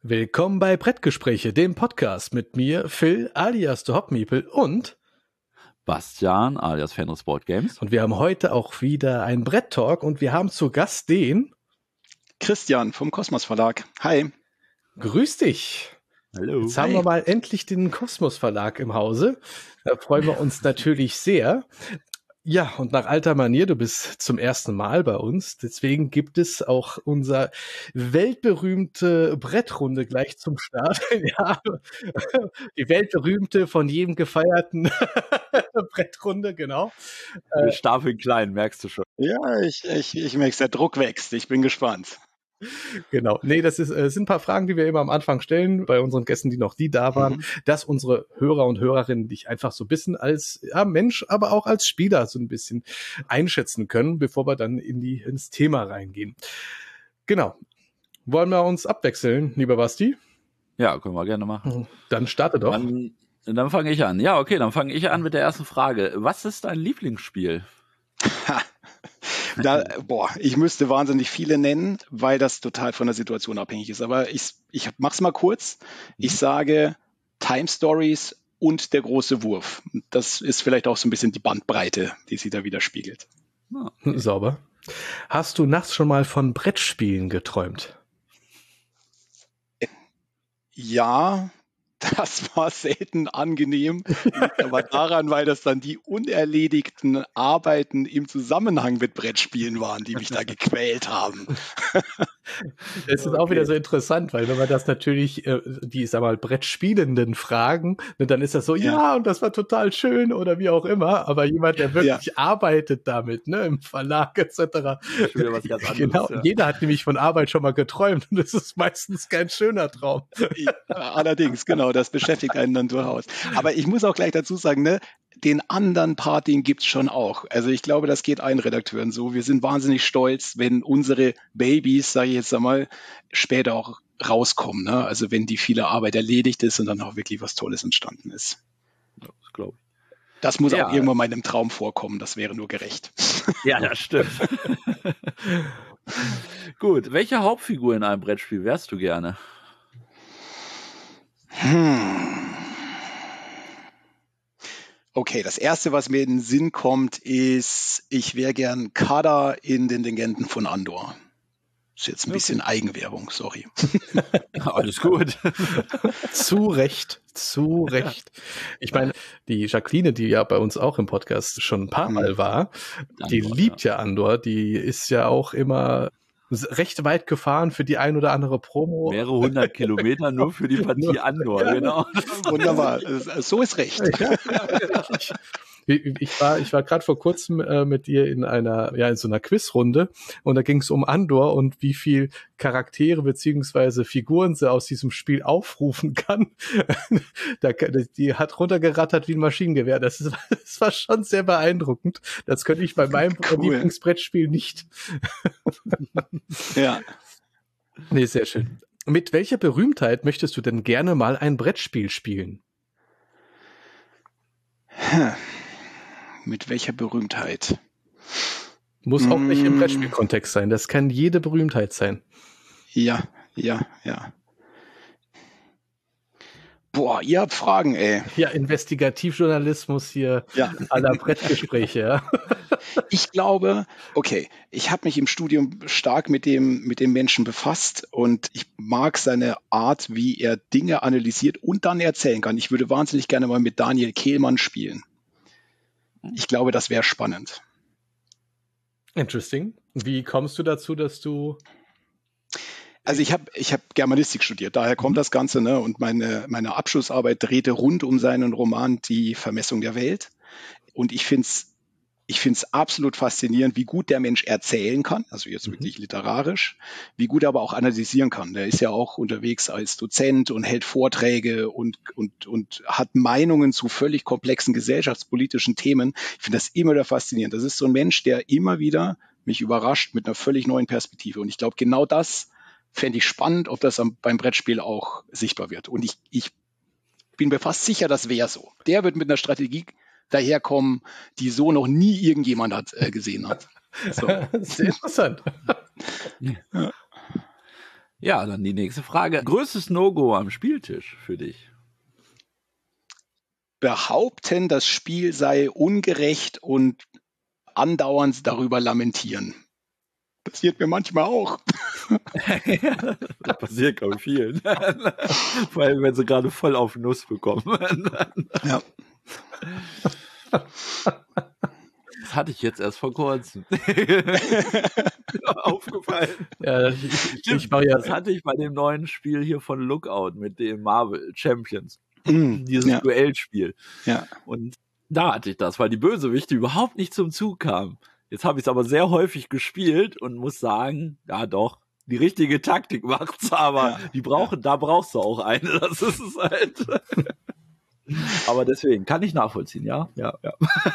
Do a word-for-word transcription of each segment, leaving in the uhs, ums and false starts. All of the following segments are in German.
Willkommen bei Brettgespräche, dem Podcast mit mir, Phil alias The Hopmeeple und Bastian alias Fenris Board Games. Und wir haben heute auch wieder einen Brett-Talk und wir haben zu Gast den Christian vom Kosmos Verlag. Hi. Grüß dich. Hallo. Jetzt haben Hi. wir mal endlich den Kosmos Verlag im Hause. Da freuen wir uns natürlich sehr. Ja, und nach alter Manier, du bist zum ersten Mal bei uns. Deswegen gibt es auch unser weltberühmte Brettrunde gleich zum Start. Ja, die weltberühmte, von jedem gefeierten Brettrunde, genau. Wir stapeln klein, merkst du schon. Ja, ich, ich, ich merke, der Druck wächst. Ich bin gespannt. Genau. Nee, das ist, äh, sind ein paar Fragen, die wir immer am Anfang stellen bei unseren Gästen, die noch nie da waren, mhm. dass unsere Hörer und Hörerinnen dich einfach so ein bisschen als ja, Mensch, aber auch als Spieler so ein bisschen einschätzen können, bevor wir dann in die, ins Thema reingehen. Genau. Wollen wir uns abwechseln, lieber Basti? Ja, können wir gerne machen. Dann starte doch. Dann, dann fange ich an. Ja, okay, dann fange ich an mit der ersten Frage. Was ist dein Lieblingsspiel? Ha. Da, boah, ich müsste wahnsinnig viele nennen, weil das total von der Situation abhängig ist. Aber ich, ich mach's mal kurz. Ich sage Time Stories und der große Wurf. Das ist vielleicht auch so ein bisschen die Bandbreite, die sie da widerspiegelt. Ah, okay. Sauber. Hast du nachts schon mal von Brettspielen geträumt? Ja. Das war selten angenehm, aber daran, weil das dann die unerledigten Arbeiten im Zusammenhang mit Brettspielen waren, die mich da gequält haben. Das ist okay. Auch wieder so interessant, weil wenn man das natürlich, äh, die, sag mal, Brettspielenden fragen, dann ist das so, ja. ja, und das war total schön oder wie auch immer, aber jemand, der wirklich ja. arbeitet damit, ne, im Verlag et cetera. Was ganz anderes, genau, ja. Jeder hat nämlich von Arbeit schon mal geträumt und das ist meistens kein schöner Traum. Ja, allerdings, genau, das beschäftigt einen dann durchaus. Aber ich muss auch gleich dazu sagen, ne, den anderen Part, den gibt's schon auch. Also ich glaube, das geht allen Redakteuren so. Wir sind wahnsinnig stolz, wenn unsere Babys, sage ich jetzt einmal, später auch rauskommen. Ne? Also wenn die viele Arbeit erledigt ist und dann auch wirklich was Tolles entstanden ist. Das glaube ich. Das muss ja auch irgendwann mal in einem Traum vorkommen. Das wäre nur gerecht. Ja, das stimmt. Gut, welche Hauptfigur in einem Brettspiel wärst du gerne? Hm. Okay, das erste, was mir in den Sinn kommt, ist, ich wäre gern Kada in den Legenden von Andor. Ist jetzt ein bisschen okay. Eigenwerbung, sorry. Alles gut. Zu Recht, zu Recht. Ich meine, die Jacqueline, die ja bei uns auch im Podcast schon ein paar Mal war, Andor, die liebt ja. ja Andor, die ist ja auch immer recht weit gefahren für die ein oder andere Promo. Mehrere hundert Kilometer nur für die Partie Andor, ja, genau. Wunderbar, so ist recht. Ja, ich, ich war, ich war gerade vor kurzem äh, mit ihr in einer, ja, in so einer Quizrunde und da ging es um Andor und wie viel Charaktere beziehungsweise Figuren sie aus diesem Spiel aufrufen kann. da, die hat runtergerattert wie ein Maschinengewehr. Das, ist, das war schon sehr beeindruckend. Das könnte ich bei meinem cool. Lieblingsbrettspiel nicht. Ja. Nee, sehr schön. Mit welcher Berühmtheit möchtest du denn gerne mal ein Brettspiel spielen? Hm. Mit welcher Berühmtheit? Muss auch nicht im Brettspielkontext sein. Das kann jede Berühmtheit sein. Ja, ja, ja. Boah, ihr habt Fragen, ey. Ja, Investigativjournalismus hier ja. aller Brettgespräche, ja. Ich glaube, okay, ich habe mich im Studium stark mit dem, mit dem Menschen befasst und ich mag seine Art, wie er Dinge analysiert und dann erzählen kann. Ich würde wahnsinnig gerne mal mit Daniel Kehlmann spielen. Ich glaube, das wäre spannend. Interesting. Wie kommst du dazu, dass du... Also ich habe ich hab Germanistik studiert, daher kommt das Ganze, ne? Und meine, meine Abschlussarbeit drehte rund um seinen Roman Die Vermessung der Welt. Und ich finde es ich find's absolut faszinierend, wie gut der Mensch erzählen kann, also jetzt mhm. wirklich literarisch, wie gut er aber auch analysieren kann. Der ist ja auch unterwegs als Dozent und hält Vorträge und, und, und hat Meinungen zu völlig komplexen gesellschaftspolitischen Themen. Ich finde das immer wieder faszinierend. Das ist so ein Mensch, der immer wieder mich überrascht mit einer völlig neuen Perspektive. Und ich glaube, genau das fände ich spannend, ob das am, beim Brettspiel auch sichtbar wird. Und ich, ich bin mir fast sicher, das wäre so. Der wird mit einer Strategie daherkommen, die so noch nie irgendjemand hat äh, gesehen hat. So. Sehr interessant. Ja. Ja, dann die nächste Frage. Größtes No-Go am Spieltisch für dich? Behaupten, das Spiel sei ungerecht und andauernd darüber lamentieren. Passiert mir manchmal auch. Ja, das passiert, glaube ich, vielen. Vor allem, wenn sie gerade voll auf Nuss bekommen. Ja. Das hatte ich jetzt erst vor kurzem. Aufgefallen. Ja, ich, ich, ich war ja, Das hatte ich bei dem neuen Spiel hier von Lookout mit dem Marvel Champions. Mm, Dieses ja. Duellspiel. Ja. Und da hatte ich das, weil die Bösewichte überhaupt nicht zum Zug kamen. Jetzt habe ich es aber sehr häufig gespielt und muss sagen, ja doch, die richtige Taktik macht's, aber Ja. die brauchen, da brauchst du auch eine. Das ist es halt. Aber deswegen kann ich nachvollziehen, ja, ja, ja.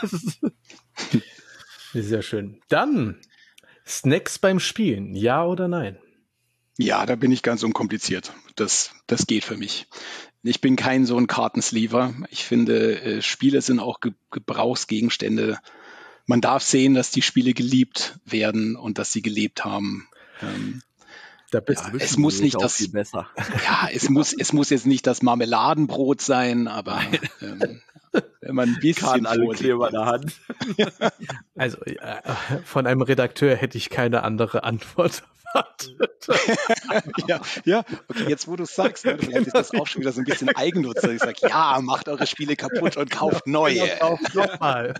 sehr schön. Dann Snacks beim Spielen, ja oder nein? Ja, da bin ich ganz unkompliziert. Das, das geht für mich. Ich bin kein so ein Kartensleever. Ich finde, äh, Spiele sind auch Ge- Gebrauchsgegenstände. Man darf sehen, dass die Spiele geliebt werden und dass sie gelebt haben. Ähm, Da bist ja, du es muss nicht auch das, viel besser. ja, es muss, es muss jetzt nicht das Marmeladenbrot sein, aber ähm, wenn man ein bisschen Kann alle vorsichtig Kleber in der Hand. Also äh, von einem Redakteur hätte ich keine andere Antwort erwartet. ja, ja, okay, jetzt wo du es sagst, ne, vielleicht ist das auch schon wieder so ein bisschen Eigennutzer. Ich sage, ja, macht eure Spiele kaputt und kauft neue. Genau, kauf nochmal.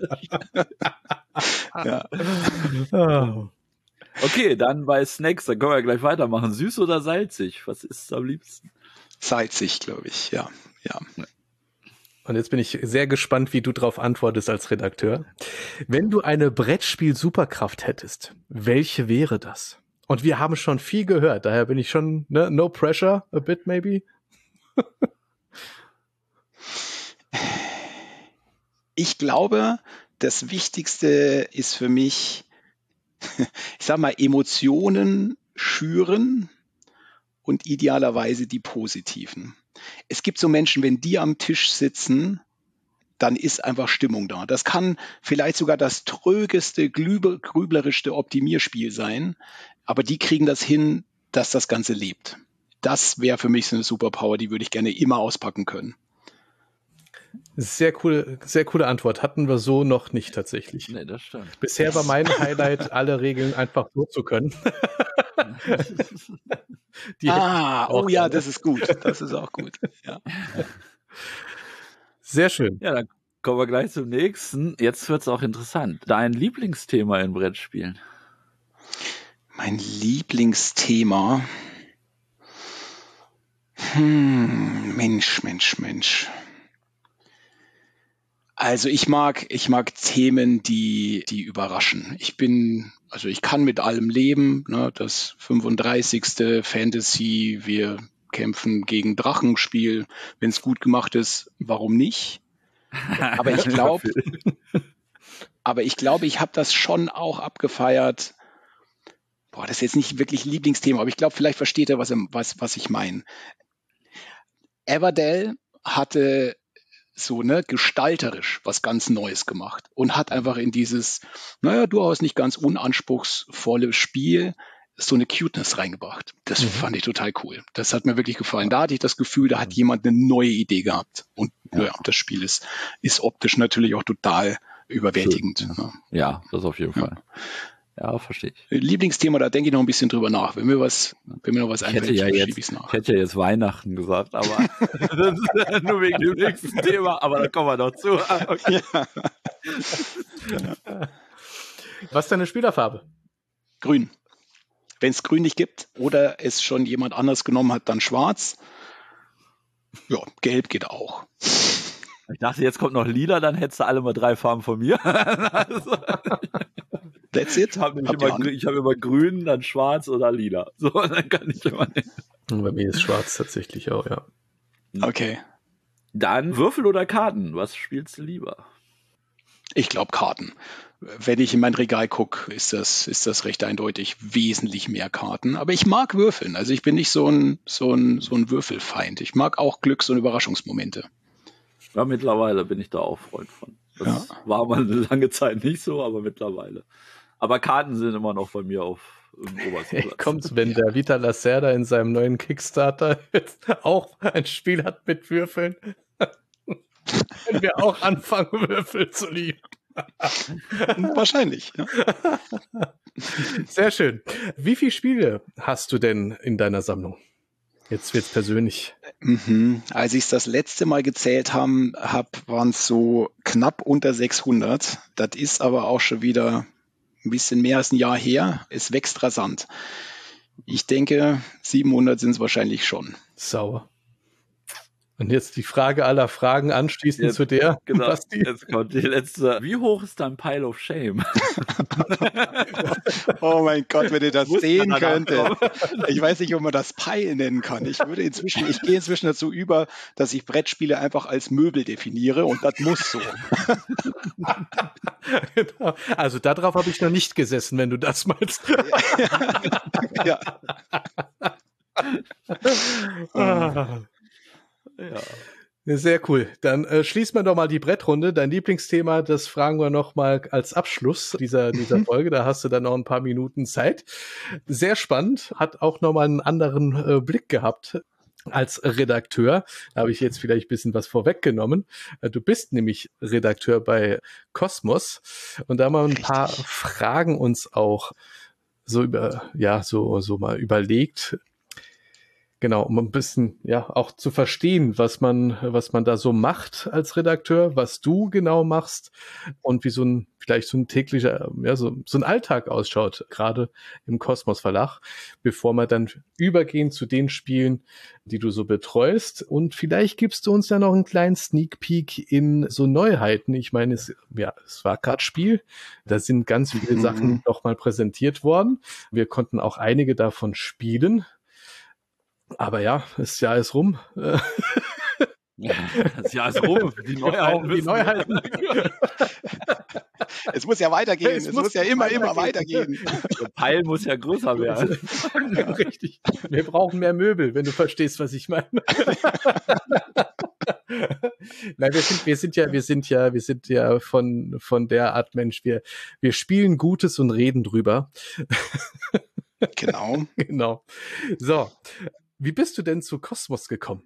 Ja. Oh. Okay, dann bei Snacks, dann können wir gleich weitermachen. Süß oder salzig? Was ist am liebsten? Salzig, glaube ich, ja, ja. Und jetzt bin ich sehr gespannt, wie du darauf antwortest als Redakteur. Wenn du eine Brettspiel-Superkraft hättest, welche wäre das? Und wir haben schon viel gehört, daher bin ich schon, ne, no pressure, a bit maybe. Ich glaube, das Wichtigste ist für mich, ich sag mal, Emotionen schüren und idealerweise die positiven. Es gibt so Menschen, wenn die am Tisch sitzen, dann ist einfach Stimmung da. Das kann vielleicht sogar das trögeste, glübe, grüblerischste Optimierspiel sein, aber die kriegen das hin, dass das Ganze lebt. Das wäre für mich so eine Superpower, die würde ich gerne immer auspacken können. Sehr coole, sehr coole Antwort. Hatten wir so noch nicht tatsächlich. Nee, das stimmt. Bisher war mein Highlight, alle Regeln einfach so zu können. Die ah, oh auch ja, gerne. das ist gut. Das ist auch gut. Ja. Sehr schön. Ja, dann kommen wir gleich zum nächsten. Jetzt wird's auch interessant. Dein Lieblingsthema in Brettspielen? Mein Lieblingsthema. Hm, Mensch, Mensch, Mensch. Also ich mag, ich mag Themen, die, die überraschen. Ich bin, also ich kann mit allem leben, ne, das fünfunddreißigste Fantasy, wir kämpfen gegen Drachenspiel. Wenn es gut gemacht ist, warum nicht? Aber ich glaube, aber ich glaube, ich habe das schon auch abgefeiert. Boah, das ist jetzt nicht wirklich Lieblingsthema, aber ich glaube, vielleicht versteht er, was, was, was ich meine. Everdell hatte so, ne, gestalterisch was ganz Neues gemacht und hat einfach in dieses, naja, durchaus nicht ganz unanspruchsvolle Spiel so eine Cuteness reingebracht. Das mhm. fand ich total cool. Das hat mir wirklich gefallen. Da hatte ich das Gefühl, da hat jemand eine neue Idee gehabt. Und ja, ja das Spiel ist, ist optisch natürlich auch total überwältigend. Ne? Ja, das auf jeden ja. Fall. Ja, verstehe ich. Lieblingsthema, da denke ich noch ein bisschen drüber nach. Wenn mir was, wenn mir noch was einfällt, ja schiebe ich es nach. Ich hätte ja jetzt Weihnachten gesagt, aber das ist nur wegen dem nächsten Thema, aber da kommen wir noch zu. Okay. Ja. Was ist deine Spielerfarbe? Grün. Wenn es grün nicht gibt oder es schon jemand anders genommen hat, dann schwarz. Ja, gelb geht auch. Ich dachte, jetzt kommt noch lila, dann hättest du alle mal drei Farben von mir. Also, that's it. Ich habe immer, hab immer grün, dann schwarz oder lila. So, dann kann ich immer nehmen. Bei mir ist schwarz tatsächlich auch, ja. Okay. Dann Würfel oder Karten? Was spielst du lieber? Ich glaube Karten. Wenn ich in mein Regal gucke, ist das, ist das recht eindeutig wesentlich mehr Karten. Aber ich mag Würfeln. Also ich bin nicht so ein, so ein, so ein Würfelfeind. Ich mag auch Glücks- und Überraschungsmomente. Ja, mittlerweile bin ich da auch Freund von. Das ja. war mal eine lange Zeit nicht so, aber mittlerweile. Aber Karten sind immer noch bei mir auf, im obersten Hey, Platz. kommt's, wenn der Vita Lacerda in seinem neuen Kickstarter jetzt auch ein Spiel hat mit Würfeln, können wir auch anfangen, Würfel zu lieben. Wahrscheinlich, ja. Sehr schön. Wie viele Spiele hast du denn in deiner Sammlung? Jetzt wird's persönlich. Mhm. Als ich es das letzte Mal gezählt haben, hab, waren es so knapp unter sechshundert. Das ist aber auch schon wieder ein bisschen mehr als ein Jahr her. Es wächst rasant. Ich denke, siebenhundert sind es wahrscheinlich schon. Sauer. Und jetzt die Frage aller Fragen anschließend Jetzt, zu der. genau, Basti. jetzt kommt die letzte. Wie hoch ist dein Pile of Shame? Oh mein Gott, wenn ihr das Muss sehen man danach könntet. Ich weiß nicht, ob man das Pile nennen kann. Ich würde inzwischen, ich gehe inzwischen dazu über, dass ich Brettspiele einfach als Möbel definiere und das muss so. Genau. Also darauf habe ich noch nicht gesessen, wenn du das meinst. Ja. Ah. Ja. Sehr cool. Dann äh, schließen wir doch mal die Brettrunde. Dein Lieblingsthema, das fragen wir noch mal als Abschluss dieser dieser Folge. Da hast du dann noch ein paar Minuten Zeit. Sehr spannend. Hat auch noch mal einen anderen äh, Blick gehabt als Redakteur. Da habe ich jetzt vielleicht ein bisschen was vorweggenommen. Äh, Du bist nämlich Redakteur bei Kosmos. Und da haben wir ein Richtig. paar Fragen uns auch so über, ja, so, so mal überlegt. Genau, um ein bisschen, ja, auch zu verstehen, was man, was man da so macht als Redakteur, was du genau machst und wie so ein, vielleicht so ein täglicher, ja, so, so ein Alltag ausschaut, gerade im Kosmos Verlag, bevor wir dann übergehen zu den Spielen, die du so betreust. Und vielleicht gibst du uns ja noch einen kleinen Sneak Peek in so Neuheiten. Ich meine, es, ja, es war gerade Spiel. Da sind ganz viele Mhm. Sachen nochmal präsentiert worden. Wir konnten auch einige davon spielen. Aber ja, das Jahr ist rum. Das Jahr ist rum. Die Wir Neuheiten brauchen die müssen wir- Neuheiten. Es muss ja weitergehen. Es Es, muss muss ja immer, immer weitergehen. weitergehen. Der Pile muss ja größer werden. Richtig. Wir brauchen mehr Möbel, wenn du verstehst, was ich meine. Nein, wir sind, wir sind ja, wir sind ja, wir sind ja von, von der Art Mensch. Wir, wir spielen Gutes und reden drüber. Genau. Genau. So. Wie bist du denn zu Kosmos gekommen?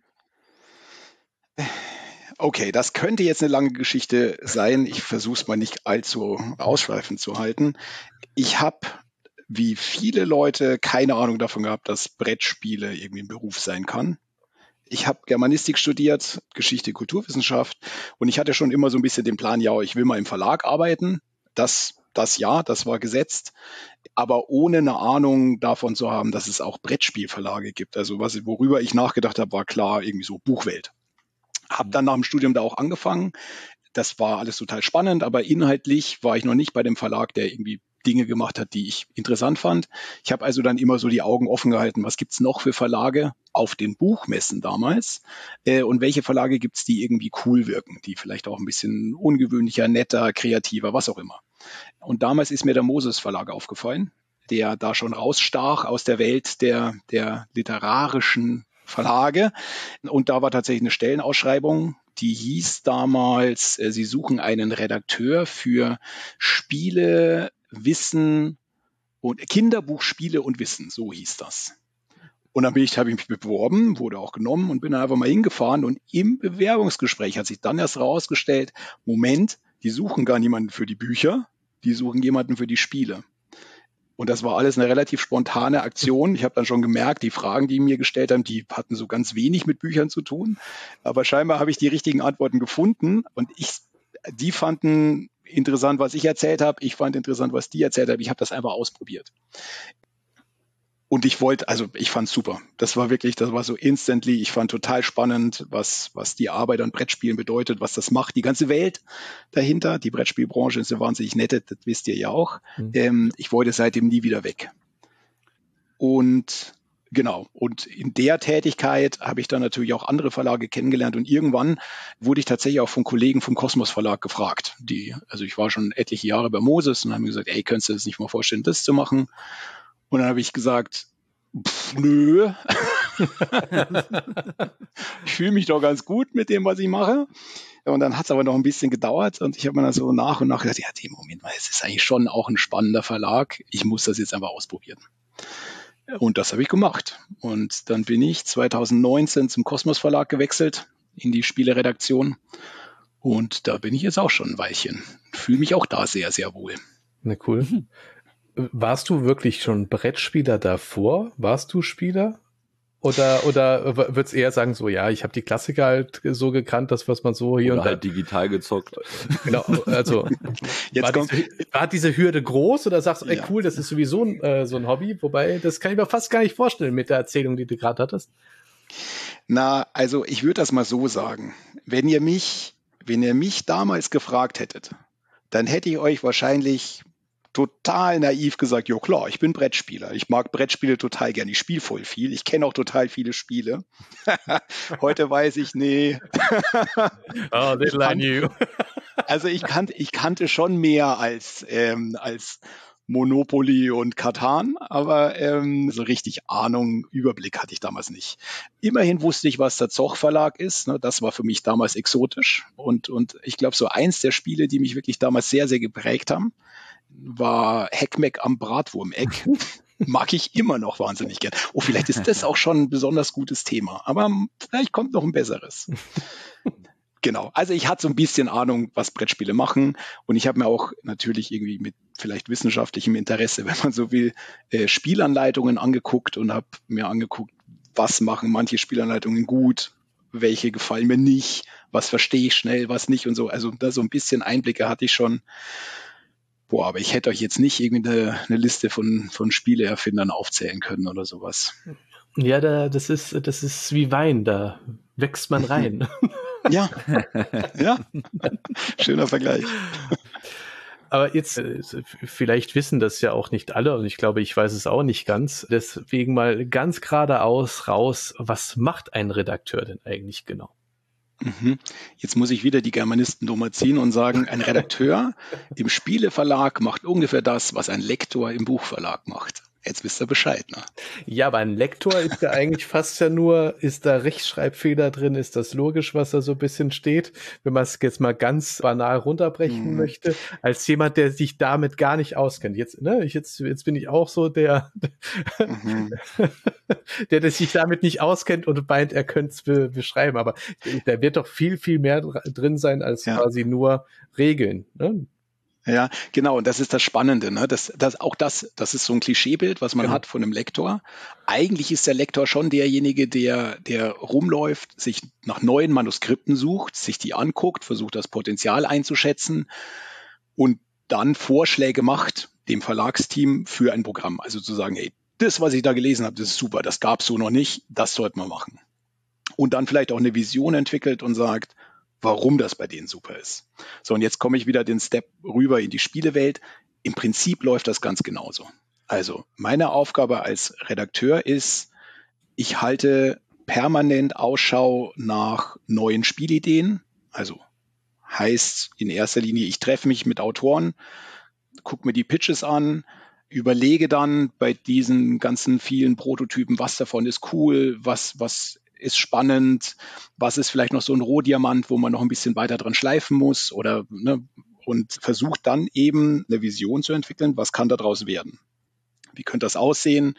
Okay, das könnte jetzt eine lange Geschichte sein. Ich versuche es mal nicht allzu ausschweifend zu halten. Ich habe, wie viele Leute, keine Ahnung davon gehabt, dass Brettspiele irgendwie ein Beruf sein kann. Ich habe Germanistik studiert, Geschichte, Kulturwissenschaft und ich hatte schon immer so ein bisschen den Plan, ja, ich will mal im Verlag arbeiten. Das, das ja, das war gesetzt, aber ohne eine Ahnung davon zu haben, dass es auch Brettspielverlage gibt. Also was, worüber ich nachgedacht habe, war klar irgendwie so Buchwelt. Habe dann nach dem Studium da auch angefangen. Das war alles total spannend, aber inhaltlich war ich noch nicht bei dem Verlag, der irgendwie Dinge gemacht hat, die ich interessant fand. Ich habe also dann immer so die Augen offen gehalten, was gibt's noch für Verlage auf den Buchmessen damals äh, und welche Verlage gibt's, die irgendwie cool wirken, die vielleicht auch ein bisschen ungewöhnlicher, netter, kreativer, was auch immer. Und damals ist mir der Moses Verlag aufgefallen, der da schon rausstach aus der Welt der, der literarischen Verlage. Und da war tatsächlich eine Stellenausschreibung, die hieß damals, äh, sie suchen einen Redakteur für Spiele, Wissen und Kinderbuchspiele und Wissen, so hieß das. Und dann bin ich, habe ich mich beworben, wurde auch genommen und bin dann einfach mal hingefahren und im Bewerbungsgespräch hat sich dann erst herausgestellt, Moment, die suchen gar niemanden für die Bücher, die suchen jemanden für die Spiele. Und das war alles eine relativ spontane Aktion. Ich habe dann schon gemerkt, die Fragen, die mir gestellt haben, die hatten so ganz wenig mit Büchern zu tun. Aber scheinbar habe ich die richtigen Antworten gefunden. Und ich, die fanden interessant, was ich erzählt habe. Ich fand interessant, was die erzählt haben. Ich habe das einfach ausprobiert. Und ich wollte, also ich fand es super. Das war wirklich, das war so instantly. Ich fand total spannend, was, was die Arbeit an Brettspielen bedeutet, was das macht. Die ganze Welt dahinter, die Brettspielbranche ist ja wahnsinnig nett, das wisst ihr ja auch. Mhm. Ähm, ich wollte seitdem nie wieder weg. Und genau, und in der Tätigkeit habe ich dann natürlich auch andere Verlage kennengelernt und irgendwann wurde ich tatsächlich auch von Kollegen vom Kosmos Verlag gefragt. Die, also ich war schon etliche Jahre bei Moses und haben mir gesagt, ey, könntest du das nicht mal vorstellen, das zu machen? Und dann habe ich gesagt, pff, nö, ich fühle mich doch ganz gut mit dem, was ich mache. Und dann hat es aber noch ein bisschen gedauert und ich habe mir dann so nach und nach gesagt, ja, Moment mal, es ist eigentlich schon auch ein spannender Verlag. Ich muss das jetzt einfach ausprobieren. Und das habe ich gemacht. Und dann bin ich zwanzig neunzehn zum Kosmos Verlag gewechselt, in die Spieleredaktion. Und da bin ich jetzt auch schon ein Weilchen. Fühle mich auch da sehr, sehr wohl. Na cool. Mhm. Warst du wirklich schon Brettspieler davor? Warst du Spieler? Oder oder würdest eher sagen, so ja, ich habe die Klassiker halt so gekannt, das, was man so hier oder und halt da, digital gezockt. Genau, also jetzt war, kommt, diese, war diese Hürde groß oder sagst du, ey ja. cool, das ist sowieso äh, so ein Hobby? Wobei, das kann ich mir fast gar nicht vorstellen mit der Erzählung, die du gerade hattest. Na, also ich würde das mal so sagen. Wenn ihr mich, wenn ihr mich damals gefragt hättet, dann hätte ich euch wahrscheinlich total naiv gesagt, ja klar, ich bin Brettspieler. Ich mag Brettspiele total gerne. Ich spiele voll viel. Ich kenne auch total viele Spiele. Heute weiß ich, nee. Oh, little I knew. Also ich kannte, ich kannte schon mehr als, ähm, als Monopoly und Catan, aber ähm, so richtig Ahnung, Überblick hatte ich damals nicht. Immerhin wusste ich, was der Zoch Verlag ist. Ne? Das war für mich damals exotisch. Und, und ich glaube, so eins der Spiele, die mich wirklich damals sehr, sehr geprägt haben, war Heckmeck am Bratwurmeck. Mag ich immer noch wahnsinnig gern. Oh, vielleicht ist das auch schon ein besonders gutes Thema, aber vielleicht kommt noch ein besseres. Genau, also ich hatte so ein bisschen Ahnung, was Brettspiele machen, und ich habe mir auch natürlich irgendwie mit vielleicht wissenschaftlichem Interesse, wenn man so will, äh, Spielanleitungen angeguckt und habe mir angeguckt, was machen manche Spielanleitungen gut, welche gefallen mir nicht, was verstehe ich schnell, was nicht und so. Also da so ein bisschen Einblicke hatte ich schon. Boah, aber ich hätte euch jetzt nicht irgendwie eine, eine Liste von, von Spieleerfindern aufzählen können oder sowas. Ja, da, das ist, das ist wie Wein, da wächst man rein. Ja, ja, schöner Vergleich. Aber jetzt, vielleicht wissen das ja auch nicht alle, und ich glaube, ich weiß es auch nicht ganz. Deswegen mal ganz geradeaus raus, was macht ein Redakteur denn eigentlich genau? Mhm. Jetzt muss ich wieder die Germanistennummer ziehen und sagen, ein Redakteur im Spieleverlag macht ungefähr das, was ein Lektor im Buchverlag macht. Jetzt wisst ihr Bescheid, ne? Ja, aber ein Lektor ist ja eigentlich fast ja nur, ist da Rechtschreibfehler drin, ist das logisch, was da so ein bisschen steht, wenn man es jetzt mal ganz banal runterbrechen mhm. möchte, als jemand, der sich damit gar nicht auskennt. Jetzt, ne, ich jetzt, jetzt bin ich auch so der, mhm. der, der sich damit nicht auskennt und meint, er könnte es be- beschreiben, aber da wird doch viel, viel mehr drin sein als ja. quasi nur Regeln, ne? Ja, genau. Und das ist das Spannende, ne? Das, das, auch das, das ist so ein Klischeebild, was man genau. hat von einem Lektor. Eigentlich ist der Lektor schon derjenige, der, der rumläuft, sich nach neuen Manuskripten sucht, sich die anguckt, versucht das Potenzial einzuschätzen und dann Vorschläge macht dem Verlagsteam für ein Programm. Also zu sagen, hey, das, was ich da gelesen habe, das ist super, das gab's so noch nicht, das sollten wir machen. Und dann vielleicht auch eine Vision entwickelt und sagt, warum das bei denen super ist. So, und jetzt komme ich wieder den Step rüber in die Spielewelt. Im Prinzip läuft das ganz genauso. Also meine Aufgabe als Redakteur ist, ich halte permanent Ausschau nach neuen Spielideen. Also heißt in erster Linie, ich treffe mich mit Autoren, gucke mir die Pitches an, überlege dann bei diesen ganzen vielen Prototypen, was davon ist cool, was, was ist spannend, was ist vielleicht noch so ein Rohdiamant, wo man noch ein bisschen weiter dran schleifen muss oder ne, und versucht dann eben eine Vision zu entwickeln, was kann daraus werden? Wie könnte das aussehen?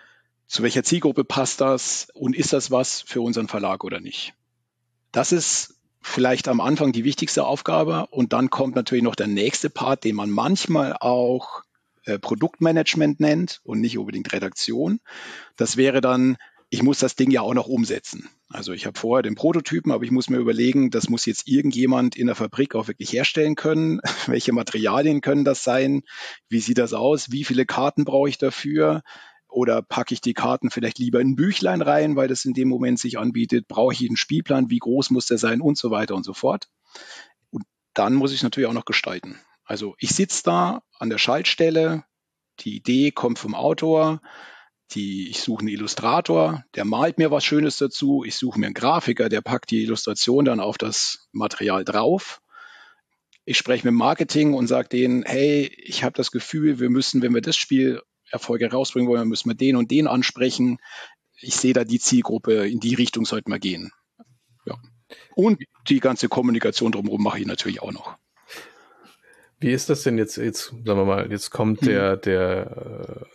Zu welcher Zielgruppe passt das? Und ist das was für unseren Verlag oder nicht? Das ist vielleicht am Anfang die wichtigste Aufgabe, und dann kommt natürlich noch der nächste Part, den man manchmal auch äh, Produktmanagement nennt und nicht unbedingt Redaktion. Das wäre dann, ich muss das Ding ja auch noch umsetzen. Also ich habe vorher den Prototypen, aber ich muss mir überlegen, das muss jetzt irgendjemand in der Fabrik auch wirklich herstellen können. Welche Materialien können das sein? Wie sieht das aus? Wie viele Karten brauche ich dafür? Oder packe ich die Karten vielleicht lieber in ein Büchlein rein, weil das in dem Moment sich anbietet? Brauche ich einen Spielplan? Wie groß muss der sein? Und so weiter und so fort. Und dann muss ich natürlich auch noch gestalten. Also ich sitze da an der Schaltstelle, die Idee kommt vom Autor, Die, ich suche einen Illustrator, der malt mir was Schönes dazu. Ich suche mir einen Grafiker, der packt die Illustration dann auf das Material drauf. Ich spreche mit dem Marketing und sage denen, hey, ich habe das Gefühl, wir müssen, wenn wir das Spiel Erfolge rausbringen wollen, müssen wir den und den ansprechen. Ich sehe da die Zielgruppe, in die Richtung sollten wir gehen. Ja. Und die ganze Kommunikation drumherum mache ich natürlich auch noch. Wie ist das denn jetzt, jetzt, sagen wir mal, jetzt kommt der, der, also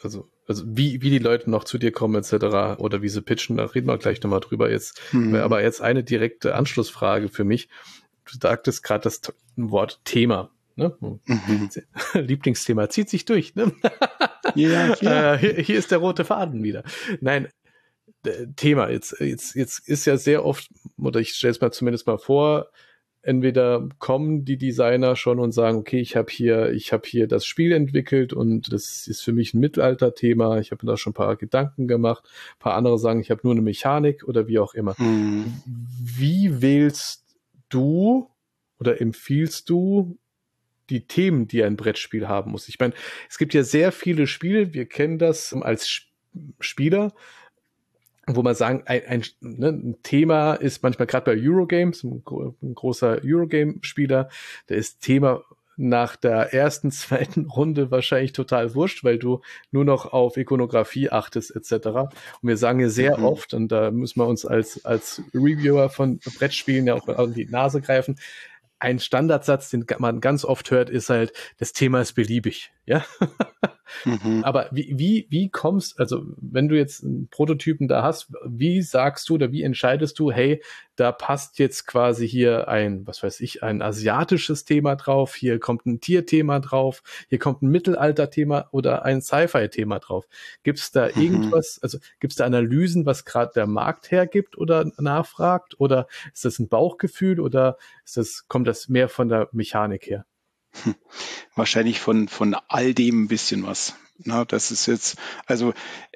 also wie, wie die Leute noch zu dir kommen et cetera oder wie sie pitchen, da reden wir gleich nochmal drüber jetzt. Mhm. Aber jetzt eine direkte Anschlussfrage für mich. Du sagtest gerade das Wort Thema. Ne? Mhm. Lieblingsthema zieht sich durch. Ne? Ja, ja. Äh, hier, hier ist der rote Faden wieder. Nein, Thema. Jetzt, jetzt, jetzt ist ja sehr oft, oder ich stelle es mal zumindest mal vor, entweder kommen die Designer schon und sagen, okay, ich habe hier, ich habe hier das Spiel entwickelt und das ist für mich ein Mittelalter-Thema. Ich habe mir da schon ein paar Gedanken gemacht. Ein paar andere sagen, ich habe nur eine Mechanik oder wie auch immer. Mhm. Wie wählst du oder empfiehlst du die Themen, die ein Brettspiel haben muss? Ich meine, es gibt ja sehr viele Spiele, wir kennen das als Spieler, wo man sagen, ein, ein, ne, ein Thema ist manchmal gerade bei Eurogames, ein, ein großer Eurogame-Spieler, da ist Thema nach der ersten, zweiten Runde wahrscheinlich total wurscht, weil du nur noch auf Ikonografie achtest et cetera. Und wir sagen ja sehr mhm. oft, und da müssen wir uns als, als Reviewer von Brettspielen ja auch an die Nase greifen, ein Standardsatz, den man ganz oft hört, ist halt, das Thema ist beliebig, ja. Mhm. Aber wie, wie, wie kommst, also wenn du jetzt einen Prototypen da hast, wie sagst du oder wie entscheidest du, hey, da passt jetzt quasi hier ein, was weiß ich, ein asiatisches Thema drauf, hier kommt ein Tierthema drauf, hier kommt ein Mittelalter-Thema oder ein Sci-Fi-Thema drauf. Gibt es da mhm. irgendwas, also gibt es da Analysen, was gerade der Markt hergibt oder nachfragt, oder ist das ein Bauchgefühl oder ist das, kommt das mehr von der Mechanik her? Hm. Wahrscheinlich von, von all dem ein bisschen was. Na, das ist jetzt, also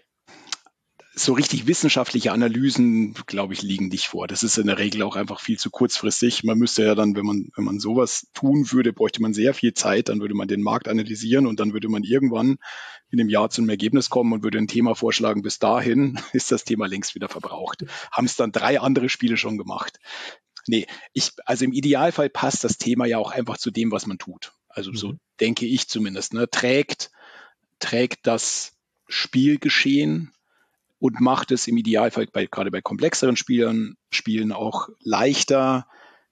so richtig wissenschaftliche Analysen, glaube ich, liegen nicht vor. Das ist in der Regel auch einfach viel zu kurzfristig. Man müsste ja dann, wenn man, wenn man sowas tun würde, bräuchte man sehr viel Zeit. Dann würde man den Markt analysieren und dann würde man irgendwann in einem Jahr zu einem Ergebnis kommen und würde ein Thema vorschlagen. Bis dahin ist das Thema längst wieder verbraucht. Haben es dann drei andere Spiele schon gemacht. Nee, ich, also im Idealfall passt das Thema ja auch einfach zu dem, was man tut. Also mhm. so denke ich zumindest. Ne? Trägt, trägt das Spielgeschehen und macht es im Idealfall bei, gerade bei komplexeren Spielern, Spielen auch leichter,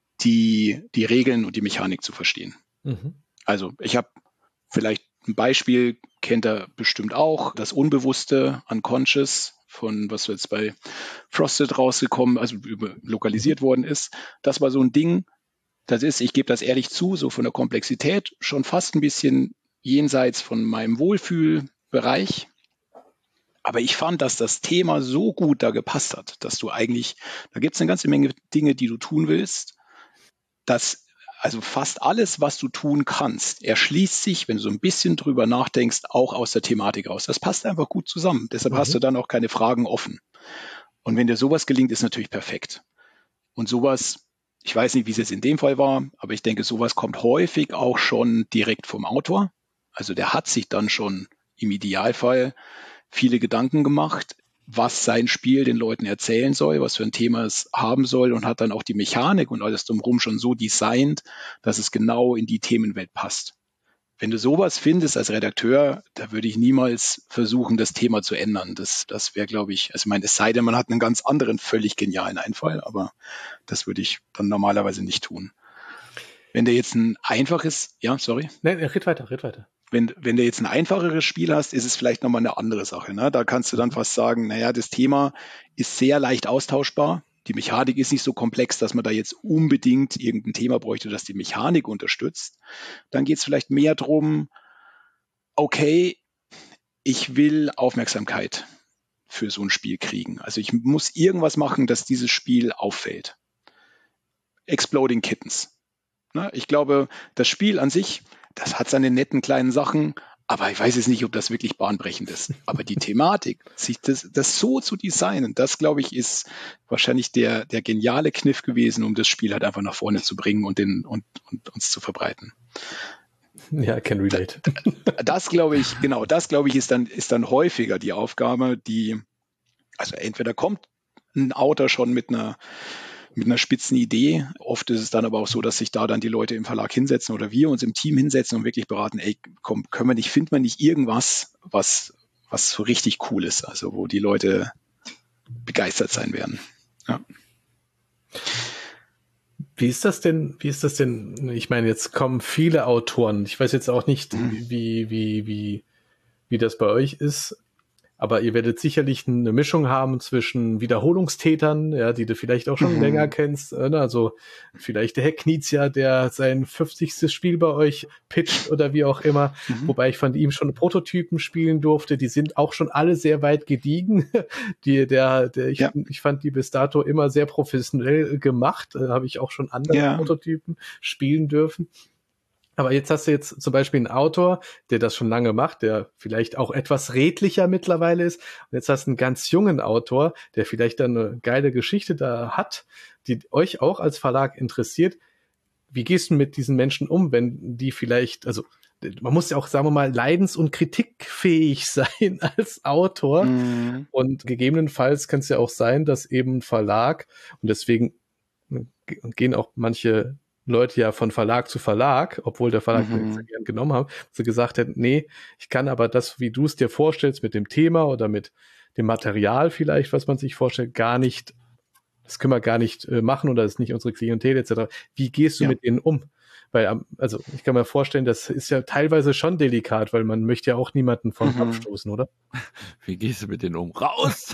die, die Regeln und die Mechanik zu verstehen. Mhm. Also ich habe vielleicht ein Beispiel, kennt ihr bestimmt auch, das Unbewusste, Unconscious, von was jetzt bei Frosted rausgekommen, also lokalisiert worden ist. Das war so ein Ding, das ist, ich gebe das ehrlich zu, so von der Komplexität schon fast ein bisschen jenseits von meinem Wohlfühlbereich. Aber ich fand, dass das Thema so gut da gepasst hat, dass du eigentlich, da gibt es eine ganze Menge Dinge, die du tun willst, dass also fast alles, was du tun kannst, erschließt sich, wenn du so ein bisschen drüber nachdenkst, auch aus der Thematik raus. Das passt einfach gut zusammen. Deshalb mhm. hast du dann auch keine Fragen offen. Und wenn dir sowas gelingt, ist natürlich perfekt. Und sowas, ich weiß nicht, wie es jetzt in dem Fall war, aber ich denke, sowas kommt häufig auch schon direkt vom Autor. Also der hat sich dann schon im Idealfall viele Gedanken gemacht, was sein Spiel den Leuten erzählen soll, was für ein Thema es haben soll und hat dann auch die Mechanik und alles drumherum schon so designt, dass es genau in die Themenwelt passt. Wenn du sowas findest als Redakteur, da würde ich niemals versuchen, das Thema zu ändern. Das, das wäre, glaube ich, also ich meine, es sei denn, man hat einen ganz anderen, völlig genialen Einfall, aber das würde ich dann normalerweise nicht tun. Wenn der jetzt ein einfaches, ja, sorry. Nein, red weiter, red weiter. Wenn, wenn du jetzt ein einfacheres Spiel hast, ist es vielleicht nochmal eine andere Sache. Ne? Da kannst du dann fast sagen, naja, das Thema ist sehr leicht austauschbar. Die Mechanik ist nicht so komplex, dass man da jetzt unbedingt irgendein Thema bräuchte, das die Mechanik unterstützt. Dann geht es vielleicht mehr drum, okay, ich will Aufmerksamkeit für so ein Spiel kriegen. Also ich muss irgendwas machen, dass dieses Spiel auffällt. Exploding Kittens. Ne? Ich glaube, das Spiel an sich, das hat seine netten kleinen Sachen, aber ich weiß jetzt nicht, ob das wirklich bahnbrechend ist. Aber die Thematik, sich das, das so zu designen, das, glaube ich, ist wahrscheinlich der, der geniale Kniff gewesen, um das Spiel halt einfach nach vorne zu bringen und, den, und, und uns zu verbreiten. Ja, I can relate. Das, das glaube ich, genau, das glaube ich, ist dann, ist dann häufiger die Aufgabe, die, also entweder kommt ein Autor schon mit einer mit einer spitzen Idee. Oft ist es dann aber auch so, dass sich da dann die Leute im Verlag hinsetzen oder wir uns im Team hinsetzen und wirklich beraten, ey, komm, können wir nicht, finden wir nicht irgendwas, was, was so richtig cool ist, also wo die Leute begeistert sein werden. Ja. Wie ist das denn, wie ist das denn, ich meine, jetzt kommen viele Autoren, ich weiß jetzt auch nicht, mhm. wie, wie, wie, wie das bei euch ist, Aber ihr werdet sicherlich eine Mischung haben zwischen Wiederholungstätern, ja, die du vielleicht auch schon mhm. länger kennst. Also vielleicht der Herr Knizia, der sein fünfzigstes Spiel bei euch pitcht oder wie auch immer. Mhm. Wobei ich von ihm schon Prototypen spielen durfte. Die sind auch schon alle sehr weit gediegen. Die, der, der, ich, ja. ich fand die bis dato immer sehr professionell gemacht. Da habe ich auch schon andere ja. Prototypen spielen dürfen. Aber jetzt hast du jetzt zum Beispiel einen Autor, der das schon lange macht, der vielleicht auch etwas redlicher mittlerweile ist. Und jetzt hast du einen ganz jungen Autor, der vielleicht dann eine geile Geschichte da hat, die euch auch als Verlag interessiert. Wie gehst du mit diesen Menschen um, wenn die vielleicht, also man muss ja auch, sagen wir mal, leidens- und kritikfähig sein als Autor. Mhm. Und gegebenenfalls kann es ja auch sein, dass eben ein Verlag, und deswegen gehen auch manche Leute ja von Verlag zu Verlag, obwohl der Verlag mhm. den gern genommen haben, sie gesagt hätten, nee, ich kann aber das, wie du es dir vorstellst, mit dem Thema oder mit dem Material vielleicht, was man sich vorstellt, gar nicht, das können wir gar nicht äh, machen oder das ist nicht unsere Klientel et cetera. Wie gehst du ja. mit denen um? Weil, also ich kann mir vorstellen, das ist ja teilweise schon delikat, weil man möchte ja auch niemanden vom Kopf mhm. stoßen, oder? Wie gehst du mit denen um? Raus!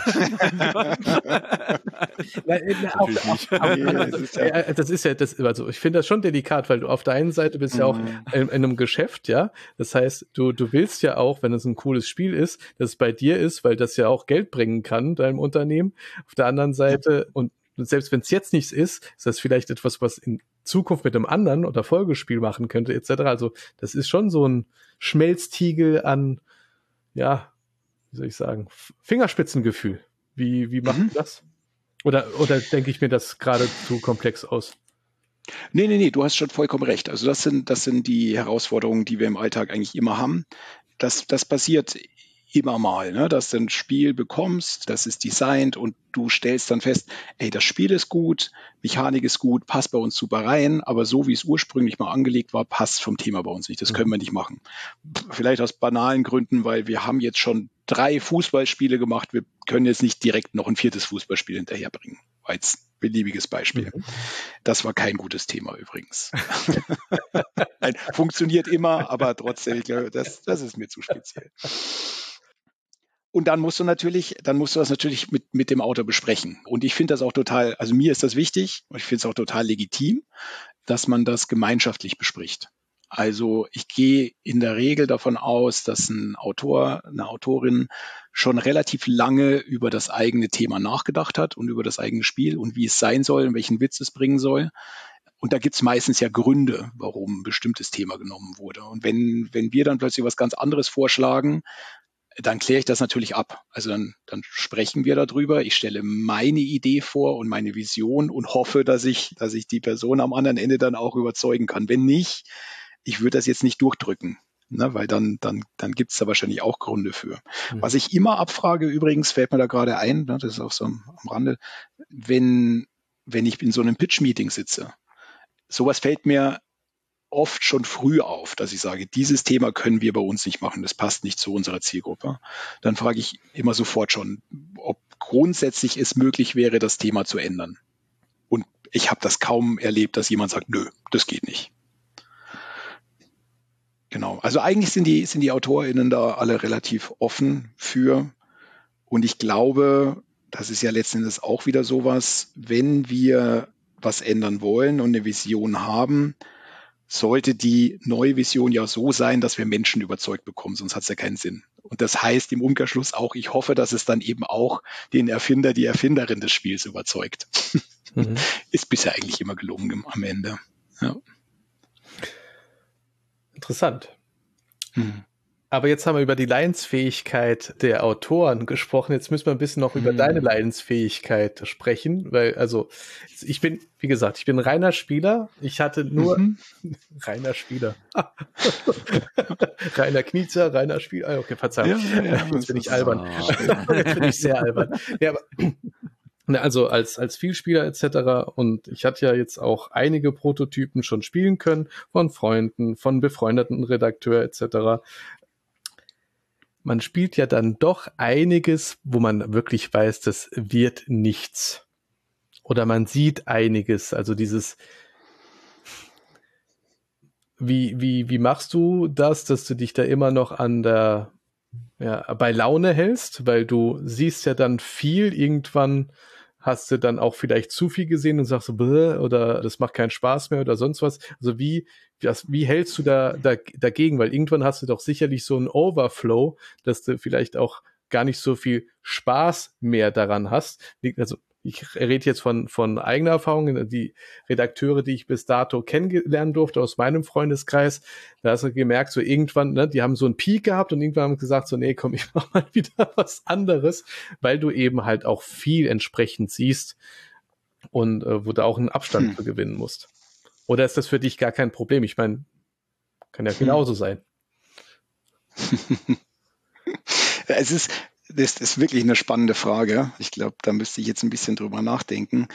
Das ist ja, das, also ich finde das schon delikat, weil du auf der einen Seite bist mhm. ja auch in, in einem Geschäft, ja. Das heißt, du, du willst ja auch, wenn es ein cooles Spiel ist, dass es bei dir ist, weil das ja auch Geld bringen kann, deinem Unternehmen. Auf der anderen Seite, und selbst wenn es jetzt nichts ist, ist das vielleicht etwas, was in Zukunft mit einem anderen oder Folgespiel machen könnte, et cetera. Also das ist schon so ein Schmelztiegel an, ja, wie soll ich sagen, Fingerspitzengefühl. Wie, wie macht mhm. das? Oder, oder denke ich mir das gerade zu komplex aus? Nee, nee, nee, du hast schon vollkommen recht. Also das sind, das sind die Herausforderungen, die wir im Alltag eigentlich immer haben. Das, das passiert immer mal, ne, dass du ein Spiel bekommst, das ist designt und du stellst dann fest, ey, das Spiel ist gut, Mechanik ist gut, passt bei uns super rein, aber so wie es ursprünglich mal angelegt war, passt vom Thema bei uns nicht. Das können wir nicht machen. Vielleicht aus banalen Gründen, weil wir haben jetzt schon drei Fußballspiele gemacht, wir können jetzt nicht direkt noch ein viertes Fußballspiel hinterherbringen. Als beliebiges Beispiel. Mhm. Das war kein gutes Thema übrigens. Funktioniert immer, aber trotzdem, das, das ist mir zu speziell. Und dann musst du natürlich, dann musst du das natürlich mit, mit dem Autor besprechen. Und ich finde das auch total, also mir ist das wichtig und ich finde es auch total legitim, dass man das gemeinschaftlich bespricht. Also ich gehe in der Regel davon aus, dass ein Autor, eine Autorin schon relativ lange über das eigene Thema nachgedacht hat und über das eigene Spiel und wie es sein soll und welchen Witz es bringen soll. Und da gibt es meistens ja Gründe, warum ein bestimmtes Thema genommen wurde. Und wenn, wenn wir dann plötzlich was ganz anderes vorschlagen, dann kläre ich das natürlich ab. Also dann, dann sprechen wir darüber. Ich stelle meine Idee vor und meine Vision und hoffe, dass ich, dass ich die Person am anderen Ende dann auch überzeugen kann. Wenn nicht, ich würde das jetzt nicht durchdrücken, ne, weil dann, dann, dann gibt es da wahrscheinlich auch Gründe für. Mhm. Was ich immer abfrage, übrigens, fällt mir da gerade ein, ne, das ist auch so am, am Rande, wenn, wenn ich in so einem Pitch-Meeting sitze, sowas fällt mir oft schon früh auf, dass ich sage, dieses Thema können wir bei uns nicht machen, das passt nicht zu unserer Zielgruppe. Dann frage ich immer sofort schon, ob grundsätzlich es möglich wäre, das Thema zu ändern. Und ich habe das kaum erlebt, dass jemand sagt, nö, das geht nicht. Genau, also eigentlich sind die, sind die AutorInnen da alle relativ offen für. Und ich glaube, das ist ja letzten Endes auch wieder sowas, wenn wir was ändern wollen und eine Vision haben, sollte die neue Vision ja so sein, dass wir Menschen überzeugt bekommen, sonst hat es ja keinen Sinn. Und das heißt im Umkehrschluss auch, ich hoffe, dass es dann eben auch den Erfinder, die Erfinderin des Spiels überzeugt. Mhm. Ist bisher eigentlich immer gelungen am Ende. Ja. Interessant. Mhm. Aber jetzt haben wir über die Leidensfähigkeit der Autoren gesprochen. Jetzt müssen wir ein bisschen noch hm. über deine Leidensfähigkeit sprechen, weil, also, ich bin, wie gesagt, ich bin reiner Spieler. Ich hatte nur mhm. reiner Spieler. Reiner Knizia, reiner Spieler. Okay, Verzeihung. Ja, ja, ja, jetzt bin ich albern. Oh. Jetzt bin ich sehr albern. Ja, aber, also als, als Vielspieler et cetera. Und ich hatte ja jetzt auch einige Prototypen schon spielen können von Freunden, von befreundeten Redakteur et cetera. Man spielt ja dann doch einiges, wo man wirklich weiß, das wird nichts. Oder man sieht einiges, also dieses, wie, wie, wie machst du das, dass du dich da immer noch an der ja, bei Laune hältst, weil du siehst ja dann viel, irgendwann hast du dann auch vielleicht zu viel gesehen und sagst so, bäh, oder das macht keinen Spaß mehr oder sonst was. Also wie, das, wie hältst du da, da dagegen? Weil irgendwann hast du doch sicherlich so einen Overflow, dass du vielleicht auch gar nicht so viel Spaß mehr daran hast. Also ich rede jetzt von, von eigener Erfahrung, die Redakteure, die ich bis dato kennenlernen durfte aus meinem Freundeskreis, da hast du gemerkt, so irgendwann, ne, die haben so einen Peak gehabt und irgendwann haben gesagt, so nee, komm, ich mach mal wieder was anderes, weil du eben halt auch viel entsprechend siehst und äh, wo du auch einen Abstand hm. zu gewinnen musst. Oder ist das für dich gar kein Problem? Ich meine, kann ja genauso hm. sein. Es ist, das ist wirklich eine spannende Frage. Ich glaube, da müsste ich jetzt ein bisschen drüber nachdenken.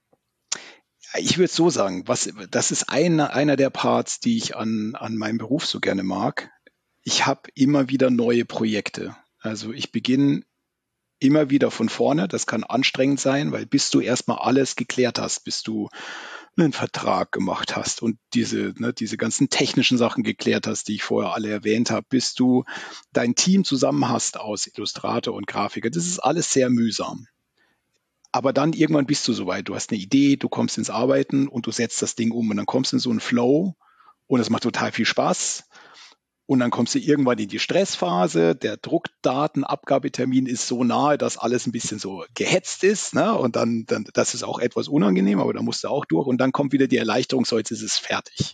Ich würde so sagen, was, das ist einer, einer der Parts, die ich an, an meinem Beruf so gerne mag. Ich habe immer wieder neue Projekte. Also ich beginne immer wieder von vorne. Das kann anstrengend sein, weil bis du erstmal alles geklärt hast, bis du einen Vertrag gemacht hast und diese, ne, diese ganzen technischen Sachen geklärt hast, die ich vorher alle erwähnt habe, bis du dein Team zusammen hast aus Illustrator und Grafiker. Das ist alles sehr mühsam. Aber dann irgendwann bist du soweit. Du hast eine Idee, du kommst ins Arbeiten und du setzt das Ding um und dann kommst du in so einen Flow und es macht total viel Spaß. Und dann kommst du irgendwann in die Stressphase, der Druckdatenabgabetermin ist so nahe, dass alles ein bisschen so gehetzt ist, ne? Und dann, dann, das ist auch etwas unangenehm, aber da musst du auch durch und dann kommt wieder die Erleichterung, so jetzt ist es fertig.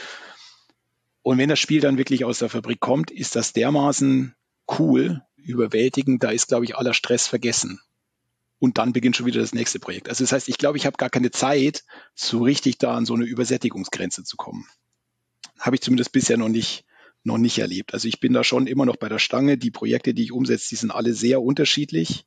Und wenn das Spiel dann wirklich aus der Fabrik kommt, ist das dermaßen cool, überwältigend, da ist, glaube ich, aller Stress vergessen. Und dann beginnt schon wieder das nächste Projekt. Also das heißt, ich glaube, ich habe gar keine Zeit, so richtig da an so eine Übersättigungsgrenze zu kommen. Habe ich zumindest bisher noch nicht noch nicht erlebt. Also ich bin da schon immer noch bei der Stange. Die Projekte, die ich umsetze, die sind alle sehr unterschiedlich.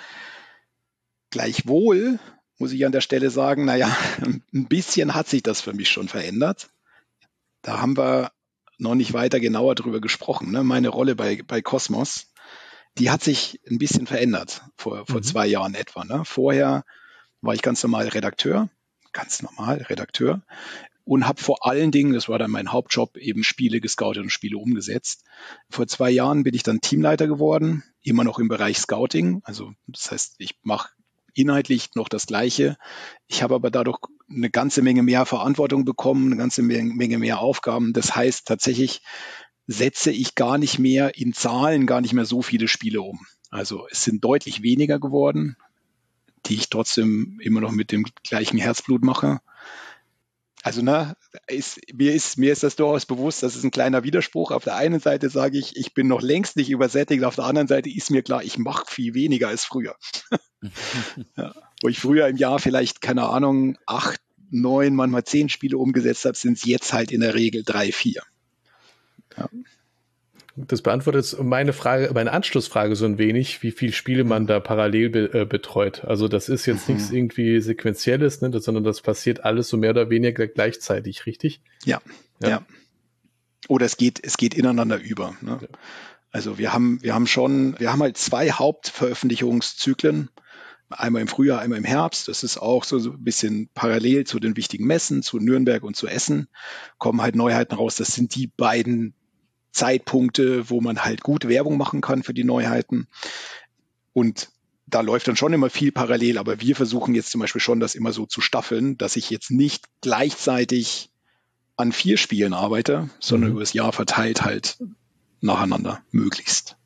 Gleichwohl muss ich an der Stelle sagen, naja, ein bisschen hat sich das für mich schon verändert. Da haben wir noch nicht weiter genauer drüber gesprochen. Ne? Meine Rolle bei, bei Cosmos, die hat sich ein bisschen verändert vor, vor mhm. zwei Jahren etwa. Ne? Vorher war ich ganz normal Redakteur, ganz normal Redakteur. Und habe vor allen Dingen, das war dann mein Hauptjob, eben Spiele gescoutet und Spiele umgesetzt. Vor zwei Jahren bin ich dann Teamleiter geworden, immer noch im Bereich Scouting. Also das heißt, ich mache inhaltlich noch das Gleiche. Ich habe aber dadurch eine ganze Menge mehr Verantwortung bekommen, eine ganze Menge mehr Aufgaben. Das heißt, tatsächlich setze ich gar nicht mehr in Zahlen, gar nicht mehr so viele Spiele um. Also es sind deutlich weniger geworden, die ich trotzdem immer noch mit dem gleichen Herzblut mache. Also ne, ist, mir, ist, mir ist das durchaus bewusst, das ist ein kleiner Widerspruch. Auf der einen Seite sage ich, ich bin noch längst nicht übersättigt, auf der anderen Seite ist mir klar, ich mache viel weniger als früher. Ja, wo ich früher im Jahr vielleicht, keine Ahnung, acht, neun, manchmal zehn Spiele umgesetzt habe, sind es jetzt halt in der Regel drei, vier. Ja. Das beantwortet meine Frage, meine Anschlussfrage so ein wenig, wie viele Spiele man da parallel be, äh, betreut. Also das ist jetzt mhm. nichts irgendwie Sequenzielles, ne, sondern das passiert alles so mehr oder weniger gleichzeitig, richtig? Ja, ja. ja. Oder es geht, es geht ineinander über. Ne? Ja. Also wir haben, wir haben schon, wir haben halt zwei Hauptveröffentlichungszyklen. Einmal im Frühjahr, einmal im Herbst. Das ist auch so, so ein bisschen parallel zu den wichtigen Messen, zu Nürnberg und zu Essen. Kommen halt Neuheiten raus. Das sind die beiden Zeitpunkte, wo man halt gut Werbung machen kann für die Neuheiten. Und da läuft dann schon immer viel parallel, aber wir versuchen jetzt zum Beispiel schon, das immer so zu staffeln, dass ich jetzt nicht gleichzeitig an vier Spielen arbeite, sondern mhm. über das Jahr verteilt halt nacheinander, möglichst.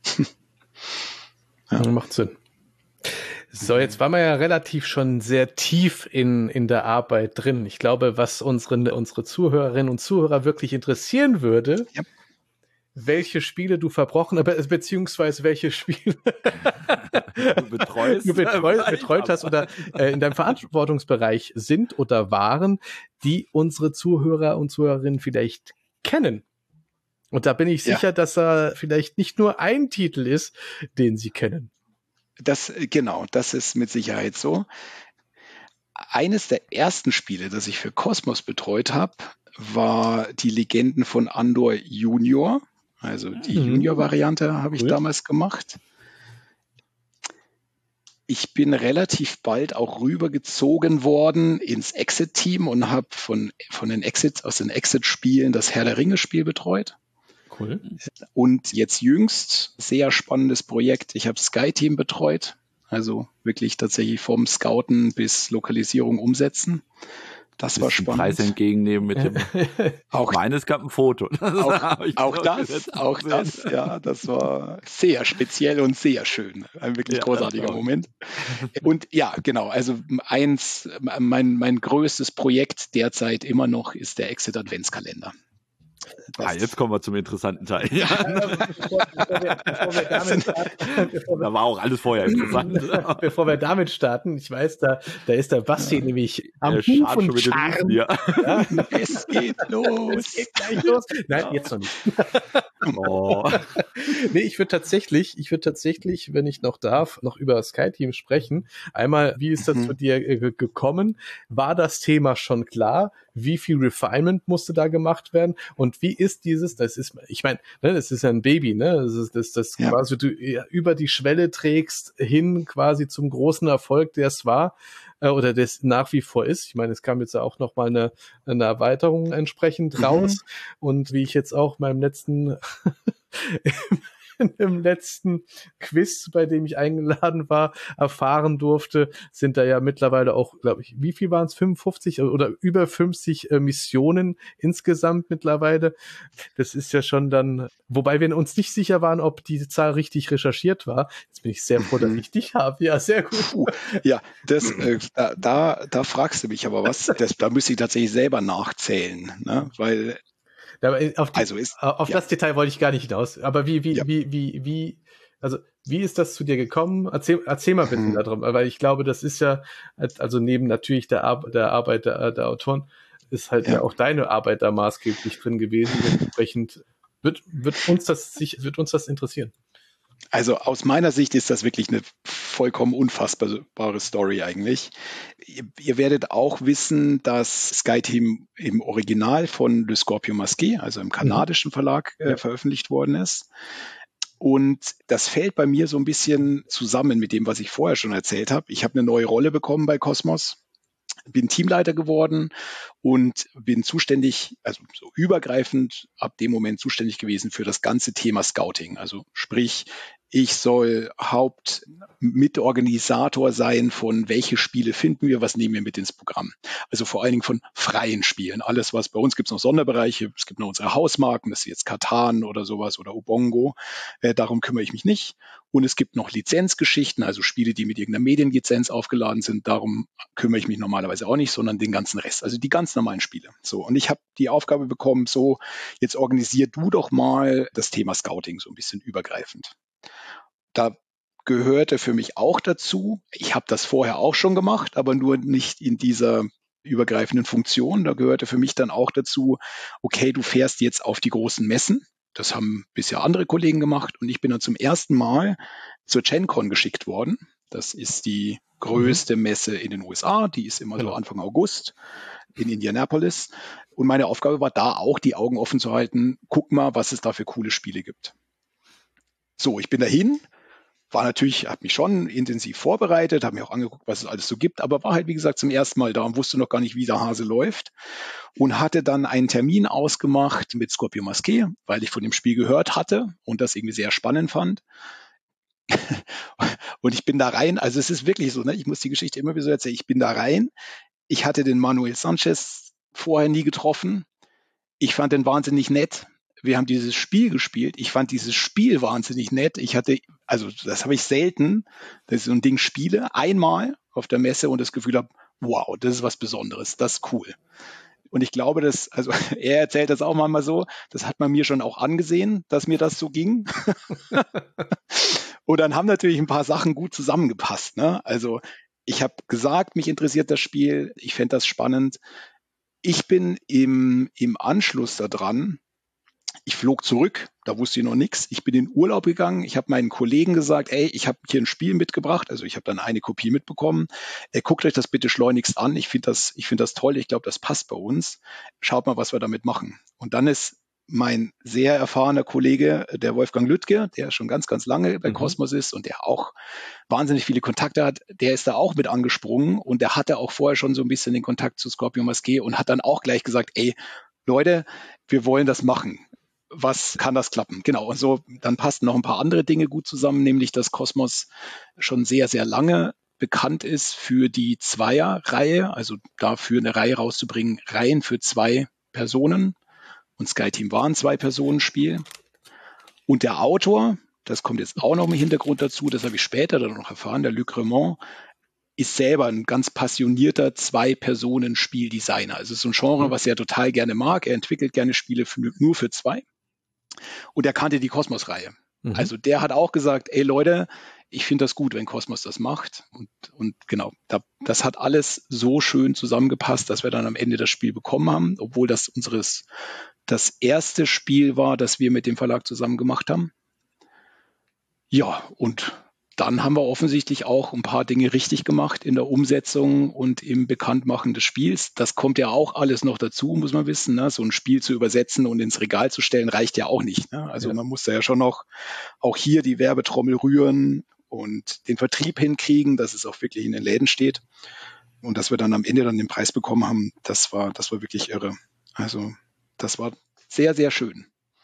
Ja. Macht Sinn. So, jetzt waren wir ja relativ schon sehr tief in, in der Arbeit drin. Ich glaube, was unsere, unsere Zuhörerinnen und Zuhörer wirklich interessieren würde, ja. welche Spiele du verbrochen, beziehungsweise welche Spiele du betreust, du betreut, betreut hast oder äh, in deinem Verantwortungsbereich sind oder waren, die unsere Zuhörer und Zuhörerinnen vielleicht kennen. Und da bin ich sicher, ja. dass er vielleicht nicht nur ein Titel ist, den sie kennen. Das, genau, das ist mit Sicherheit so. Eines der ersten Spiele, das ich für Cosmos betreut habe, war die Legenden von Andor Junior. Also die mhm. Junior-Variante habe ich cool. damals gemacht. Ich bin relativ bald auch rübergezogen worden ins Exit-Team und habe von, von den Exit, aus den Exit-Spielen das Herr der Ringe-Spiel betreut. Cool. Und jetzt jüngst, sehr spannendes Projekt. Ich habe SkyTeam betreut, also wirklich tatsächlich vom Scouten bis Lokalisierung umsetzen. Das war spannend. Preis entgegennehmen mit dem. Auch, ich meine, es gab ein Foto. auch, auch das, auch das, ja, das war sehr speziell und sehr schön. Ein wirklich ja, großartiger Moment. Und ja, genau, also eins, mein, mein größtes Projekt derzeit immer noch ist der Exit Adventskalender. Ah, jetzt kommen wir zum interessanten Teil. Ja. bevor, bevor wir, bevor wir damit starten, bevor wir, da war auch alles vorher interessant. Bevor wir damit starten, ich weiß, da, da ist der Basti ja. nämlich am der Huf und schon mit Charme. Ja. Ja. Es geht los. Es geht gleich los. Nein, ja. jetzt noch nicht. Oh. Nee, ich würde tatsächlich, ich würde tatsächlich, wenn ich noch darf, noch über SkyTeam sprechen. Einmal, wie ist das mhm. zu dir äh, gekommen? War das Thema schon klar? Wie viel Refinement musste da gemacht werden? Und wie ist dieses, das ist, ich meine, ne, das ist ja ein Baby, ne? Das ist das, das ja. quasi du über die Schwelle trägst hin quasi zum großen Erfolg, der es war äh, oder das nach wie vor ist. Ich meine, es kam jetzt ja auch noch mal eine, eine Erweiterung entsprechend mhm. raus. Und wie ich jetzt auch meinem letzten im letzten Quiz, bei dem ich eingeladen war, erfahren durfte, sind da ja mittlerweile auch, glaube ich, wie viel waren es? fünfundfünfzig oder über fünfzig äh, Missionen insgesamt mittlerweile. Das ist ja schon dann, wobei wir uns nicht sicher waren, ob diese Zahl richtig recherchiert war. Jetzt bin ich sehr froh, dass ich dich habe. Ja, sehr gut. Ja, das, äh, da, da, da fragst du mich aber was. Das, da müsste ich tatsächlich selber nachzählen, ne? Weil Auf, die, also ist, auf ja. das Detail wollte ich gar nicht hinaus. Aber wie, wie, ja. wie, wie, wie, also wie ist das zu dir gekommen? Erzähl, erzähl mal bitte hm. darum, weil ich glaube, das ist ja, also neben natürlich der, Ar- der Arbeit der, der Autoren, ist halt ja. ja auch deine Arbeit da maßgeblich drin gewesen. Entsprechend wird, wird uns das sich, wird uns das interessieren. Also aus meiner Sicht ist das wirklich eine vollkommen unfassbare Story eigentlich. Ihr, ihr werdet auch wissen, dass SkyTeam im Original von Le Scorpion Masqué, also im kanadischen Verlag, äh, ja. veröffentlicht worden ist. Und das fällt bei mir so ein bisschen zusammen mit dem, was ich vorher schon erzählt habe. Ich habe eine neue Rolle bekommen bei Kosmos, bin Teamleiter geworden und bin zuständig, also so übergreifend ab dem Moment zuständig gewesen für das ganze Thema Scouting. Also sprich, ich soll Hauptmitorganisator sein von welche Spiele finden wir, was nehmen wir mit ins Programm. Also vor allen Dingen von freien Spielen. Alles, was bei uns gibt es noch Sonderbereiche. Es gibt noch unsere Hausmarken, das ist jetzt Catan oder sowas oder Ubongo. Äh, darum kümmere ich mich nicht. Und es gibt noch Lizenzgeschichten, also Spiele, die mit irgendeiner Medienlizenz aufgeladen sind. Darum kümmere ich mich normalerweise auch nicht, sondern den ganzen Rest. Also die ganz normalen Spiele. So, und ich habe die Aufgabe bekommen, so, jetzt organisier du doch mal das Thema Scouting so ein bisschen übergreifend. Da gehörte für mich auch dazu, ich habe das vorher auch schon gemacht, aber nur nicht in dieser übergreifenden Funktion. Da gehörte für mich dann auch dazu, okay, du fährst jetzt auf die großen Messen. Das haben bisher andere Kollegen gemacht und ich bin dann zum ersten Mal zur GenCon geschickt worden. Das ist die größte mhm. Messe in den U S A, die ist immer genau. so Anfang August in Indianapolis. Und meine Aufgabe war da auch, die Augen offen zu halten, guck mal, was es da für coole Spiele gibt. So, ich bin dahin, war natürlich, habe mich schon intensiv vorbereitet, habe mir auch angeguckt, was es alles so gibt, aber war halt, wie gesagt, zum ersten Mal da und wusste noch gar nicht, wie der Hase läuft und hatte dann einen Termin ausgemacht mit Scorpion Masqué, weil ich von dem Spiel gehört hatte und das irgendwie sehr spannend fand. Und ich bin da rein, also es ist wirklich so, ne, ich muss die Geschichte immer wieder so erzählen, ich bin da rein, ich hatte den Manuel Sanchez vorher nie getroffen, ich fand den wahnsinnig nett. Wir haben dieses Spiel gespielt. Ich fand dieses Spiel wahnsinnig nett. Ich hatte, also das habe ich selten, dass ich so ein Ding spiele, einmal auf der Messe und das Gefühl habe, wow, das ist was Besonderes, das ist cool. Und ich glaube, dass, also er erzählt das auch manchmal so, das hat man mir schon auch angesehen, dass mir das so ging. Und dann haben natürlich ein paar Sachen gut zusammengepasst, ne? Also ich habe gesagt, mich interessiert das Spiel, ich fände das spannend. Ich bin im, im Anschluss daran, ich flog zurück, da wusste ich noch nichts. Ich bin in Urlaub gegangen. Ich habe meinen Kollegen gesagt, ey, ich habe hier ein Spiel mitgebracht. Also ich habe dann eine Kopie mitbekommen. Ey, guckt euch das bitte schleunigst an. Ich finde das, ich finde das toll. Ich glaube, das passt bei uns. Schaut mal, was wir damit machen. Und dann ist mein sehr erfahrener Kollege, der Wolfgang Lüttke, der schon ganz, ganz lange bei mhm. Kosmos ist und der auch wahnsinnig viele Kontakte hat, der ist da auch mit angesprungen und der hatte auch vorher schon so ein bisschen den Kontakt zu Scorpion Masqué und hat dann auch gleich gesagt, ey, Leute, wir wollen das machen. was kann das klappen? Genau, und so, dann passten noch ein paar andere Dinge gut zusammen, nämlich dass Kosmos schon sehr, sehr lange bekannt ist für die Zweier-Reihe, also dafür eine Reihe rauszubringen, Reihen für zwei Personen. Und SkyTeam war ein Zwei-Personen-Spiel. Und der Autor, das kommt jetzt auch noch im Hintergrund dazu, das habe ich später dann noch erfahren, der Luc Remond, ist selber ein ganz passionierter Zwei-Personen-Spieldesigner. Also es ist so ein Genre, was er total gerne mag. Er entwickelt gerne Spiele für, nur für zwei. Und er kannte die Kosmos-Reihe. Mhm. Also der hat auch gesagt, ey Leute, ich finde das gut, wenn Kosmos das macht. Und, und genau, da, das hat alles so schön zusammengepasst, dass wir dann am Ende das Spiel bekommen haben, obwohl das unseres das erste Spiel war, das wir mit dem Verlag zusammen gemacht haben. Ja, und dann haben wir offensichtlich auch ein paar Dinge richtig gemacht in der Umsetzung und im Bekanntmachen des Spiels. Das kommt ja auch alles noch dazu, muss man wissen. Ne? So ein Spiel zu übersetzen und ins Regal zu stellen, reicht ja auch nicht. Ne? Also ja. Man muss da ja schon noch auch hier die Werbetrommel rühren und den Vertrieb hinkriegen, dass es auch wirklich in den Läden steht. Und dass wir dann am Ende dann den Preis bekommen haben, das war, das war wirklich irre. Also das war sehr, sehr schön.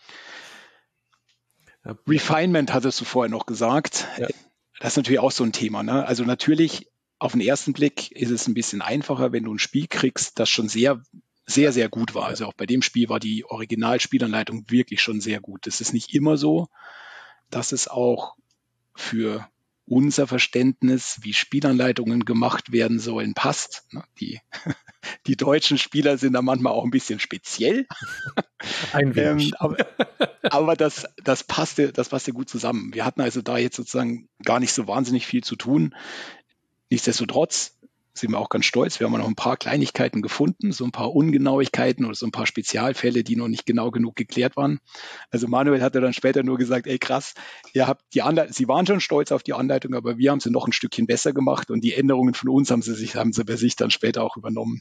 Ja. Refinement hattest du vorher noch gesagt. Ja. Das ist natürlich auch so ein Thema. Ne? Also natürlich, auf den ersten Blick ist es ein bisschen einfacher, wenn du ein Spiel kriegst, das schon sehr, sehr, sehr gut war. Also auch bei dem Spiel war die Originalspielanleitung wirklich schon sehr gut. Das ist nicht immer so, dass es auch für unser Verständnis, wie Spielanleitungen gemacht werden sollen, passt. Ne? Die, die deutschen Spieler sind da manchmal auch ein bisschen speziell. Ein wenig. ähm, aber aber das, das, passte, das passte gut zusammen. Wir hatten also da jetzt sozusagen gar nicht so wahnsinnig viel zu tun. Nichtsdestotrotz sind wir auch ganz stolz. Wir haben noch ein paar Kleinigkeiten gefunden, so ein paar Ungenauigkeiten oder so ein paar Spezialfälle, die noch nicht genau genug geklärt waren. Also Manuel hatte dann später nur gesagt, ey krass, ihr habt die Anleitung, Sie waren schon stolz auf die Anleitung, aber wir haben sie noch ein Stückchen besser gemacht und die Änderungen von uns haben sie sich, haben sie bei sich dann später auch übernommen.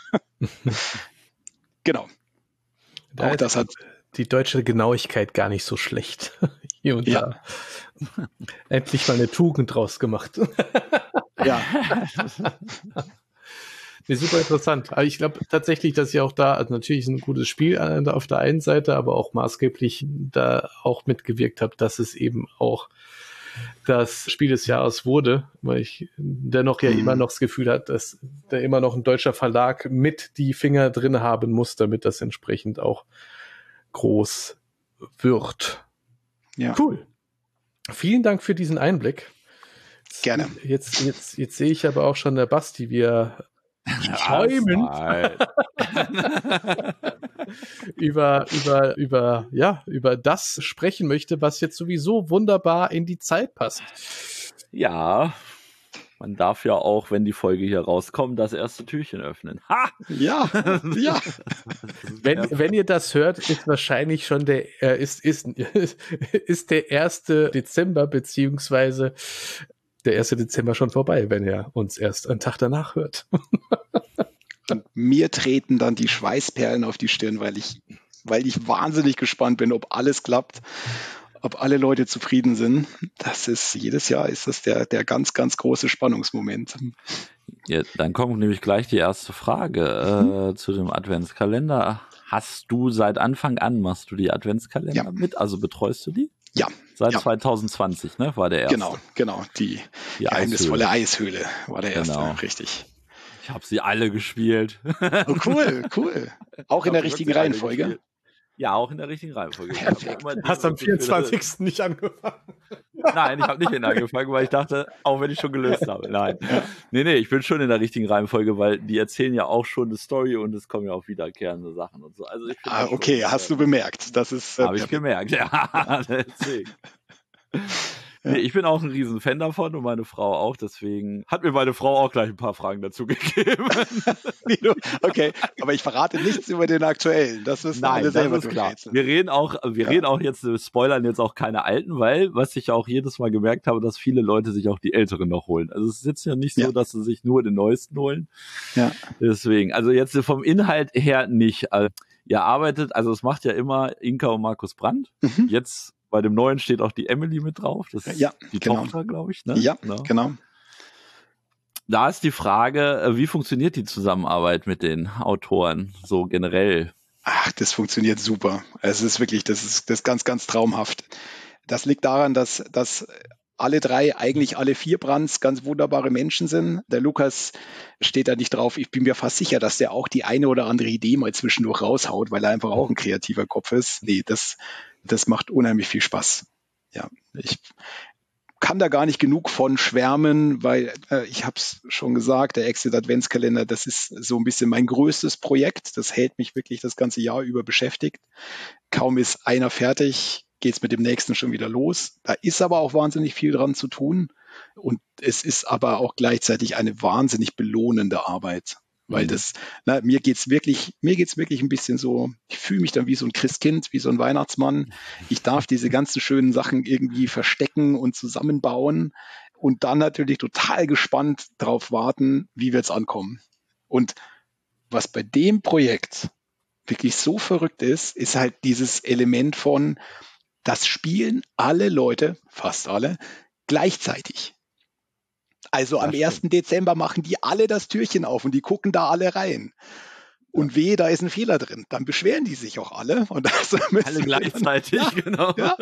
Genau. Da auch das hat die deutsche Genauigkeit gar nicht so schlecht. Hier und ja. da. Endlich mal eine Tugend draus gemacht. Ja. Nee, super interessant. Aber ich glaube tatsächlich, dass ja auch da, also natürlich ist ein gutes Spiel auf der einen Seite, aber auch maßgeblich da auch mitgewirkt habe, dass es eben auch das Spiel des Jahres wurde, weil ich dennoch ja mhm. immer noch das Gefühl hat, dass da immer noch ein deutscher Verlag mit die Finger drin haben muss, damit das entsprechend auch groß wird. Ja. Cool. Vielen Dank für diesen Einblick. Gerne. Jetzt, jetzt, jetzt sehe ich aber auch schon der Basti, wie er schäumend über, über, über, ja, über das sprechen möchte, was jetzt sowieso wunderbar in die Zeit passt. Ja, man darf ja auch, wenn die Folge hier rauskommt, das erste Türchen öffnen. Ha! Ja, ja. Wenn, wenn ihr das hört, ist wahrscheinlich schon der, äh, ist, ist, ist der erste Dezember, beziehungsweise der erste Dezember schon vorbei, wenn ihr uns erst einen Tag danach hört. Und mir treten dann die Schweißperlen auf die Stirn, weil ich, weil ich wahnsinnig gespannt bin, ob alles klappt, ob alle Leute zufrieden sind. Das ist, jedes Jahr ist das der, der ganz, ganz große Spannungsmoment. Ja, dann kommt nämlich gleich die erste Frage äh, hm? zu dem Adventskalender. Hast du seit Anfang an, machst du die Adventskalender ja. mit? Also betreust du die? Ja. Seit ja. zwanzig zwanzig, ne, war der erste. Genau, genau. Die, die geheimnisvolle Eishöhle. Eishöhle war der erste, genau. Richtig. Ich habe sie alle gespielt. Oh, cool, cool. Auch in der richtigen Reihenfolge? Ja, auch in der richtigen Reihenfolge. Hast am vierundzwanzigsten nicht angefangen? Nein, ich habe nicht in angefangen, weil ich dachte, auch wenn ich schon gelöst habe. Nein. Nee, nee, ich bin schon in der richtigen Reihenfolge, weil die erzählen ja auch schon eine Story und es kommen ja auch wiederkehrende Sachen und so. Also ich ah, okay, schon, hast äh, du bemerkt. Das ist. Habe ich gemerkt, ja. Deswegen. Nee, ich bin auch ein riesen Fan davon und meine Frau auch, deswegen hat mir meine Frau auch gleich ein paar Fragen dazu gegeben. Okay, aber ich verrate nichts über den aktuellen. Das ist Nein, das ist klar. Wir reden auch, wir ja. reden auch jetzt, wir spoilern jetzt auch keine alten, weil, was ich auch jedes Mal gemerkt habe, dass viele Leute sich auch die älteren noch holen. Also es ist jetzt ja nicht so, ja. dass sie sich nur den neuesten holen. Ja. Deswegen, also jetzt vom Inhalt her nicht. Also, ihr arbeitet, also es macht ja immer Inka und Markus Brandt. Mhm. Jetzt bei dem neuen steht auch die Emily mit drauf. Das ist ja, die genau. Tochter, glaube ich. Ne? Ja, genau. genau. Da ist die Frage, wie funktioniert die Zusammenarbeit mit den Autoren so generell? Ach, das funktioniert super. Es ist wirklich, das ist, das ist ganz, ganz traumhaft. Das liegt daran, dass, dass alle drei, eigentlich alle vier Brands ganz wunderbare Menschen sind. Der Lukas steht da nicht drauf. Ich bin mir fast sicher, dass der auch die eine oder andere Idee mal zwischendurch raushaut, weil er einfach auch ein kreativer Kopf ist. Nee, das, das macht unheimlich viel Spaß. Ja, ich kann da gar nicht genug von schwärmen, weil äh, ich habe es schon gesagt, der Exit Adventskalender, das ist so ein bisschen mein größtes Projekt. Das hält mich wirklich das ganze Jahr über beschäftigt. Kaum ist einer fertig, geht's mit dem nächsten schon wieder los. Da ist aber auch wahnsinnig viel dran zu tun. Und es ist aber auch gleichzeitig eine wahnsinnig belohnende Arbeit. Weil das, na, mir geht's wirklich, mir geht's wirklich ein bisschen so, ich fühle mich dann wie so ein Christkind, wie so ein Weihnachtsmann. Ich darf diese ganzen schönen Sachen irgendwie verstecken und zusammenbauen und dann natürlich total gespannt drauf warten, wie wird's ankommen. Und was bei dem Projekt wirklich so verrückt ist, ist halt dieses Element von, das spielen alle Leute, fast alle, gleichzeitig. Also am ersten Dezember machen die alle das Türchen auf und die gucken da alle rein. Und wehe, da ist ein Fehler drin. Dann beschweren die sich auch alle. Und das alle gleichzeitig, ja, genau. Ja.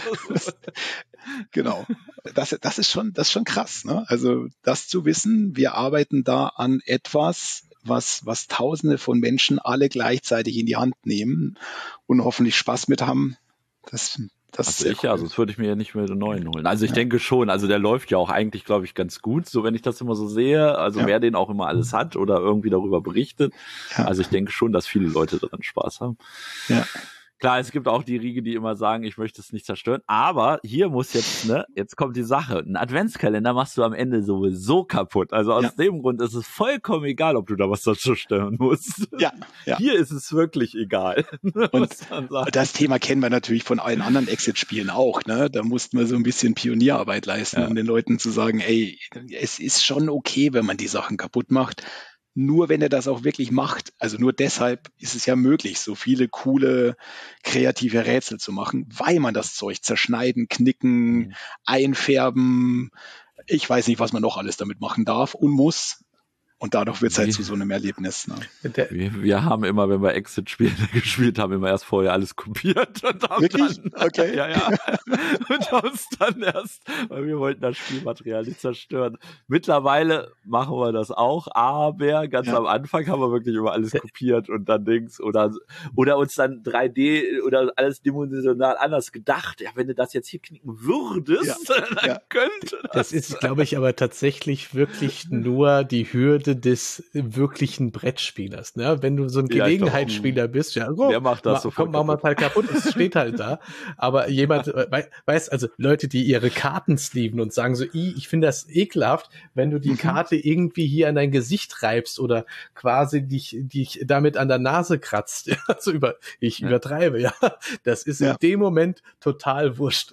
Genau. Das, das ist schon, das ist schon krass, ne? Also das zu wissen, wir arbeiten da an etwas, was, was Tausende von Menschen alle gleichzeitig in die Hand nehmen und hoffentlich Spaß mit haben. Das Das also ich cool. ja, sonst würde ich mir ja nicht mehr den neuen holen. Also ich ja. denke schon, also der läuft ja auch eigentlich, glaube ich, ganz gut, so wenn ich das immer so sehe. Also ja. wer den auch immer alles hat oder irgendwie darüber berichtet. Ja. Also ich denke schon, dass viele Leute daran Spaß haben. Ja. Klar, es gibt auch die Riege, die immer sagen, ich möchte es nicht zerstören. Aber hier muss jetzt, ne, jetzt kommt die Sache. Ein Adventskalender machst du am Ende sowieso kaputt. Also aus ja. dem Grund ist es vollkommen egal, ob du da was zerstören musst. Ja, ja. Hier ist es wirklich egal. Und das Thema kennen wir natürlich von allen anderen Exit-Spielen auch, ne? Da mussten wir so ein bisschen Pionierarbeit leisten, ja. um den Leuten zu sagen, ey, es ist schon okay, wenn man die Sachen kaputt macht. Nur wenn er das auch wirklich macht, also nur deshalb ist es ja möglich, so viele coole, kreative Rätsel zu machen, weil man das Zeug zerschneiden, knicken, mhm. einfärben, ich weiß nicht, was man noch alles damit machen darf und muss. Und dadurch wird es halt zu so einem Erlebnis. Ne? Wir, wir haben immer, wenn wir Exit-Spiele gespielt haben, immer erst vorher alles kopiert. Und haben Wirklich? Dann, okay. Ja, ja. Und haben es dann erst, weil wir wollten das Spielmaterial nicht zerstören. Mittlerweile machen wir das auch, aber ganz ja. am Anfang haben wir wirklich immer alles kopiert und dann Dings oder, oder uns dann drei D oder alles dimensional anders gedacht. Ja, wenn du das jetzt hier knicken würdest, ja. dann ja. könnte das. Das ist, glaube ich, aber tatsächlich wirklich nur die Hürde des wirklichen Brettspielers, ne? Wenn du so ein ja, Gelegenheitsspieler bist, ja, oh, wer macht das ma, so komm, mach mal halt kaputt, es steht halt da. Aber jemand, we, weiß, also Leute, die ihre Karten sleeven und sagen so, ich finde das ekelhaft, wenn du die mhm. Karte irgendwie hier an dein Gesicht reibst oder quasi dich, dich damit an der Nase kratzt. Ja, also über, ich ja. übertreibe, ja. Das ist ja. in dem Moment total wurscht.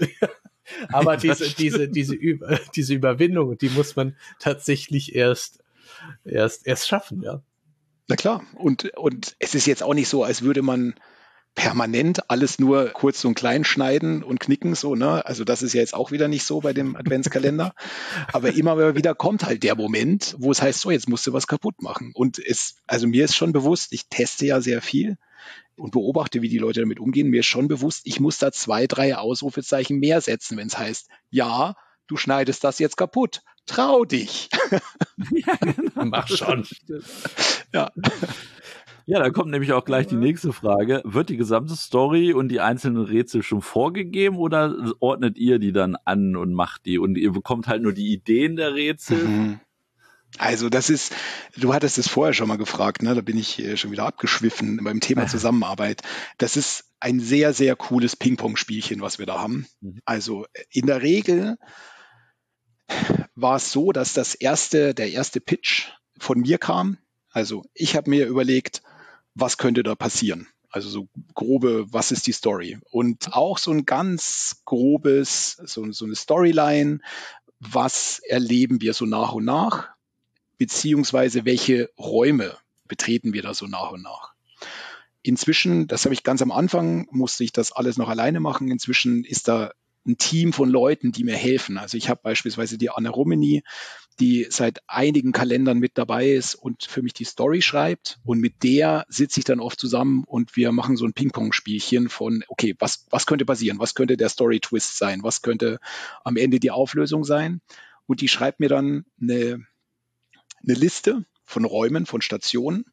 Aber diese, diese, diese, Über, diese Überwindung, die muss man tatsächlich erst erst erst schaffen, ja. Na klar. Und, und es ist jetzt auch nicht so, als würde man permanent alles nur kurz und klein schneiden und knicken, so, ne? Also das ist ja jetzt auch wieder nicht so bei dem Adventskalender. Aber immer wieder kommt halt der Moment, wo es heißt, so, jetzt musst du was kaputt machen. Und es, also mir ist schon bewusst, ich teste ja sehr viel und beobachte, wie die Leute damit umgehen. Mir ist schon bewusst, ich muss da zwei, drei Ausrufezeichen mehr setzen, wenn es heißt, ja, du schneidest das jetzt kaputt. Trau dich. Ja, genau. Mach schon. Ja. Ja, da kommt nämlich auch gleich die nächste Frage. Wird die gesamte Story und die einzelnen Rätsel schon vorgegeben oder ordnet ihr die dann an und macht die? Und ihr bekommt halt nur die Ideen der Rätsel? Mhm. Also das ist, du hattest es vorher schon mal gefragt, ne? Da bin ich schon wieder abgeschwiffen beim Thema Zusammenarbeit. Das ist ein sehr, sehr cooles Ping-Pong-Spielchen, was wir da haben. Mhm. Also in der Regel war es so, dass das erste, der erste Pitch von mir kam. Also ich habe mir überlegt, was könnte da passieren? Also so grobe, was ist die Story? Und auch so ein ganz grobes, so, so eine Storyline, was erleben wir so nach und nach? Beziehungsweise welche Räume betreten wir da so nach und nach? Inzwischen, das habe ich ganz am Anfang, musste ich das alles noch alleine machen. Inzwischen ist da ein Team von Leuten, die mir helfen. Also ich habe beispielsweise die Anne Rummenigge, die seit einigen Kalendern mit dabei ist und für mich die Story schreibt. Und mit der sitze ich dann oft zusammen und wir machen so ein Ping-Pong-Spielchen von, okay, was, was könnte passieren? Was könnte der Story-Twist sein? Was könnte am Ende die Auflösung sein? Und die schreibt mir dann eine, eine Liste von Räumen, von Stationen.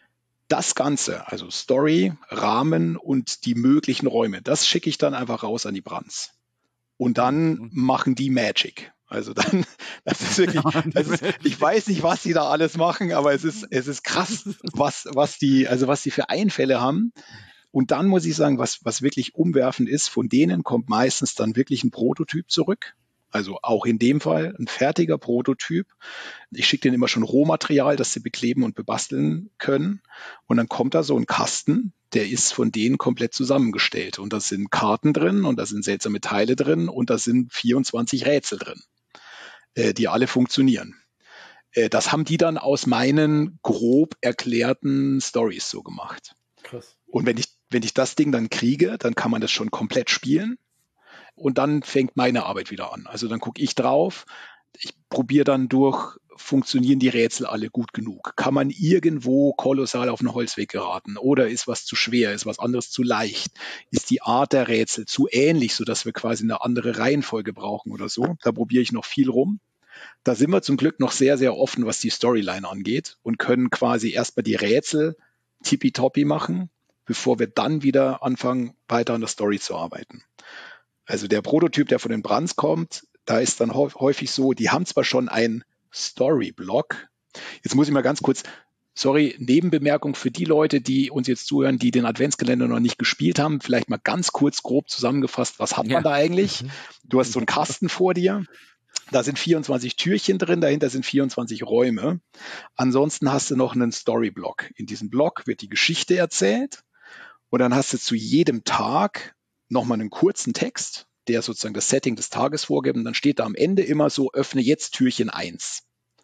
Das Ganze, also Story, Rahmen und die möglichen Räume, das schicke ich dann einfach raus an die Brands. Und dann machen die Magic. Also dann, das ist wirklich, das ist, ich weiß nicht, was die da alles machen, aber es ist, es ist krass, was, was die, also was die für Einfälle haben. Und dann muss ich sagen, was, was wirklich umwerfend ist, von denen kommt meistens dann wirklich ein Prototyp zurück. Also auch in dem Fall ein fertiger Prototyp. Ich schicke denen immer schon Rohmaterial, das sie bekleben und bebasteln können. Und dann kommt da so ein Kasten, der ist von denen komplett zusammengestellt. Und da sind Karten drin und da sind seltsame Teile drin und da sind vierundzwanzig Rätsel drin, äh, die alle funktionieren. Äh, das haben die dann aus meinen grob erklärten Stories so gemacht. Krass. Und wenn ich, wenn ich das Ding dann kriege, dann kann man das schon komplett spielen. Und dann fängt meine Arbeit wieder an. Also dann gucke ich drauf, ich probiere dann durch, funktionieren die Rätsel alle gut genug? Kann man irgendwo kolossal auf einen Holzweg geraten? Oder ist was zu schwer? Ist was anderes zu leicht? Ist die Art der Rätsel zu ähnlich, sodass wir quasi eine andere Reihenfolge brauchen oder so? Da probiere ich noch viel rum. Da sind wir zum Glück noch sehr, sehr offen, was die Storyline angeht und können quasi erstmal die Rätsel tippitoppi machen, bevor wir dann wieder anfangen, weiter an der Story zu arbeiten. Also der Prototyp, der von den Brands kommt, da ist dann häufig so, die haben zwar schon einen Story-Block. Jetzt muss ich mal ganz kurz, sorry, Nebenbemerkung für die Leute, die uns jetzt zuhören, die den Adventskalender noch nicht gespielt haben, vielleicht mal ganz kurz grob zusammengefasst, was hat ja. man da eigentlich? Du hast so einen Kasten vor dir, da sind vierundzwanzig Türchen drin, dahinter sind vierundzwanzig Räume. Ansonsten hast du noch einen Story-Block. In diesem Block wird die Geschichte erzählt und dann hast du zu jedem Tag nochmal einen kurzen Text, der sozusagen das Setting des Tages vorgibt und dann steht da am Ende immer so, öffne jetzt Türchen eins.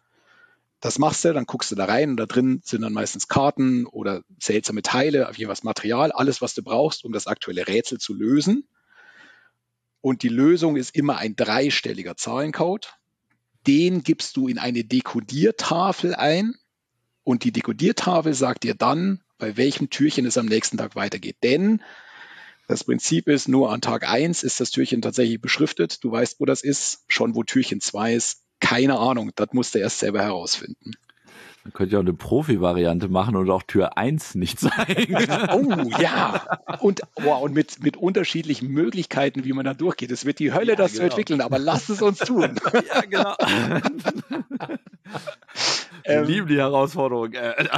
Das machst du, dann guckst du da rein und da drin sind dann meistens Karten oder seltsame Teile, auf jeweils Material, alles, was du brauchst, um das aktuelle Rätsel zu lösen. Und die Lösung ist immer ein dreistelliger Zahlencode. Den gibst du in eine Dekodiertafel ein und die Dekodiertafel sagt dir dann, bei welchem Türchen es am nächsten Tag weitergeht. Denn das Prinzip ist, nur an Tag eins ist das Türchen tatsächlich beschriftet. Du weißt, wo das ist. Schon wo Türchen zwei ist, keine Ahnung. Das musst du erst selber herausfinden. Man könnte ja auch eine Profi-Variante machen und auch Tür eins nicht zeigen. Oh, ja. Und, oh, und mit, mit unterschiedlichen Möglichkeiten, wie man da durchgeht. Es wird die Hölle, ja, das genau. zu entwickeln, aber lass es uns tun. Ja, genau. Wir lieben die Herausforderung.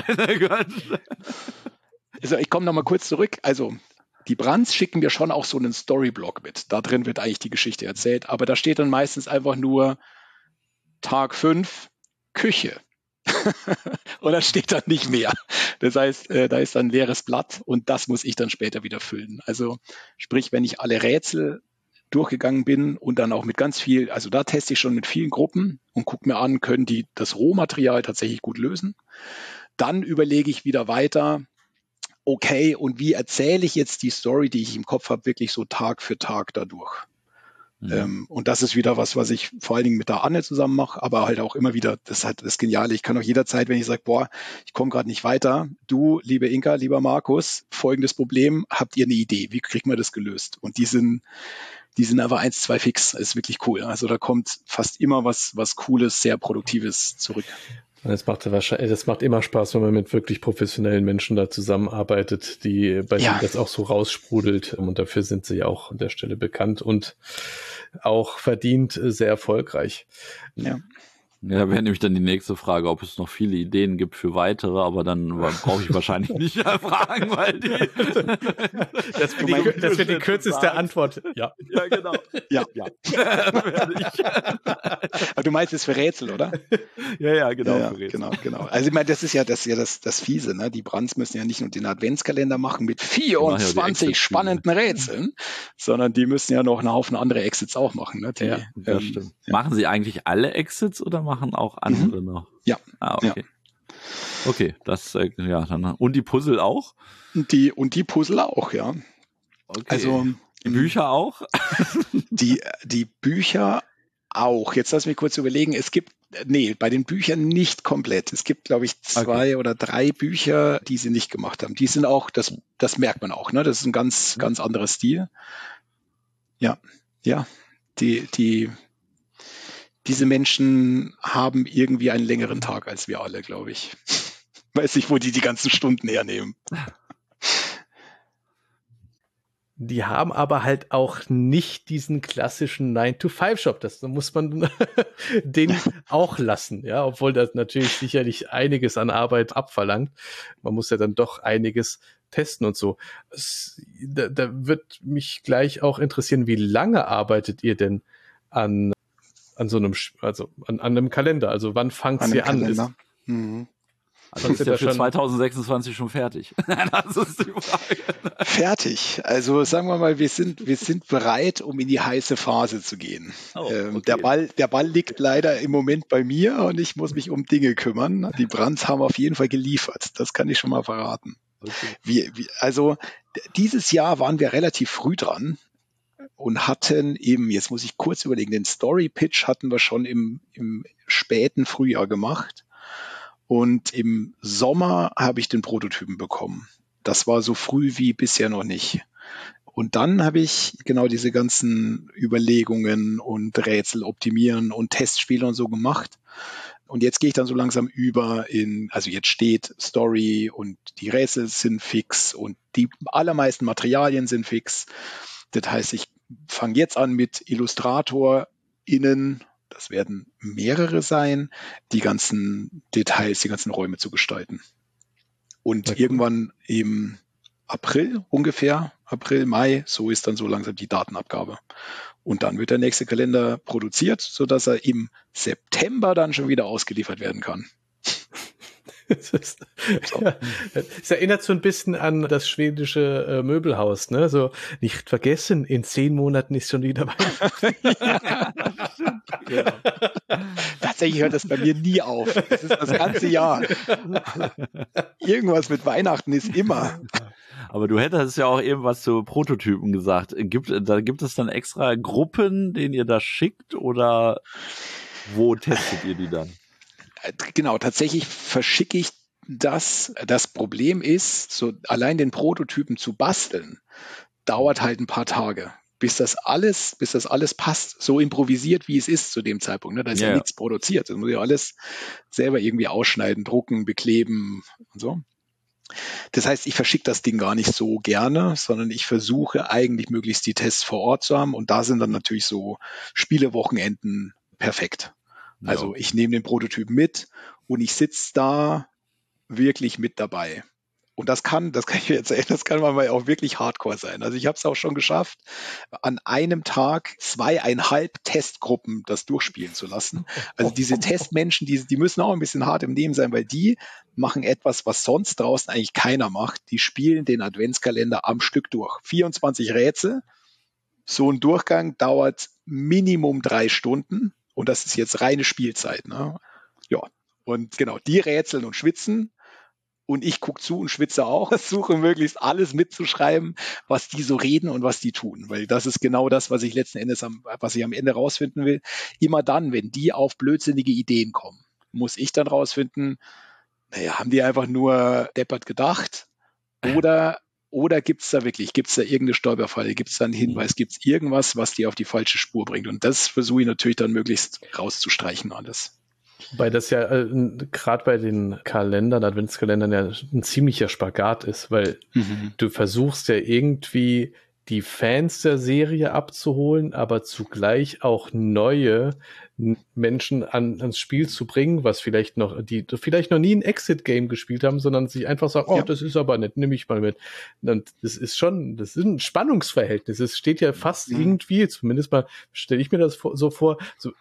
Also ich komme nochmal kurz zurück. Also die Brands schicken wir schon auch so einen Storyblock mit. Da drin wird eigentlich die Geschichte erzählt, aber da steht dann meistens einfach nur Tag fünf, Küche. Und da steht dann nicht mehr. Das heißt, äh, da ist dann ein leeres Blatt und das muss ich dann später wieder füllen. Also sprich, wenn ich alle Rätsel durchgegangen bin und dann auch mit ganz viel, also da teste ich schon mit vielen Gruppen und gucke mir an, können die das Rohmaterial tatsächlich gut lösen. Dann überlege ich wieder weiter, okay, und wie erzähle ich jetzt die Story, die ich im Kopf habe, wirklich so Tag für Tag dadurch? Mhm. Ähm, und das ist wieder was, was ich vor allen Dingen mit der Anne zusammen mache, aber halt auch immer wieder, das ist halt das Geniale. Ich kann auch jederzeit, wenn ich sage, boah, ich komme gerade nicht weiter, du, liebe Inka, lieber Markus, folgendes Problem, habt ihr eine Idee? Wie kriegt man das gelöst? Und die sind, die sind aber eins, zwei fix. Das ist wirklich cool. Also da kommt fast immer was, was Cooles, sehr Produktives zurück. Das macht wahrscheinlich, das macht immer Spaß, wenn man mit wirklich professionellen Menschen da zusammenarbeitet, die bei ja. denen das auch so raussprudelt. Und dafür sind sie ja auch an der Stelle bekannt und auch verdient sehr erfolgreich. Ja. Ja, wäre nämlich dann die nächste Frage, ob es noch viele Ideen gibt für weitere, aber dann brauche ich wahrscheinlich nicht fragen, weil die das wird die, das wird die kürzeste Antwort. Ja, ja genau. Ja, ja. Aber du meinst es für Rätsel, oder? Ja, ja, genau. Ja, ja, genau, genau. Also ich meine, das ist ja das, ja das, das Fiese, ne? Die Brands müssen ja nicht nur den Adventskalender machen mit vierundzwanzig ja spannenden Rätseln, sondern die müssen ja noch einen Haufen andere Exits auch machen. Ne? Die, ja, das ähm, stimmt. Ja. Machen sie eigentlich alle Exits oder machen auch andere mhm. noch? Ja. Ah, okay. Ja. Okay, das, äh, ja, dann, und die Puzzle auch? Die, und die Puzzle auch, ja. Okay. Also, Die Bücher auch? Die, die Bücher auch. Jetzt lass mich kurz überlegen. Es gibt, nee, bei den Büchern nicht komplett. Es gibt, glaube ich, zwei okay. oder drei Bücher, die sie nicht gemacht haben. Die sind auch, das, das merkt man auch, ne? Das ist ein ganz, ganz anderer Stil. Ja, ja. Die, die, diese Menschen haben irgendwie einen längeren Tag als wir alle, glaube ich. Weiß nicht, wo die die ganzen Stunden hernehmen. Die haben aber halt auch nicht diesen klassischen nine to five Job. Das muss man den auch lassen, ja, obwohl das natürlich sicherlich einiges an Arbeit abverlangt. Man muss ja dann doch einiges testen und so. Es, da, da wird mich gleich auch interessieren, wie lange arbeitet ihr denn an, an so einem, also an, an einem Kalender? Also wann fangt ihr an? Ist, mhm. Also ist der für zwanzig sechsundzwanzig schon fertig? Das ist die Frage. Fertig. Also sagen wir mal, wir sind, wir sind bereit, um in die heiße Phase zu gehen. Oh, ähm, okay. der, Ball, der Ball liegt leider im Moment bei mir und ich muss mich um Dinge kümmern. Die Brands haben auf jeden Fall geliefert. Das kann ich schon mal verraten. Okay. Wir, wir, also dieses Jahr waren wir relativ früh dran und hatten eben, jetzt muss ich kurz überlegen, den Story-Pitch hatten wir schon im, im späten Frühjahr gemacht. Und im Sommer habe ich den Prototypen bekommen. Das war so früh wie bisher noch nicht. Und dann habe ich genau diese ganzen Überlegungen und Rätsel optimieren und Testspiele und so gemacht. Und jetzt gehe ich dann so langsam über in, also jetzt steht Story und die Rätsel sind fix und die allermeisten Materialien sind fix. Das heißt, ich fange jetzt an mit IllustratorInnen. Das werden mehrere sein, die ganzen Details, die ganzen Räume zu gestalten. Und ja, irgendwann cool. im April ungefähr, April, Mai, so ist dann so langsam die Datenabgabe. Und dann wird der nächste Kalender produziert, sodass er im September dann schon wieder ausgeliefert werden kann. Das, ist, ja, das erinnert so ein bisschen an das schwedische äh, Möbelhaus, ne? So, nicht vergessen, in zehn Monaten ist schon wieder Weihnachten. Ja, genau. Tatsächlich hört das bei mir nie auf. Das ist das ganze Jahr. Irgendwas mit Weihnachten ist immer. Aber du hättest ja auch eben was zu Prototypen gesagt. Gibt, da gibt es dann extra Gruppen, denen ihr das schickt, oder wo testet ihr die dann? Genau, tatsächlich verschicke ich das. Das Problem ist, so allein den Prototypen zu basteln, dauert halt ein paar Tage, bis das alles, bis das alles passt, so improvisiert, wie es ist zu dem Zeitpunkt. Ne? Da ist ja, ja nichts produziert. Das muss ja alles selber irgendwie ausschneiden, drucken, bekleben und so. Das heißt, ich verschicke das Ding gar nicht so gerne, sondern ich versuche eigentlich möglichst die Tests vor Ort zu haben. Und da sind dann natürlich so Spielewochenenden perfekt. Also ich nehme den Prototypen mit und ich sitze da wirklich mit dabei. Und das kann, das kann ich mir erzählen, das kann manchmal auch wirklich hardcore sein. Also ich habe es auch schon geschafft, an einem Tag zweieinhalb Testgruppen das durchspielen zu lassen. Also diese Testmenschen, die, die müssen auch ein bisschen hart im Nehmen sein, weil die machen etwas, was sonst draußen eigentlich keiner macht. Die spielen den Adventskalender am Stück durch. vierundzwanzig Rätsel. So ein Durchgang dauert Minimum drei Stunden. Und das ist jetzt reine Spielzeit. Ne? Ja, und genau, die rätseln und schwitzen. Und ich gucke zu und schwitze auch. Versuche möglichst alles mitzuschreiben, was die so reden und was die tun. Weil das ist genau das, was ich letzten Endes, am, was ich am Ende rausfinden will. Immer dann, wenn die auf blödsinnige Ideen kommen, muss ich dann rausfinden, naja, haben die einfach nur deppert gedacht? Oder Oder gibt es da wirklich, gibt es da irgendeine Stolperfalle, gibt es da einen Hinweis, gibt es irgendwas, was die auf die falsche Spur bringt? Und das versuche ich natürlich dann möglichst rauszustreichen alles. Weil das ja äh, gerade bei den Kalendern, Adventskalendern ja ein ziemlicher Spagat ist, weil mhm. du versuchst ja irgendwie die Fans der Serie abzuholen, aber zugleich auch neue Menschen an, ans Spiel zu bringen, was vielleicht noch, die vielleicht noch nie ein Exit-Game gespielt haben, sondern sich einfach sagen, oh, ja. das ist aber nett, nehme ich mal mit. Und das ist schon, das ist ein Spannungsverhältnis. Es steht ja fast mhm. irgendwie, zumindest mal stelle ich mir das so vor, so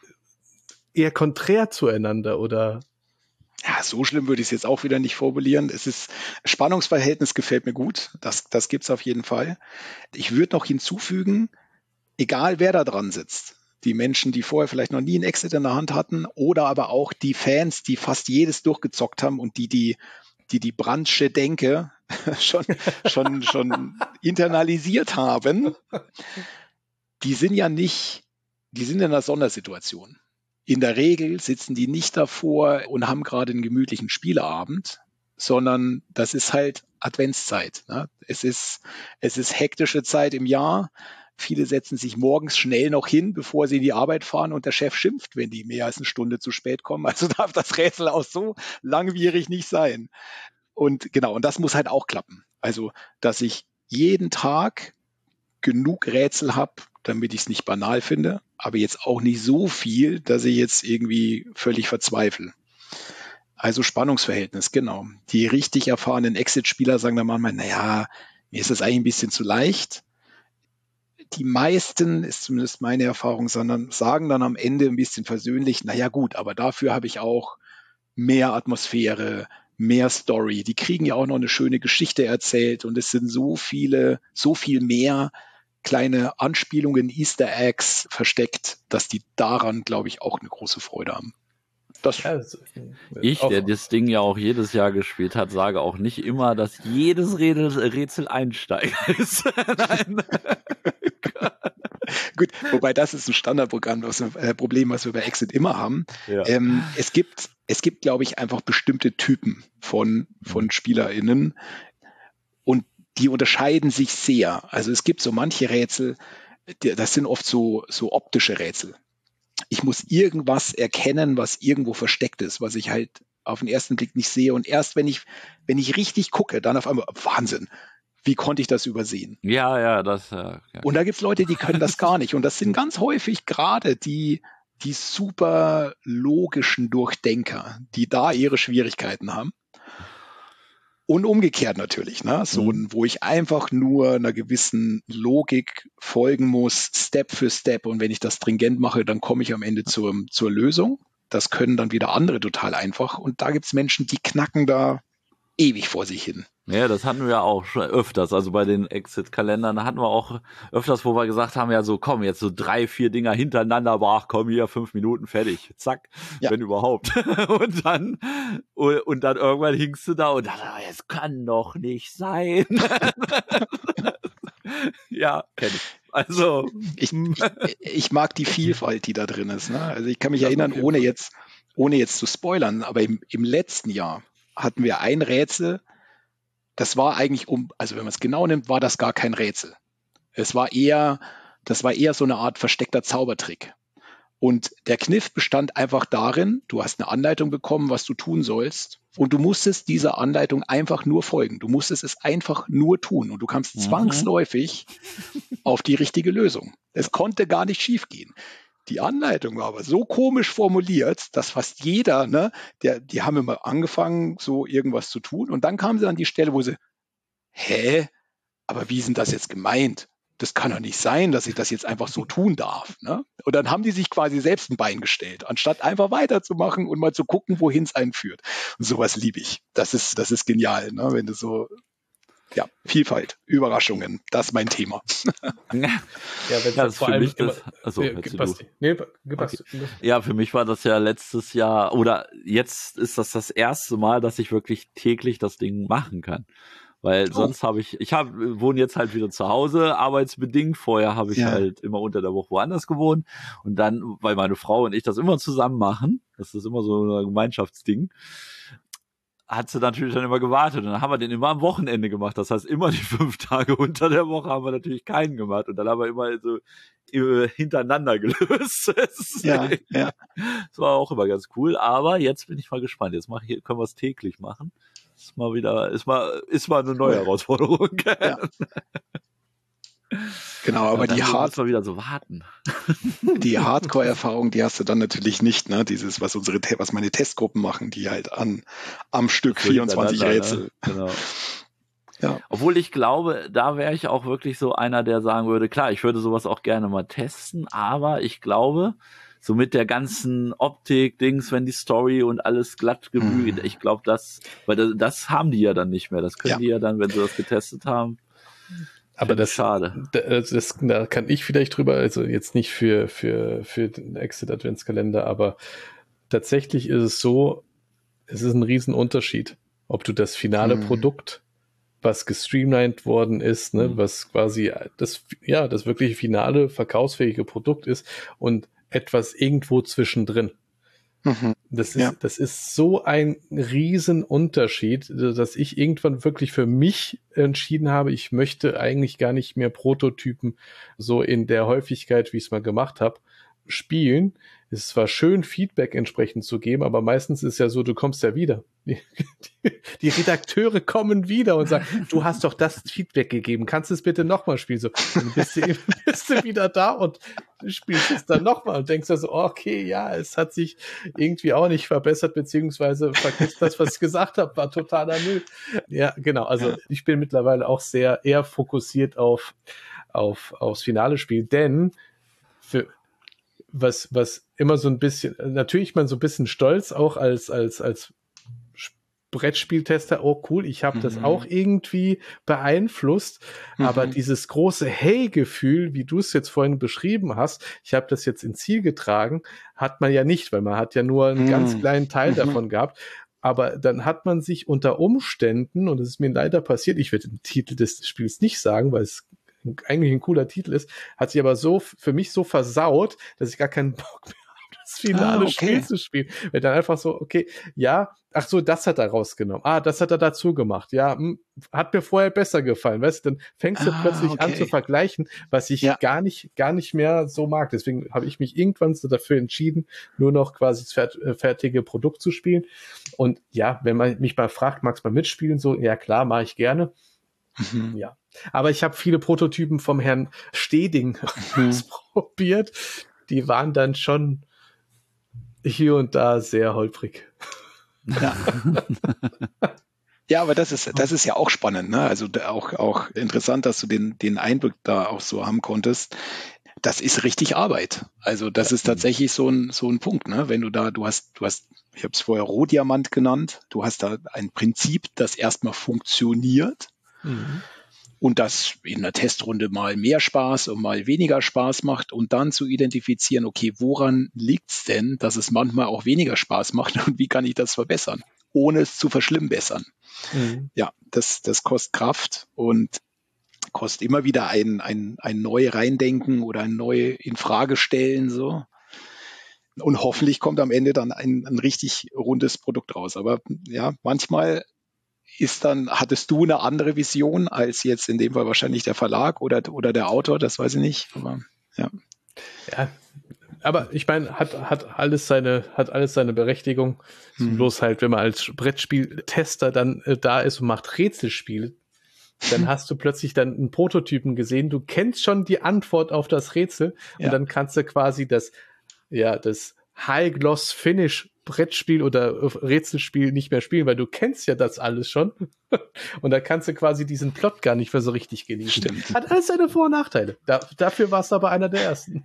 eher konträr zueinander, oder? Ja, so schlimm würde ich es jetzt auch wieder nicht formulieren. Es ist, Spannungsverhältnis gefällt mir gut. Das, das gibt's auf jeden Fall. Ich würde noch hinzufügen, egal wer da dran sitzt, die Menschen, die vorher vielleicht noch nie einen Exit in der Hand hatten, oder aber auch die Fans, die fast jedes durchgezockt haben und die die, die, die Brandsche Denke schon, schon, schon internalisiert haben, die sind ja nicht, die sind in einer Sondersituation. In der Regel sitzen die nicht davor und haben gerade einen gemütlichen Spieleabend, sondern das ist halt Adventszeit. Ne? Es ist, es ist hektische Zeit im Jahr. Viele setzen sich morgens schnell noch hin, bevor sie in die Arbeit fahren und der Chef schimpft, wenn die mehr als eine Stunde zu spät kommen. Also darf das Rätsel auch so langwierig nicht sein. Und genau, und das muss halt auch klappen. Also, dass ich jeden Tag genug Rätsel habe, damit ich es nicht banal finde, aber jetzt auch nicht so viel, dass ich jetzt irgendwie völlig verzweifle. Also Spannungsverhältnis, genau. Die richtig erfahrenen Exit-Spieler sagen dann manchmal, naja, mir ist das eigentlich ein bisschen zu leicht. Die meisten, ist zumindest meine Erfahrung, sondern sagen dann am Ende ein bisschen versöhnlich, naja gut, aber dafür habe ich auch mehr Atmosphäre, mehr Story. Die kriegen ja auch noch eine schöne Geschichte erzählt und es sind so viele, so viel mehr kleine Anspielungen, Easter Eggs versteckt, dass die daran, glaube ich, auch eine große Freude haben. Das ja, ich, der das Ding ja auch jedes Jahr gespielt hat, sage auch nicht immer, dass jedes Rätsel Einsteiger ist. Nein. Gut, wobei das ist ein Standardprogramm, was, äh, Problem, was wir bei Exit immer haben. Ja. Ähm, es gibt, es gibt, glaube ich, einfach bestimmte Typen von, von SpielerInnen und die unterscheiden sich sehr. Also es gibt so manche Rätsel, die, das sind oft so, so optische Rätsel. Ich muss irgendwas erkennen, was irgendwo versteckt ist, was ich halt auf den ersten Blick nicht sehe. Und erst wenn ich, wenn ich richtig gucke, dann auf einmal, Wahnsinn, wie konnte ich das übersehen? Ja, ja, das. Ja, ja. Und da gibt's Leute, die können das gar nicht. Und das sind ganz häufig gerade die, die super logischen Durchdenker, die da ihre Schwierigkeiten haben. Und umgekehrt natürlich, ne? So, mhm. wo ich einfach nur einer gewissen Logik folgen muss, Step für Step. Und wenn ich das stringent mache, dann komme ich am Ende zur, zur Lösung. Das können dann wieder andere total einfach. Und da gibt's Menschen, die knacken da ewig vor sich hin. Ja, das hatten wir auch schon öfters. Also bei den Exit-Kalendern hatten wir auch öfters, wo wir gesagt haben, ja so komm, jetzt so drei, vier Dinger hintereinander, boah, komm hier, fünf Minuten, fertig, zack, ja. Wenn überhaupt. Und dann und dann irgendwann hingst du da und dann, es kann doch nicht sein. Ja, kenn ich. Also ich, ich, ich mag die Vielfalt, die da drin ist. Ne? Also ich kann mich erinnern, ohne jetzt, ohne jetzt zu spoilern, aber im, im letzten Jahr hatten wir ein Rätsel. Das war eigentlich um, also wenn man es genau nimmt, war das gar kein Rätsel. Es war eher, das war eher so eine Art versteckter Zaubertrick. Und der Kniff bestand einfach darin, du hast eine Anleitung bekommen, was du tun sollst. Und du musstest dieser Anleitung einfach nur folgen. Du musstest es einfach nur tun. Und du kamst mhm. zwangsläufig auf die richtige Lösung. Es konnte gar nicht schief gehen. Die Anleitung war aber so komisch formuliert, dass fast jeder, ne, der, die haben immer angefangen, so irgendwas zu tun. Und dann kamen sie an die Stelle, wo sie, hä? Aber wie ist denn das jetzt gemeint? Das kann doch nicht sein, dass ich das jetzt einfach so tun darf. Ne? Und dann haben die sich quasi selbst ein Bein gestellt, anstatt einfach weiterzumachen und mal zu gucken, wohin es einen führt. Und sowas liebe ich. Das ist, das ist genial, ne? Wenn du so, ja, Vielfalt, Überraschungen, das ist mein Thema. Ja, wenn ja, das vor für allem mich immer, das, also, nee, passt, nee, passt. Okay. Ja, für mich war das ja letztes Jahr, oder jetzt ist das das erste Mal, dass ich wirklich täglich das Ding machen kann. Weil oh. sonst habe ich, ich hab, wohne jetzt halt wieder zu Hause, arbeitsbedingt. Vorher habe ich ja. halt immer unter der Woche woanders gewohnt. Und dann, weil meine Frau und ich das immer zusammen machen, das ist immer so ein Gemeinschaftsding, hat sie natürlich dann immer gewartet. Und dann haben wir den immer am Wochenende gemacht. Das heißt, immer die fünf Tage unter der Woche haben wir natürlich keinen gemacht. Und dann haben wir immer so hintereinander gelöst. Ja, ja. Das war auch immer ganz cool. Aber jetzt bin ich mal gespannt. Jetzt mache ich, können wir es täglich machen. Ist mal wieder, ist mal, ist mal eine neue Herausforderung. Ja. Genau, aber die Hard mal wieder so warten. Die Hardcore-Erfahrung, die hast du dann natürlich nicht, ne? Dieses, was unsere, was meine Testgruppen machen, die halt an am Stück so vierundzwanzig Rätsel. Ne? Genau. Ja. Obwohl ich glaube, da wäre ich auch wirklich so einer, der sagen würde, klar, ich würde sowas auch gerne mal testen, aber ich glaube, so mit der ganzen Optik, Dings, wenn die Story und alles glatt gebügelt, mm. ich glaube, das, weil das, das haben die ja dann nicht mehr. Das können ja. die ja dann, wenn sie das getestet haben. Aber das, schade. Das, das, da kann ich vielleicht drüber, also jetzt nicht für, für, für den Exit Adventskalender, aber tatsächlich ist es so, es ist ein Riesenunterschied, ob du das finale mm. Produkt was gestreamlined worden ist, ne, mhm. was quasi das, ja, das wirklich finale verkaufsfähige Produkt ist und etwas irgendwo zwischendrin. Mhm. Das ist, ja. das ist so ein Riesenunterschied, dass ich irgendwann wirklich für mich entschieden habe, ich möchte eigentlich gar nicht mehr Prototypen so in der Häufigkeit, wie ich es mal gemacht habe, spielen. Es ist zwar schön, Feedback entsprechend zu geben, aber meistens ist ja so, du kommst ja wieder. Die, die, die Redakteure kommen wieder und sagen, du hast doch das Feedback gegeben, kannst du es bitte nochmal spielen? So, dann bist du, bist du wieder da und du spielst es dann nochmal und denkst also, okay, ja, es hat sich irgendwie auch nicht verbessert, beziehungsweise vergiss das, was ich gesagt habe, war totaler Müll. Ja, genau, also ja. ich bin mittlerweile auch sehr eher fokussiert auf, auf aufs finale Spiel, denn für was was immer so ein bisschen, natürlich man so ein bisschen stolz auch als als als Brettspieltester, oh cool, ich habe mhm. das auch irgendwie beeinflusst, mhm. aber dieses große Hey-Gefühl, wie du es jetzt vorhin beschrieben hast, ich habe das jetzt ins Ziel getragen, hat man ja nicht, weil man hat ja nur einen mhm. ganz kleinen Teil mhm. davon gehabt. Aber dann hat man sich unter Umständen, und das ist mir leider passiert, ich werde den Titel des Spiels nicht sagen, weil es eigentlich ein cooler Titel ist, hat sich aber so für mich so versaut, dass ich gar keinen Bock mehr habe, das finale ah, okay. Spiel zu spielen. Weil dann einfach so, okay, ja, ach so, das hat er rausgenommen. Ah, das hat er dazu gemacht. Ja, mh, hat mir vorher besser gefallen, weißt du? Dann fängst du ah, plötzlich okay. an zu vergleichen, was ich ja. gar nicht, gar nicht mehr so mag. Deswegen habe ich mich irgendwann so dafür entschieden, nur noch quasi das fertige Produkt zu spielen. Und ja, wenn man mich mal fragt, magst du mal mitspielen? So, ja klar, mache ich gerne. Mhm. Ja. Aber ich habe viele Prototypen vom Herrn Steding mhm. ausprobiert. Die waren dann schon hier und da sehr holprig. Ja. Ja, aber das ist, das ist ja auch spannend, ne? Also auch, auch interessant, dass du den, den Einblick da auch so haben konntest. Das ist richtig Arbeit. Also das ist tatsächlich so ein, so ein Punkt, ne? Wenn du da, du hast, du hast, ich habe es vorher Rohdiamant genannt, du hast da ein Prinzip, das erstmal funktioniert. Mhm. Und das in der Testrunde mal mehr Spaß und mal weniger Spaß macht und dann zu identifizieren, okay, woran liegt's denn, dass es manchmal auch weniger Spaß macht und wie kann ich das verbessern, ohne es zu verschlimmbessern. Mhm. Ja, das, das kostet Kraft und kostet immer wieder ein, ein, ein neu reindenken oder ein neu in Frage stellen, so. Und hoffentlich kommt am Ende dann ein, ein richtig rundes Produkt raus. Aber ja, manchmal ist dann, hattest du eine andere Vision als jetzt in dem Fall wahrscheinlich der Verlag oder, oder der Autor, das weiß ich nicht, aber ja. Ja, aber ich meine, hat, hat alles seine, hat alles seine Berechtigung. Hm. Bloß halt, wenn man als Brettspieltester dann äh, da ist und macht Rätselspiele, dann hast du plötzlich dann einen Prototypen gesehen, du kennst schon die Antwort auf das Rätsel ja. und dann kannst du quasi das, ja, das High-Gloss-Finish Brettspiel oder Rätselspiel nicht mehr spielen, weil du kennst ja das alles schon. Und da kannst du quasi diesen Plot gar nicht mehr so richtig genießen. Stimmt. Hat alles seine Vor- und Nachteile. Da, dafür warst du aber einer der Ersten.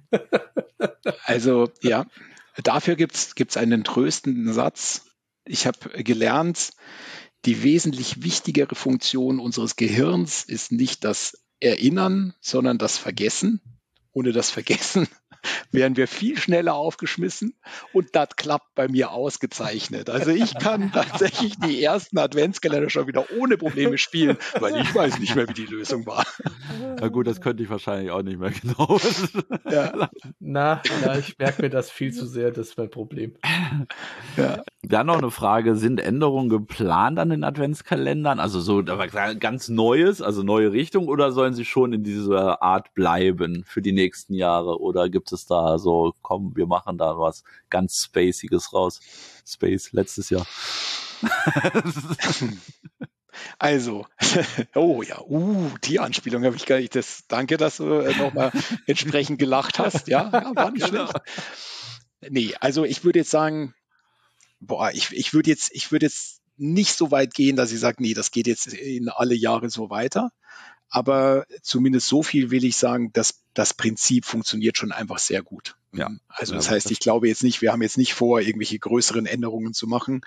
Also, ja, dafür gibt's gibt's einen tröstenden Satz. Ich habe gelernt, die wesentlich wichtigere Funktion unseres Gehirns ist nicht das Erinnern, sondern das Vergessen. Ohne das Vergessen wären wir viel schneller aufgeschmissen und das klappt bei mir ausgezeichnet. Also ich kann tatsächlich die ersten Adventskalender schon wieder ohne Probleme spielen, weil ich weiß nicht mehr, wie die Lösung war. Na gut, das könnte ich wahrscheinlich auch nicht mehr genau. Ja. Na, na, ich merke mir das viel zu sehr, das ist mein Problem. Ja. Dann noch eine Frage, sind Änderungen geplant an den Adventskalendern? Also so ganz Neues, also neue Richtung, oder sollen sie schon in dieser Art bleiben für die nächsten Jahre? Oder gibt es da so, komm, wir machen da was ganz Spaciges raus? Space, letztes Jahr. Also, oh ja, uh, die Anspielung habe ich gar nicht. Das, danke, dass du äh, nochmal entsprechend gelacht hast. Ja, ja, war nicht schlecht. Nee, also ich würde jetzt sagen, boah, ich, ich würde jetzt, ich würde jetzt nicht so weit gehen, dass ich sage, nee, das geht jetzt in alle Jahre so weiter. Aber zumindest so viel will ich sagen, dass das Prinzip funktioniert schon einfach sehr gut. Ja. Also das heißt, ich glaube jetzt nicht, wir haben jetzt nicht vor, irgendwelche größeren Änderungen zu machen.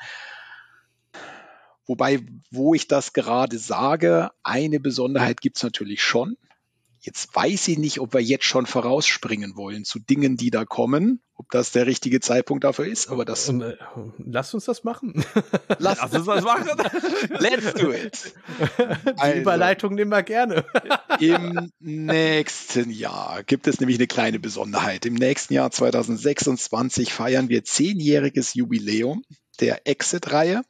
Wobei, wo ich das gerade sage, eine Besonderheit gibt es natürlich schon. Jetzt weiß ich nicht, ob wir jetzt schon vorausspringen wollen zu Dingen, die da kommen, ob das der richtige Zeitpunkt dafür ist, aber das... Und, äh, lasst uns das machen. Lass uns das machen. Let's do it. Die also, Überleitung nehmen wir gerne. Im nächsten Jahr gibt es nämlich eine kleine Besonderheit. Im nächsten Jahr zwanzig sechsundzwanzig feiern wir zehnjähriges Jubiläum der Exit-Reihe.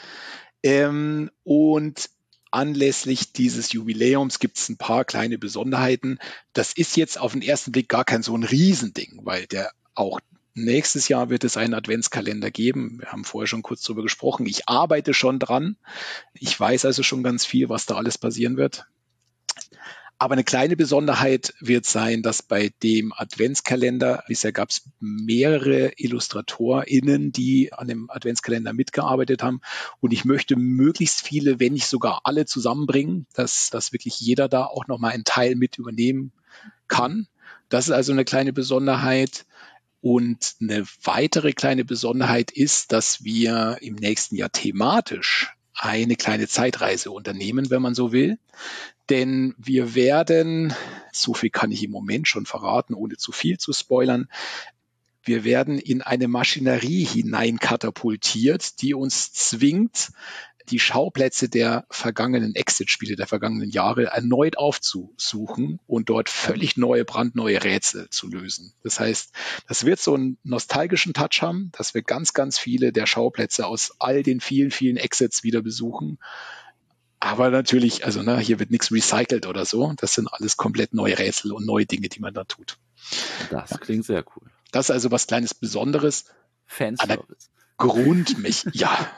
Ähm, und anlässlich dieses Jubiläums gibt es ein paar kleine Besonderheiten. Das ist jetzt auf den ersten Blick gar kein so ein Riesending, weil der auch nächstes Jahr wird es einen Adventskalender geben. Wir haben vorher schon kurz drüber gesprochen. Ich arbeite schon dran. Ich weiß also schon ganz viel, was da alles passieren wird. Aber eine kleine Besonderheit wird sein, dass bei dem Adventskalender, bisher gab es mehrere IllustratorInnen, die an dem Adventskalender mitgearbeitet haben. Und ich möchte möglichst viele, wenn nicht sogar alle zusammenbringen, dass, dass wirklich jeder da auch nochmal einen Teil mit übernehmen kann. Das ist also eine kleine Besonderheit. Und eine weitere kleine Besonderheit ist, dass wir im nächsten Jahr thematisch eine kleine Zeitreise unternehmen, wenn man so will. Denn wir werden, so viel kann ich im Moment schon verraten, ohne zu viel zu spoilern, wir werden in eine Maschinerie hineinkatapultiert, die uns zwingt, die Schauplätze der vergangenen Exit-Spiele, der vergangenen Jahre erneut aufzusuchen und dort völlig neue, brandneue Rätsel zu lösen. Das heißt, das wird so einen nostalgischen Touch haben, dass wir ganz, ganz viele der Schauplätze aus all den vielen, vielen Exits wieder besuchen. Aber natürlich, also ne, hier wird nichts recycelt oder so. Das sind alles komplett neue Rätsel und neue Dinge, die man da tut. Das klingt sehr cool. Das ist also was kleines Besonderes. Fanservice. Grund mich, ja.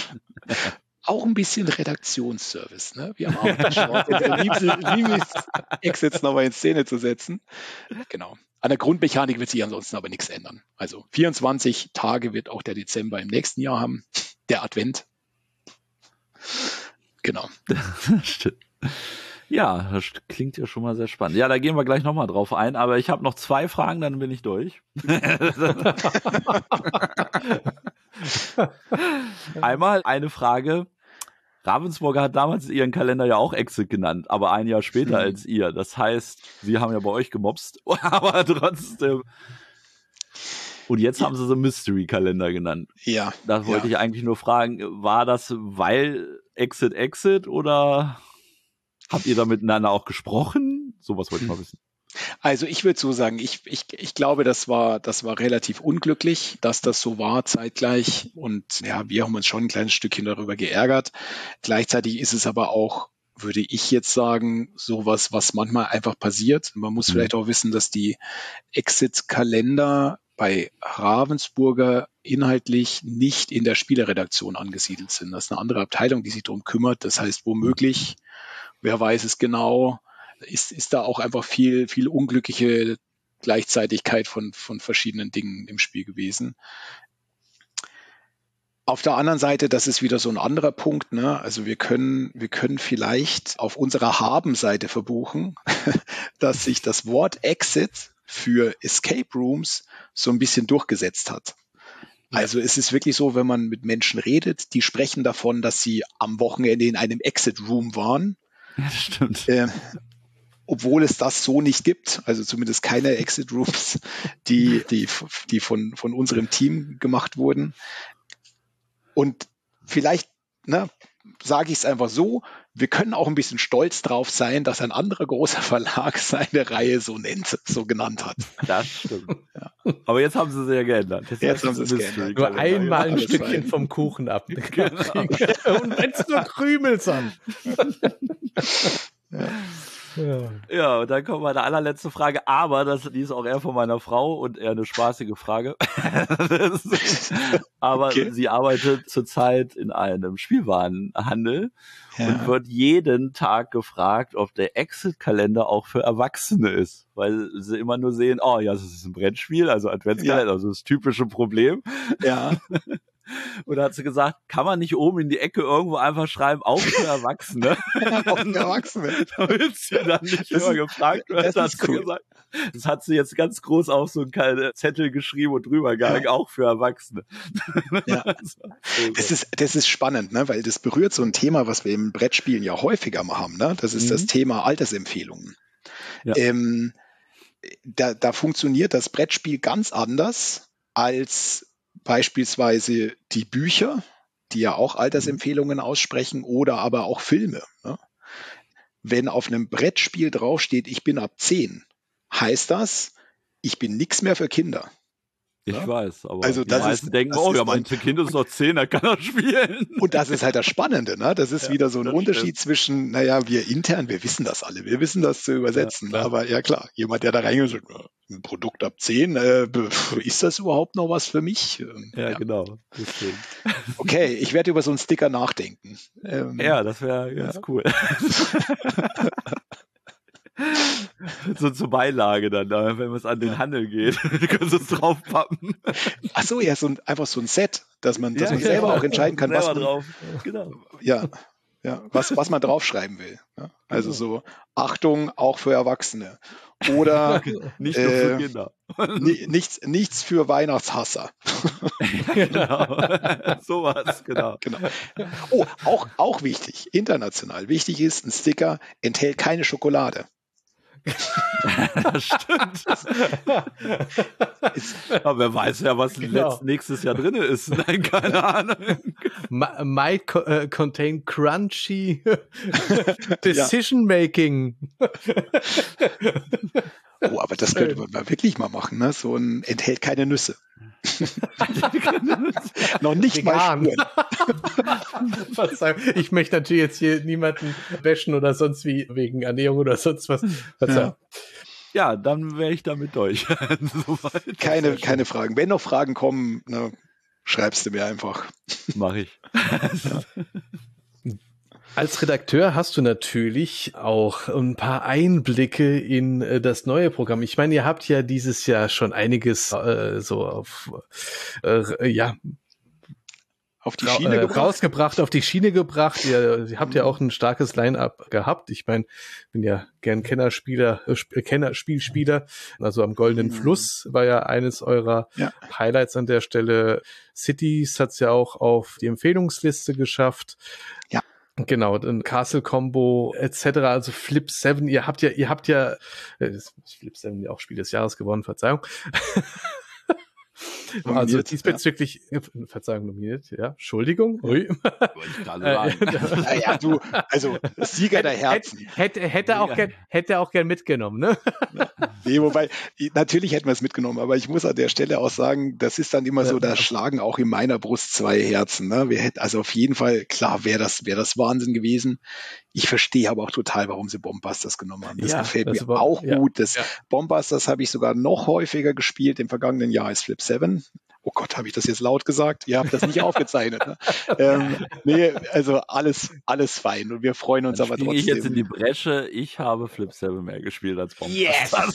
Auch ein bisschen Redaktionsservice. Ne? Wir haben auch die Chance, Lieblings-Exits nochmal in Szene zu setzen. Genau. An der Grundmechanik wird sich ansonsten aber nichts ändern. Also vierundzwanzig Tage wird auch der Dezember im nächsten Jahr haben. Der Advent. Genau. Stimmt. Ja, das klingt ja schon mal sehr spannend. Ja, da gehen wir gleich nochmal drauf ein, aber ich habe noch zwei Fragen, dann bin ich durch. Einmal eine Frage. Ravensburger hat damals ihren Kalender ja auch Exit genannt, aber ein Jahr später hm. als ihr. Das heißt, sie haben ja bei euch gemobst, aber trotzdem. Und jetzt ja. haben sie so Mystery-Kalender genannt. Ja. Da wollte ja. ich eigentlich nur fragen, war das weil Exit Exit oder habt ihr da miteinander auch gesprochen? Sowas wollte ich mal wissen. Also ich würde so sagen, ich, ich, ich glaube, das war, das war relativ unglücklich, dass das so war zeitgleich. Und ja, wir haben uns schon ein kleines Stückchen darüber geärgert. Gleichzeitig ist es aber auch, würde ich jetzt sagen, sowas, was manchmal einfach passiert. Man muss mhm. vielleicht auch wissen, dass die Exit-Kalender bei Ravensburger inhaltlich nicht in der Spieleredaktion angesiedelt sind. Das ist eine andere Abteilung, die sich darum kümmert. Das heißt, womöglich, wer weiß es genau, ist, ist da auch einfach viel, viel unglückliche Gleichzeitigkeit von, von verschiedenen Dingen im Spiel gewesen. Auf der anderen Seite, das ist wieder so ein anderer Punkt, ne? Also wir können, wir können vielleicht auf unserer Haben-Seite verbuchen, dass sich das Wort Exit für Escape Rooms so ein bisschen durchgesetzt hat. Also es ist wirklich so, wenn man mit Menschen redet, die sprechen davon, dass sie am Wochenende in einem Exit Room waren. Ja, das stimmt. Äh, obwohl es das so nicht gibt, also zumindest keine Exit Rooms, die, die, die von, von unserem Team gemacht wurden. Und vielleicht, ne, sage ich es einfach so, wir können auch ein bisschen stolz drauf sein, dass ein anderer großer Verlag seine Reihe so nennt, so genannt hat. Das stimmt. Ja. Aber jetzt haben sie es ja geändert. Jetzt, jetzt haben sie es geändert. Nur einmal ein Stückchen vom Kuchen ab. Genau. Und wenn es nur Krümel sind. Ja. Ja. ja, und dann kommt meine allerletzte Frage, aber das, die ist auch eher von meiner Frau und eher eine spaßige Frage. aber okay. Sie arbeitet zurzeit in einem Spielwarenhandel ja. und wird jeden Tag gefragt, ob der Exit-Kalender auch für Erwachsene ist, weil sie immer nur sehen, oh ja, das ist ein Brettspiel, also Adventskalender, ja. also das typische Problem. Ja. Und da hat sie gesagt, kann man nicht oben in die Ecke irgendwo einfach schreiben, auch für Erwachsene? Auch für Erwachsene. Damit sie dann nicht das immer ist, gefragt wird. Das, ist cool. gesagt. Das hat sie jetzt ganz groß auf so einen Zettel geschrieben und drüber gehangen, ja. auch für Erwachsene. Ja. Das ist, das ist spannend, ne? Weil das berührt so ein Thema, was wir im Brettspielen ja häufiger mal haben. Ne? Das ist mhm. das Thema Altersempfehlungen. Ja. Ähm, da, da funktioniert das Brettspiel ganz anders als beispielsweise die Bücher, die ja auch Altersempfehlungen aussprechen, oder aber auch Filme. Ne? Wenn auf einem Brettspiel draufsteht, ich bin ab zehn, heißt das, ich bin nichts mehr für Kinder. Ich ja? weiß, aber also die das meisten ist, denken, oh ja, mein Kind ist noch zehn, da kann er spielen. Und das ist halt das Spannende, ne? Das ist ja, wieder so ein Unterschied stimmt. zwischen, naja, wir intern, wir wissen das alle, wir wissen das zu übersetzen, ja, aber ja klar, jemand, der da reingeht, ein Produkt ab zehn, äh, ist das überhaupt noch was für mich? Ja, ja. genau. Deswegen. Okay, ich werde über so einen Sticker nachdenken. Ähm, ja, das wäre ganz ja. cool. So zur Beilage dann, wenn es an den Handel geht. Du kannst es draufpappen. Ach so, ja, so ein, einfach so ein Set, dass man, dass ja, man selber ja, auch entscheiden kann, was man, drauf. Genau. Ja, ja, was, was man draufschreiben will. Ja? Also genau. so, Achtung, auch für Erwachsene. Oder nicht nur für äh, Kinder. Ni- nichts, nichts für Weihnachtshasser. Genau. Sowas, genau. genau. Oh, auch, auch wichtig, international. Wichtig ist, ein Sticker enthält keine Schokolade. Das stimmt. Aber wer weiß ja, was genau. nächstes Jahr drin ist. Nein, keine Ahnung. Might co- uh, contain crunchy decision making. Oh, aber das könnte man mal wirklich mal machen, ne? So ein enthält keine Nüsse. Noch nicht Vegan. Mal Verzeihung. Ich möchte natürlich jetzt hier niemanden bashen oder sonst wie wegen Ernährung oder sonst was. Ja. Ja, dann wäre ich damit durch. Soweit. Keine, keine Fragen. Wenn noch Fragen kommen, ne, schreibst du mir einfach. Mach ich. Ja. Als Redakteur hast du natürlich auch ein paar Einblicke in äh, das neue Programm. Ich meine, ihr habt ja dieses Jahr schon einiges äh, so auf, äh, ja, auf die Schiene äh, gebracht. rausgebracht, auf die Schiene gebracht. Ihr, ihr habt ja auch ein starkes Line-Up gehabt. Ich meine, bin ja gern Kennerspieler, äh, Kennerspielspieler. Also am Goldenen mhm. Fluss war ja eines eurer ja. Highlights an der Stelle. Cities hat's ja auch auf die Empfehlungsliste geschafft. Ja. Genau, dann Castle Combo et cetera. Also Flip sieben, ihr habt ja, ihr habt ja äh, Flip sieben ja auch Spiel des Jahres gewonnen, Verzeihung. Also diesbezüglich, ja. Verzeihung, nominiert, ja, Entschuldigung. Ui. Naja, du, also Sieger der Herzen. Hätte, hätte, hätte, auch gern, hätte auch gern mitgenommen, ne? Nee, wobei, natürlich hätten wir es mitgenommen, aber ich muss an der Stelle auch sagen, das ist dann immer so, da schlagen auch in meiner Brust zwei Herzen. Ne? Wir hätten, also auf jeden Fall, klar, wäre das, wäre das Wahnsinn gewesen. Ich verstehe aber auch total, warum sie Bombbusters genommen haben. Das ja, gefällt das mir war, auch ja, gut. Das ja. Bombbusters habe ich sogar noch häufiger gespielt im vergangenen Jahr als Flip sieben. Oh Gott, habe ich das jetzt laut gesagt? Ihr habt das nicht aufgezeichnet. Ne? ähm, nee, also alles, alles fein. Und wir freuen uns Dann aber trotzdem. Ich jetzt in die Bresche. Ich habe Flip sieben mehr gespielt als Bombbusters.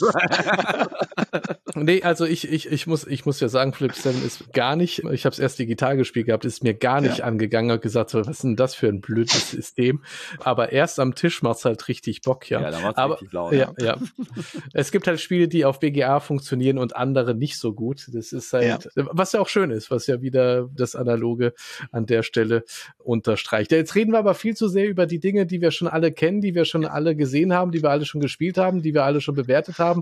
Yes! Nee, also ich, ich, ich muss, ich muss ja sagen, Flip sieben ist gar nicht, ich habe es erst digital gespielt gehabt, ist mir gar nicht ja. angegangen, habe gesagt, so, was ist denn das für ein blödes System? Aber erst am Tisch macht's halt richtig Bock, ja. Ja, da macht's aber, richtig laut. Ja, ja. Es gibt halt Spiele, die auf B G A funktionieren und andere nicht so gut. Das ist halt, ja. was ja auch schön ist, was ja wieder das Analoge an der Stelle unterstreicht. Ja, jetzt reden wir aber viel zu sehr über die Dinge, die wir schon alle kennen, die wir schon alle gesehen haben, die wir alle schon gespielt haben, die wir alle schon bewertet haben.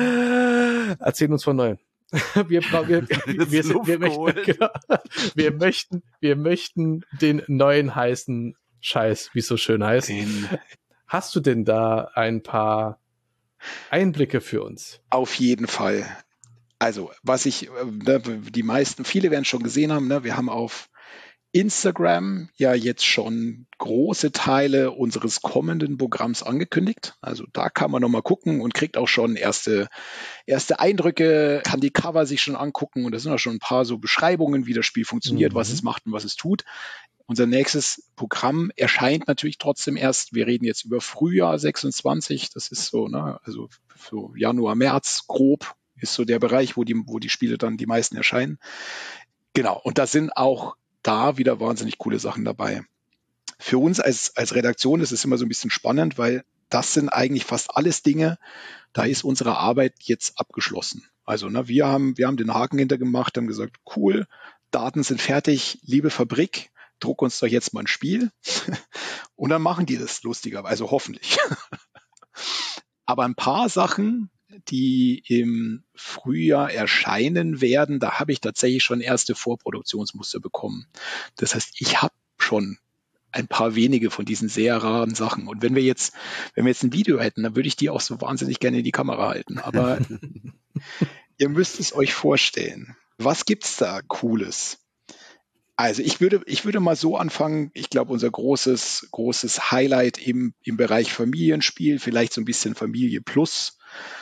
Erzähl uns von Neuem. Wir, wir, wir, wir, sind, wir, möchten, genau, wir, möchten, wir möchten den neuen heißen Scheiß, wie es so schön heißt. Den. Hast du denn da ein paar Einblicke für uns? Auf jeden Fall. Also, was ich, ne, die meisten, viele werden es schon gesehen haben, ne, wir haben auf Instagram ja jetzt schon große Teile unseres kommenden Programms angekündigt. Also da kann man nochmal gucken und kriegt auch schon erste, erste Eindrücke, kann die Cover sich schon angucken und da sind auch schon ein paar so Beschreibungen, wie das Spiel funktioniert, mhm. was es macht und was es tut. Unser nächstes Programm erscheint natürlich trotzdem erst, wir reden jetzt über Frühjahr sechsundzwanzig, das ist so, ne, also so Januar, März grob ist so der Bereich, wo die, wo die Spiele dann die meisten erscheinen. Genau, und da sind auch da wieder wahnsinnig coole Sachen dabei. Für uns als, als Redaktion ist es immer so ein bisschen spannend, weil das sind eigentlich fast alles Dinge, da ist unsere Arbeit jetzt abgeschlossen. Also ne, wir haben, wir haben den Haken hintergemacht, haben gesagt, cool, Daten sind fertig, liebe Fabrik, druck uns doch jetzt mal ein Spiel. Und dann machen die das lustigerweise, also hoffentlich. Aber ein paar Sachen, die im Frühjahr erscheinen werden, da habe ich tatsächlich schon erste Vorproduktionsmuster bekommen. Das heißt, ich habe schon ein paar wenige von diesen sehr raren Sachen. Und wenn wir jetzt, wenn wir jetzt ein Video hätten, dann würde ich die auch so wahnsinnig gerne in die Kamera halten. Aber ihr müsst es euch vorstellen. Was gibt's da Cooles? Also ich würde, ich würde mal so anfangen. Ich glaube, unser großes, großes Highlight im, im Bereich Familienspiel, vielleicht so ein bisschen Familie Plus,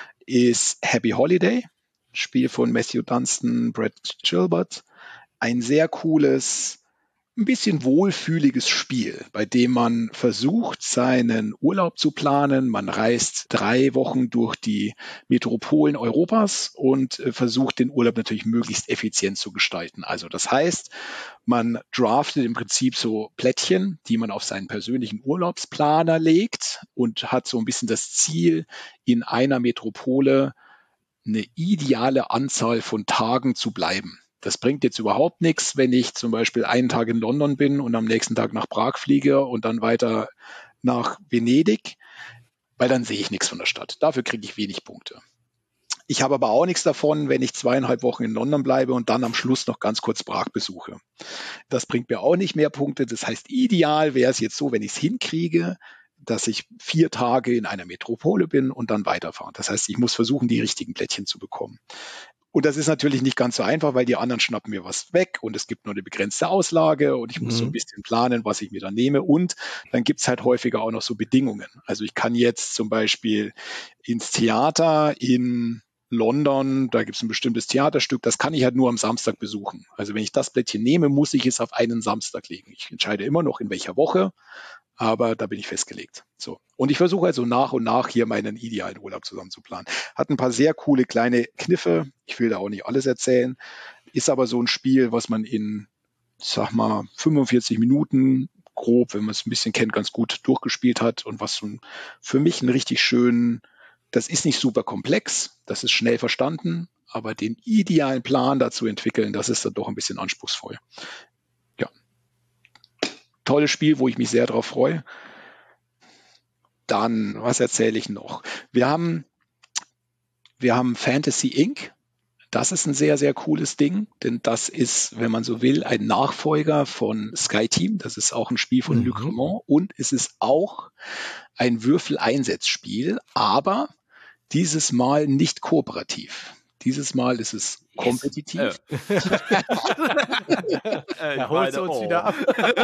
ist Happy Holiday. Spiel von Matthew Dunstan, Brad Gilbert. Ein sehr cooles, ein bisschen wohlfühliges Spiel, bei dem man versucht, seinen Urlaub zu planen. Man reist drei Wochen durch die Metropolen Europas und versucht, den Urlaub natürlich möglichst effizient zu gestalten. Also das heißt, man draftet im Prinzip so Plättchen, die man auf seinen persönlichen Urlaubsplaner legt und hat so ein bisschen das Ziel, in einer Metropole eine ideale Anzahl von Tagen zu bleiben. Das bringt jetzt überhaupt nichts, wenn ich zum Beispiel einen Tag in London bin und am nächsten Tag nach Prag fliege und dann weiter nach Venedig, weil dann sehe ich nichts von der Stadt. Dafür kriege ich wenig Punkte. Ich habe aber auch nichts davon, wenn ich zweieinhalb Wochen in London bleibe und dann am Schluss noch ganz kurz Prag besuche. Das bringt mir auch nicht mehr Punkte. Das heißt, ideal wäre es jetzt so, wenn ich es hinkriege, dass ich vier Tage in einer Metropole bin und dann weiterfahre. Das heißt, ich muss versuchen, die richtigen Plättchen zu bekommen. Und das ist natürlich nicht ganz so einfach, weil die anderen schnappen mir was weg und es gibt nur eine begrenzte Auslage und ich muss mhm. so ein bisschen planen, was ich mir dann nehme. Und dann gibt's halt häufiger auch noch so Bedingungen. Also ich kann jetzt zum Beispiel ins Theater in London, da gibt's ein bestimmtes Theaterstück, das kann ich halt nur am Samstag besuchen. Also wenn ich das Plättchen nehme, muss ich es auf einen Samstag legen. Ich entscheide immer noch, in welcher Woche, aber da bin ich festgelegt. So. Und ich versuche also nach und nach hier meinen idealen Urlaub zusammen zu planen. Hat ein paar sehr coole kleine Kniffe. Ich will da auch nicht alles erzählen. Ist aber so ein Spiel, was man in, sag mal, fünfundvierzig Minuten grob, wenn man es ein bisschen kennt, ganz gut durchgespielt hat und was so ein, für mich einen richtig schönen, das ist nicht super komplex, das ist schnell verstanden, aber den idealen Plan dazu entwickeln, das ist dann doch ein bisschen anspruchsvoll. Ja. Tolles Spiel, wo ich mich sehr drauf freue. Dann, was erzähle ich noch? Wir haben, wir haben Fantasy Incorporated. Das ist ein sehr, sehr cooles Ding, denn das ist, wenn man so will, ein Nachfolger von SkyTeam. Das ist auch ein Spiel von mhm. Luc Remond und es ist auch ein Würfeleinsetzspiel, aber dieses Mal nicht kooperativ. Dieses Mal ist es kompetitiv. Yes. Da holst du uns oh. wieder ab.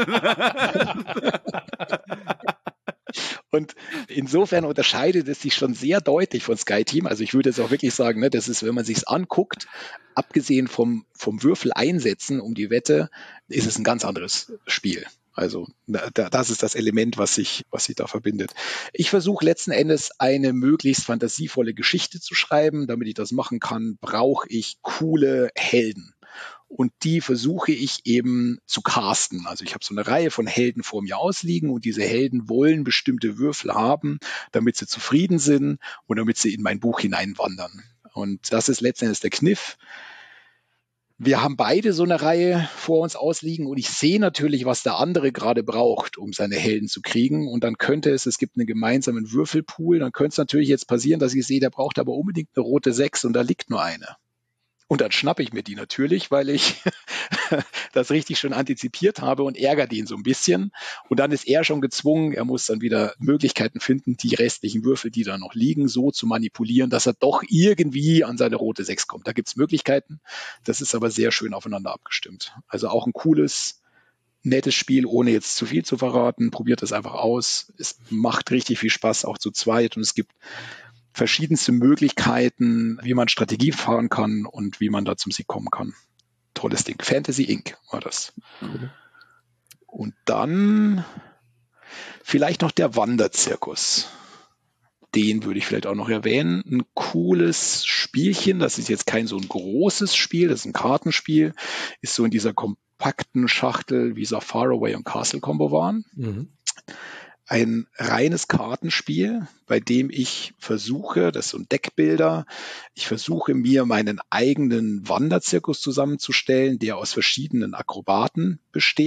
Und insofern unterscheidet es sich schon sehr deutlich von SkyTeam. Also ich würde jetzt auch wirklich sagen, ne, das ist, wenn man sich's anguckt, abgesehen vom, vom Würfel einsetzen um die Wette, ist es ein ganz anderes Spiel. Also da, das ist das Element, was sich, was sich da verbindet. Ich versuche letzten Endes eine möglichst fantasievolle Geschichte zu schreiben. Damit ich das machen kann, brauche ich coole Helden. Und die versuche ich eben zu casten. Also ich habe so eine Reihe von Helden vor mir ausliegen und diese Helden wollen bestimmte Würfel haben, damit sie zufrieden sind und damit sie in mein Buch hineinwandern. Und das ist letzten Endes der Kniff. Wir haben beide so eine Reihe vor uns ausliegen und ich sehe natürlich, was der andere gerade braucht, um seine Helden zu kriegen. Und dann könnte es, es gibt einen gemeinsamen Würfelpool, dann könnte es natürlich jetzt passieren, dass ich sehe, der braucht aber unbedingt eine rote sechs und da liegt nur eine. Und dann schnappe ich mir die natürlich, weil ich das richtig schon antizipiert habe und ärgere den so ein bisschen. Und dann ist er schon gezwungen, er muss dann wieder Möglichkeiten finden, die restlichen Würfel, die da noch liegen, so zu manipulieren, dass er doch irgendwie an seine rote sechs kommt. Da gibt es Möglichkeiten. Das ist aber sehr schön aufeinander abgestimmt. Also auch ein cooles, nettes Spiel, ohne jetzt zu viel zu verraten. Probiert es einfach aus. Es macht richtig viel Spaß, auch zu zweit. Und es gibt verschiedenste Möglichkeiten, wie man Strategie fahren kann und wie man da zum Sieg kommen kann. Tolles Ding. Fantasy Incorporated war das. Mhm. Und dann vielleicht noch der Wanderzirkus. Den würde ich vielleicht auch noch erwähnen. Ein cooles Spielchen. Das ist jetzt kein so ein großes Spiel. Das ist ein Kartenspiel. Ist so in dieser kompakten Schachtel, wie so Faraway und Castle Combo waren. Mhm. Ein reines Kartenspiel, bei dem ich versuche, das ist so ein Deckbilder, ich versuche mir meinen eigenen Wanderzirkus zusammenzustellen, der aus verschiedenen Akrobaten besteht.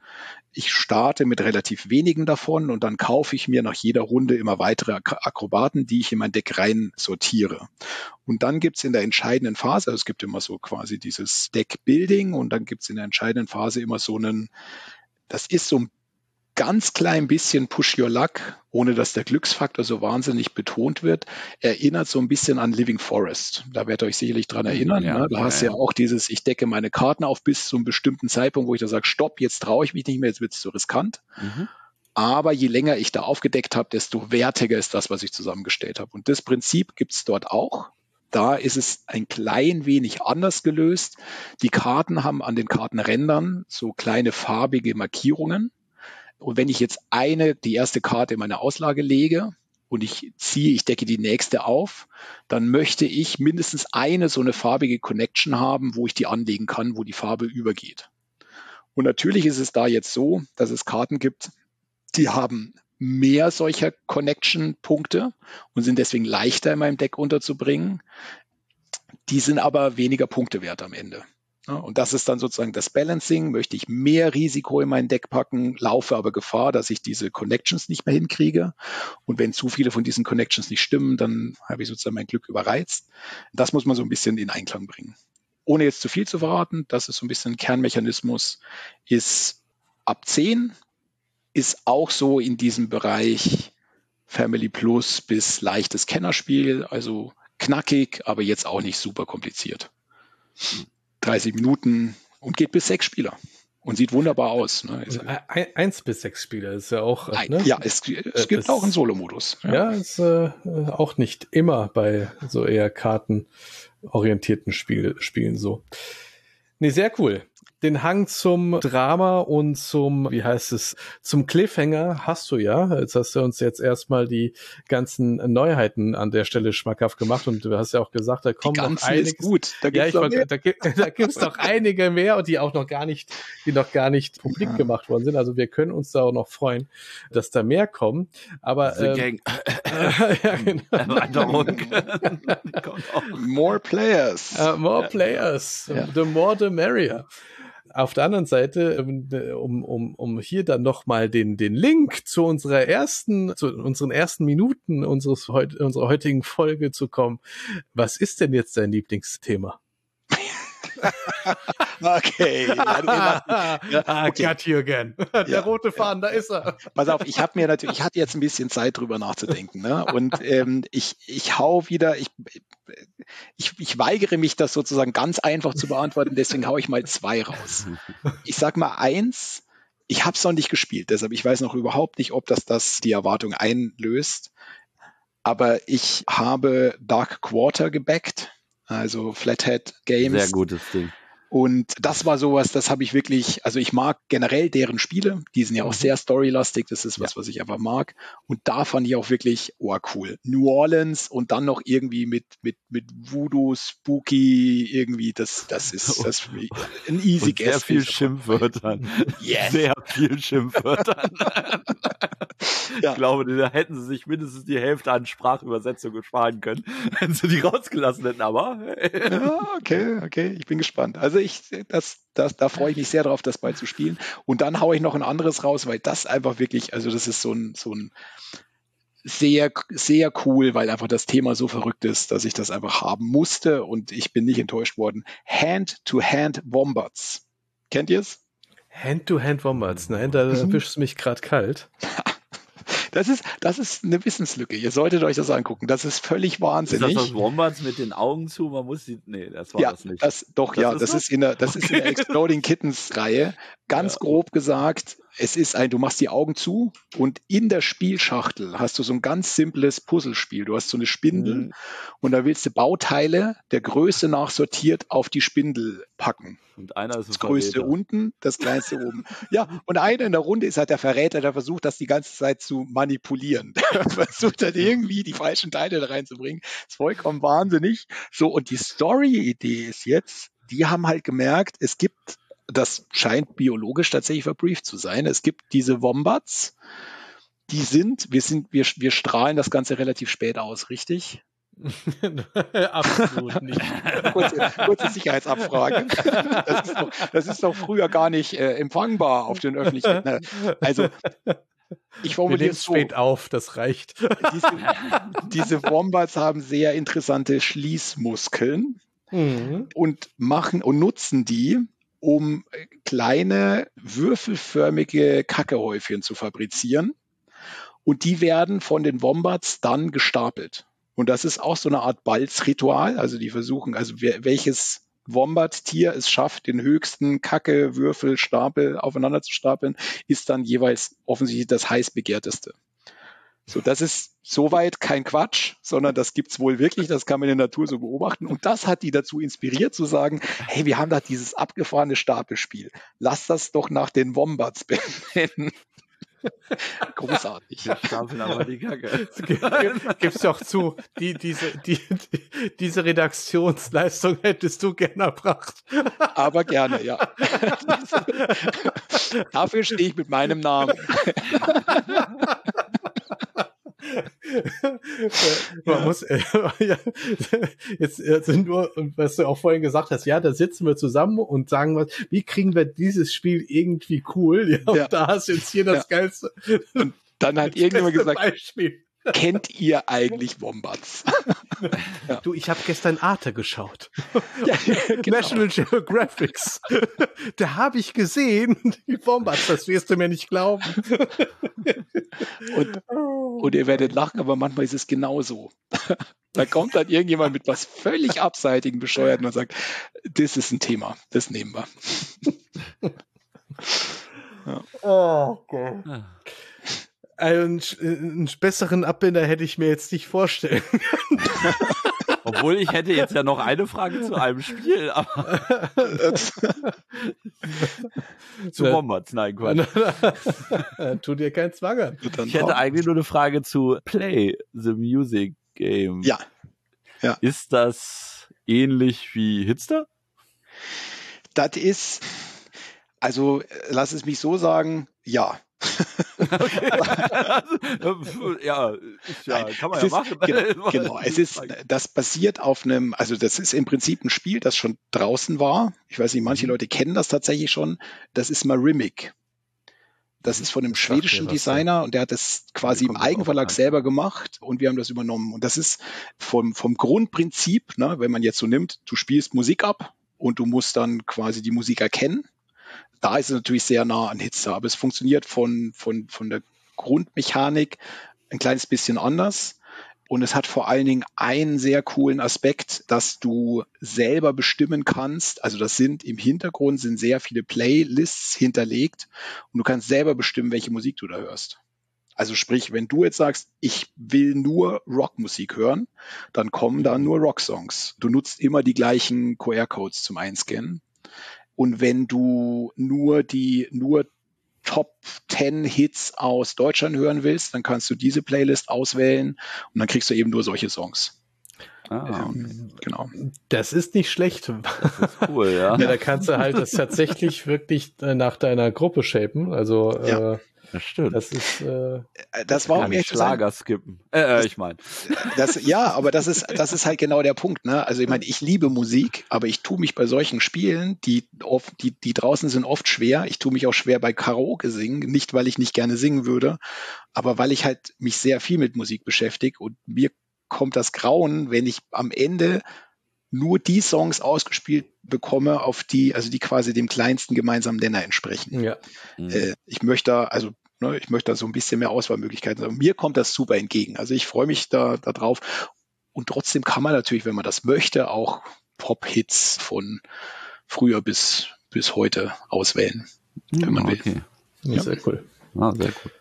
Ich starte mit relativ wenigen davon und dann kaufe ich mir nach jeder Runde immer weitere Ak- Akrobaten, die ich in mein Deck rein sortiere. Und dann gibt's in der entscheidenden Phase, also es gibt immer so quasi dieses Deck-Building und dann gibt's in der entscheidenden Phase immer so einen, das ist so ein ganz klein bisschen Push Your Luck, ohne dass der Glücksfaktor so wahnsinnig betont wird, erinnert so ein bisschen an Living Forest. Da werdet ihr euch sicherlich dran erinnern. Ja, ne? Da ja, hast du ja, ja auch dieses, ich decke meine Karten auf bis zu einem bestimmten Zeitpunkt, wo ich da sage, stopp, jetzt traue ich mich nicht mehr, jetzt wird es zu riskant. Mhm. Aber je länger ich da aufgedeckt habe, desto wertiger ist das, was ich zusammengestellt habe. Und das Prinzip gibt es dort auch. Da ist es ein klein wenig anders gelöst. Die Karten haben an den Kartenrändern so kleine farbige Markierungen. Und wenn ich jetzt eine, die erste Karte in meine Auslage lege und ich ziehe, ich decke die nächste auf, dann möchte ich mindestens eine so eine farbige Connection haben, wo ich die anlegen kann, wo die Farbe übergeht. Und natürlich ist es da jetzt so, dass es Karten gibt, die haben mehr solcher Connection-Punkte und sind deswegen leichter in meinem Deck unterzubringen. Die sind aber weniger Punkte wert am Ende. Ja, und das ist dann sozusagen das Balancing. Möchte ich mehr Risiko in mein Deck packen, laufe aber Gefahr, dass ich diese Connections nicht mehr hinkriege. Und wenn zu viele von diesen Connections nicht stimmen, dann habe ich sozusagen mein Glück überreizt. Das muss man so ein bisschen in Einklang bringen. Ohne jetzt zu viel zu verraten, das ist so ein bisschen ein Kernmechanismus, ist ab zehn, ist auch so in diesem Bereich Family Plus bis leichtes Kennerspiel, also knackig, aber jetzt auch nicht super kompliziert. dreißig Minuten und geht bis sechs Spieler und sieht wunderbar aus. Ne? Also ein, eins bis sechs Spieler ist ja auch. Ein, Ne? Ja, es, es gibt das, auch einen Solo-Modus. Ja, ja ist äh, auch nicht immer bei so eher kartenorientierten Spiel, Spielen so. Nee, sehr cool. Den Hang zum Drama und zum, wie heißt es, zum Cliffhanger hast du ja. Jetzt hast du uns jetzt erstmal die ganzen Neuheiten an der Stelle schmackhaft gemacht und du hast ja auch gesagt, da kommen noch einiges. Ist gut. Da ja, gibt's ich noch wollt, mehr. da, da gibt's noch einige mehr und die auch noch gar nicht, die noch gar nicht publik ja. gemacht worden sind. Also wir können uns da auch noch freuen, dass da mehr kommen. Aber The ähm, ja, genau. Erweiterung. More players. Uh, more players. Ja. The more the merrier. Auf der anderen Seite, um, um, um hier dann nochmal den, den Link zu unserer ersten, zu unseren ersten Minuten unseres, unserer heutigen Folge zu kommen. Was ist denn jetzt dein Lieblingsthema? Okay. Ja, ja, okay. Got you again. Der ja, rote Faden, ja. Da ist er. Pass auf, ich habe mir natürlich, ich hatte jetzt ein bisschen Zeit drüber nachzudenken, ne? Und ähm, ich, ich hau wieder, ich, ich, ich weigere mich, das sozusagen ganz einfach zu beantworten, deswegen hau ich mal zwei raus. Ich sag mal eins, ich habe es noch nicht gespielt, deshalb ich weiß noch überhaupt nicht, ob das das die Erwartung einlöst. Aber ich habe Dark Quarter gebackt. Also Flathead Games. Sehr gutes Ding. Und das war sowas, das habe ich wirklich, also ich mag generell deren Spiele, die sind ja auch mhm. sehr storylastig, das ist was, ja. was ich einfach mag. Und da fand ich auch wirklich, oh cool, New Orleans und dann noch irgendwie mit mit mit Voodoo, Spooky, irgendwie, das das ist das für mich ein easy Guess. Sehr viel Schimpfwörtern. Yes. Sehr viel Schimpfwörtern. Ja. Ich glaube, da hätten sie sich mindestens die Hälfte an Sprachübersetzungen sparen können, wenn sie die rausgelassen hätten, aber. Ja, okay, okay, ich bin gespannt. Also ich, das, das, da freue ich mich sehr drauf, das bald zu spielen. Und dann haue ich noch ein anderes raus, weil das einfach wirklich, also das ist so ein, so ein sehr, sehr cool, weil einfach das Thema so verrückt ist, dass ich das einfach haben musste und ich bin nicht enttäuscht worden. Hand-to-Hand Wombats. Kennt ihr es? Hand-to-Hand Wombats, nein, da erwischst du mich gerade kalt. Das ist, das ist eine Wissenslücke. Ihr solltet euch das angucken. Das ist völlig wahnsinnig. Ist das das Wombats mit den Augen zu? Man muss die, nee, das war ja, das nicht. Das, doch, das ja, ist das, das ist in der, das okay. ist in der Exploding Kittens Reihe. Ganz ja. grob gesagt, es ist ein, du machst die Augen zu und in der Spielschachtel hast du so ein ganz simples Puzzlespiel. Du hast so eine Spindel mhm. und da willst du Bauteile der Größe nach sortiert auf die Spindel packen. Und einer ist das größte unten, das kleinste oben. Ja, und einer in der Runde ist halt der Verräter, der versucht, das die ganze Zeit zu manipulieren. Der versucht halt irgendwie die falschen Teile da reinzubringen. Das ist vollkommen wahnsinnig. So, und die Story-Idee ist jetzt, die haben halt gemerkt, es gibt, das scheint biologisch tatsächlich verbrieft zu sein, es gibt diese Wombats, die sind, wir sind, wir, wir strahlen das Ganze relativ spät aus, richtig? Absolut nicht. kurze, kurze Sicherheitsabfrage. Das ist, doch, das ist doch früher gar nicht äh, empfangbar auf den öffentlichen. Ne? Also ich formuliere es so. Spät auf, das reicht. Diese, diese Wombats haben sehr interessante Schließmuskeln mhm. und machen und nutzen die, um kleine würfelförmige Kackehäufchen zu fabrizieren. Und die werden von den Wombats dann gestapelt. Und das ist auch so eine Art Balzritual. Also die versuchen, also wer, welches Wombat-Tier es schafft, den höchsten Kacke-Würfelstapel aufeinander zu stapeln, ist dann jeweils offensichtlich das heiß begehrteste. So, das ist soweit kein Quatsch, sondern das gibt's wohl wirklich, das kann man in der Natur so beobachten. Und das hat die dazu inspiriert zu sagen, hey, wir haben da dieses abgefahrene Stapelspiel. Lass das doch nach den Wombats benennen. Großartig. Wir stapeln aber die Kacke. Gibst du auch zu, die, diese, die, die, diese Redaktionsleistung hättest du gerne erbracht. Aber gerne, ja. Dafür stehe ich mit meinem Namen. Man muss, äh, ja, jetzt sind nur, was du auch vorhin gesagt hast, ja, da sitzen wir zusammen und sagen was, wie kriegen wir dieses Spiel irgendwie cool? Ja, und ja. da hast du jetzt hier das ja. Geilste. Und dann hat irgendjemand gesagt, Beispiel. Kennt ihr eigentlich Wombats? Ja. Du, ich habe gestern Arte geschaut. Ja, genau. National Geographic. Da habe ich gesehen, die Wombats, das wirst du mir nicht glauben. Und, und ihr werdet lachen, aber manchmal ist es genauso. Da kommt dann irgendjemand mit was völlig abseitigen, bescheuerten und sagt, das ist ein Thema, das nehmen wir. Ja. Oh, okay. Einen, einen besseren Abbinder hätte ich mir jetzt nicht vorstellen können. Obwohl ich hätte jetzt ja noch eine Frage zu einem Spiel, aber zu Wombats, nein, Quatsch. Tu dir keinen Zwang an. Ich hätte eigentlich nur eine Frage zu Play the Music Game. Ja. ja. Ist das ähnlich wie Hitster? Das ist, also lass es mich so sagen, ja. Okay. ja, ist ja, kann man es ja ist, machen. Genau, genau, es ist, das basiert auf einem, also das ist im Prinzip ein Spiel, das schon draußen war. Ich weiß nicht, manche Leute kennen das tatsächlich schon. Das ist Marimic. Das ist von einem schwedischen Designer und der hat das quasi im Eigenverlag selber gemacht und wir haben das übernommen. Und das ist vom, vom Grundprinzip, ne, wenn man jetzt so nimmt, du spielst Musik ab und du musst dann quasi die Musik erkennen. Da ist es natürlich sehr nah an Hitster, aber es funktioniert von, von, von der Grundmechanik ein kleines bisschen anders. Und es hat vor allen Dingen einen sehr coolen Aspekt, dass du selber bestimmen kannst. Also das sind im Hintergrund sind sehr viele Playlists hinterlegt und du kannst selber bestimmen, welche Musik du da hörst. Also sprich, wenn du jetzt sagst, ich will nur Rockmusik hören, dann kommen da nur Rocksongs. Du nutzt immer die gleichen Q R-Codes zum Einscannen. Und wenn du nur die nur Top zehn Hits aus Deutschland hören willst, dann kannst du diese Playlist auswählen und dann kriegst du eben nur solche Songs. Ah, okay. ähm, genau. Das ist nicht schlecht. Das ist cool, ja. Ja, da kannst du halt das tatsächlich wirklich nach deiner Gruppe shapen. Also ja. äh, Das stimmt. Das ist, äh, das war um echt Schlager skippen. Äh, äh, ich meine. Das, ja, aber das ist, das ist halt genau der Punkt, ne? Also ich meine, ich liebe Musik, aber ich tue mich bei solchen Spielen, die oft, die, die draußen sind oft schwer. Ich tue mich auch schwer bei Karaoke singen, nicht weil ich nicht gerne singen würde, aber weil ich halt mich sehr viel mit Musik beschäftige und mir kommt das Grauen, wenn ich am Ende nur die Songs ausgespielt bekomme, auf die, also die quasi dem kleinsten gemeinsamen Nenner entsprechen. Ja. Äh, ich möchte, also ne, ich möchte da so ein bisschen mehr Auswahlmöglichkeiten haben. Mir kommt das super entgegen. Also ich freue mich da, da drauf. Und trotzdem kann man natürlich, wenn man das möchte, auch Pop-Hits von früher bis, bis heute auswählen, mhm, wenn man will. Okay. Ja, ja. Sehr cool. Ah, sehr cool.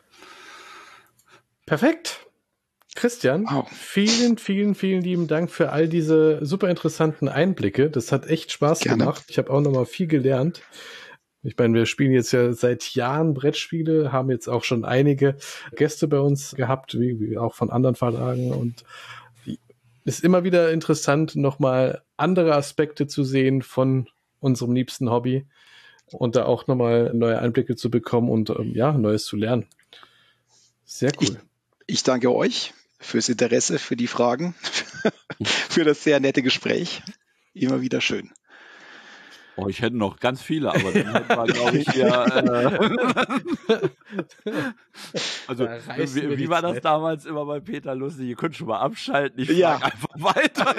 Perfekt. Christian, wow. vielen, vielen, vielen lieben Dank für all diese super interessanten Einblicke. Das hat echt Spaß Gerne. gemacht. Ich habe auch nochmal viel gelernt. Ich meine, wir spielen jetzt ja seit Jahren Brettspiele, haben jetzt auch schon einige Gäste bei uns gehabt, wie, wie auch von anderen Verlagen. Und ist immer wieder interessant, nochmal andere Aspekte zu sehen von unserem liebsten Hobby und da auch nochmal neue Einblicke zu bekommen und ja, Neues zu lernen. Sehr cool. Ich, ich danke euch. fürs Interesse, für die Fragen, für das sehr nette Gespräch. Immer wieder schön. Oh, ich hätte noch ganz viele, aber dann hätten wir, glaube ich, ja. Äh, also, wie, wie war das Zeit. damals immer bei Peter lustig? Ihr könnt schon mal abschalten, ich ja. frage einfach weiter.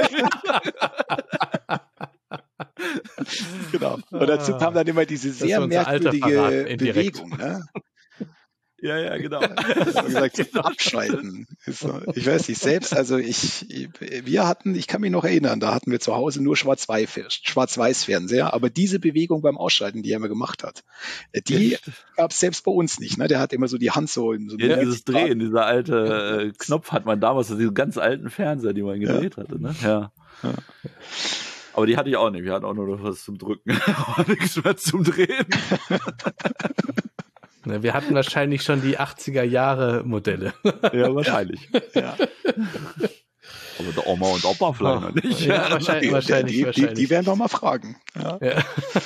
Genau. Und dazu kam dann immer diese sehr merkwürdige Bewegung. Ne? Ja, ja, genau. gesagt, genau. Abschalten. Ich weiß nicht, selbst, also ich, wir hatten, ich kann mich noch erinnern, da hatten wir zu Hause nur Schwarz-Weiß-Fernseher, aber diese Bewegung beim Ausschalten, die er immer gemacht hat, die gab es selbst bei uns nicht. Ne? Der hat immer so die Hand so in so ja, dieses Drehen, dieser alte äh, Knopf hat man damals, diese ganz alten Fernseher, die man gedreht ja. hatte. Ne? Ja. ja. Aber die hatte ich auch nicht. Wir hatten auch nur noch was zum Drücken, nichts mehr zum Drehen. Wir hatten wahrscheinlich schon die achtziger Jahre Modelle. Ja, wahrscheinlich. Ja. Aber der Oma und Opa vielleicht noch nicht. Ja, ja, wahrscheinlich, wahrscheinlich, die, wahrscheinlich. Die, die werden wir mal fragen. Ja. Ja.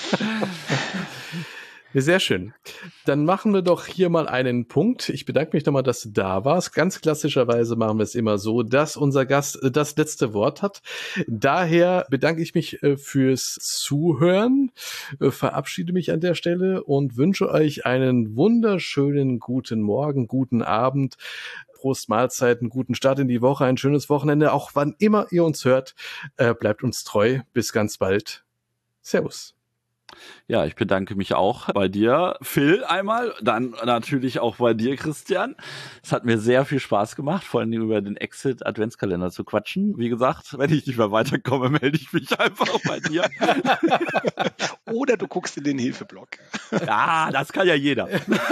Sehr schön. Dann machen wir doch hier mal einen Punkt. Ich bedanke mich nochmal, dass du da warst. Ganz klassischerweise machen wir es immer so, dass unser Gast das letzte Wort hat. Daher bedanke ich mich fürs Zuhören, verabschiede mich an der Stelle und wünsche euch einen wunderschönen guten Morgen, guten Abend, Prost Mahlzeiten, guten Start in die Woche, ein schönes Wochenende, auch wann immer ihr uns hört. Bleibt uns treu. Bis ganz bald. Servus. Ja, ich bedanke mich auch bei dir, Phil, einmal, dann natürlich auch bei dir, Christian. Es hat mir sehr viel Spaß gemacht, vor allem über den Exit-Adventskalender zu quatschen. Wie gesagt, wenn ich nicht mehr weiterkomme, melde ich mich einfach bei dir. Oder du guckst in den Hilfeblock. Ja, das kann ja jeder.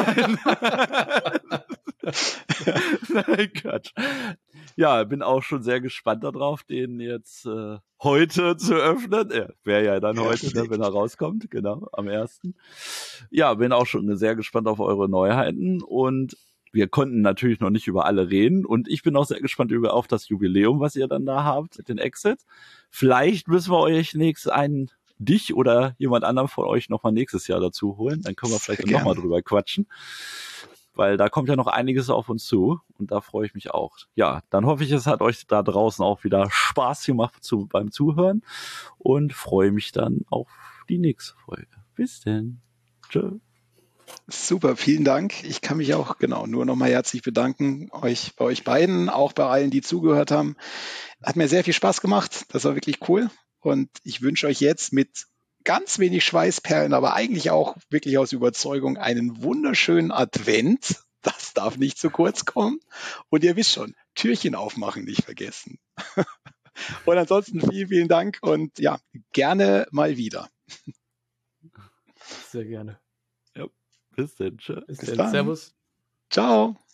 Nein, Quatsch. Ja, bin auch schon sehr gespannt darauf, den jetzt äh, heute zu öffnen. Ja, wäre ja dann heute, ne, wenn er rauskommt, genau, am ersten. Ja, bin auch schon sehr gespannt auf eure Neuheiten und wir konnten natürlich noch nicht über alle reden und ich bin auch sehr gespannt über auf das Jubiläum, was ihr dann da habt mit den Exit. Vielleicht müssen wir euch nächstes einen, dich oder jemand anderem von euch nochmal nächstes Jahr dazu holen. Dann können wir vielleicht nochmal drüber quatschen. Weil da kommt ja noch einiges auf uns zu und da freue ich mich auch. Ja, dann hoffe ich, es hat euch da draußen auch wieder Spaß gemacht zu, beim Zuhören und freue mich dann auf die nächste Folge. Bis denn. Tschö. Super, vielen Dank. Ich kann mich auch genau nur nochmal herzlich bedanken, euch bei euch beiden, auch bei allen, die zugehört haben. Hat mir sehr viel Spaß gemacht. Das war wirklich cool und ich wünsche euch jetzt mit ganz wenig Schweißperlen, aber eigentlich auch wirklich aus Überzeugung einen wunderschönen Advent. Das darf nicht zu kurz kommen. Und ihr wisst schon, Türchen aufmachen nicht vergessen. Und ansonsten vielen, vielen Dank und ja, gerne mal wieder. Sehr gerne. Ja, bis dann. Tschö. Bis dann. Servus. Ciao.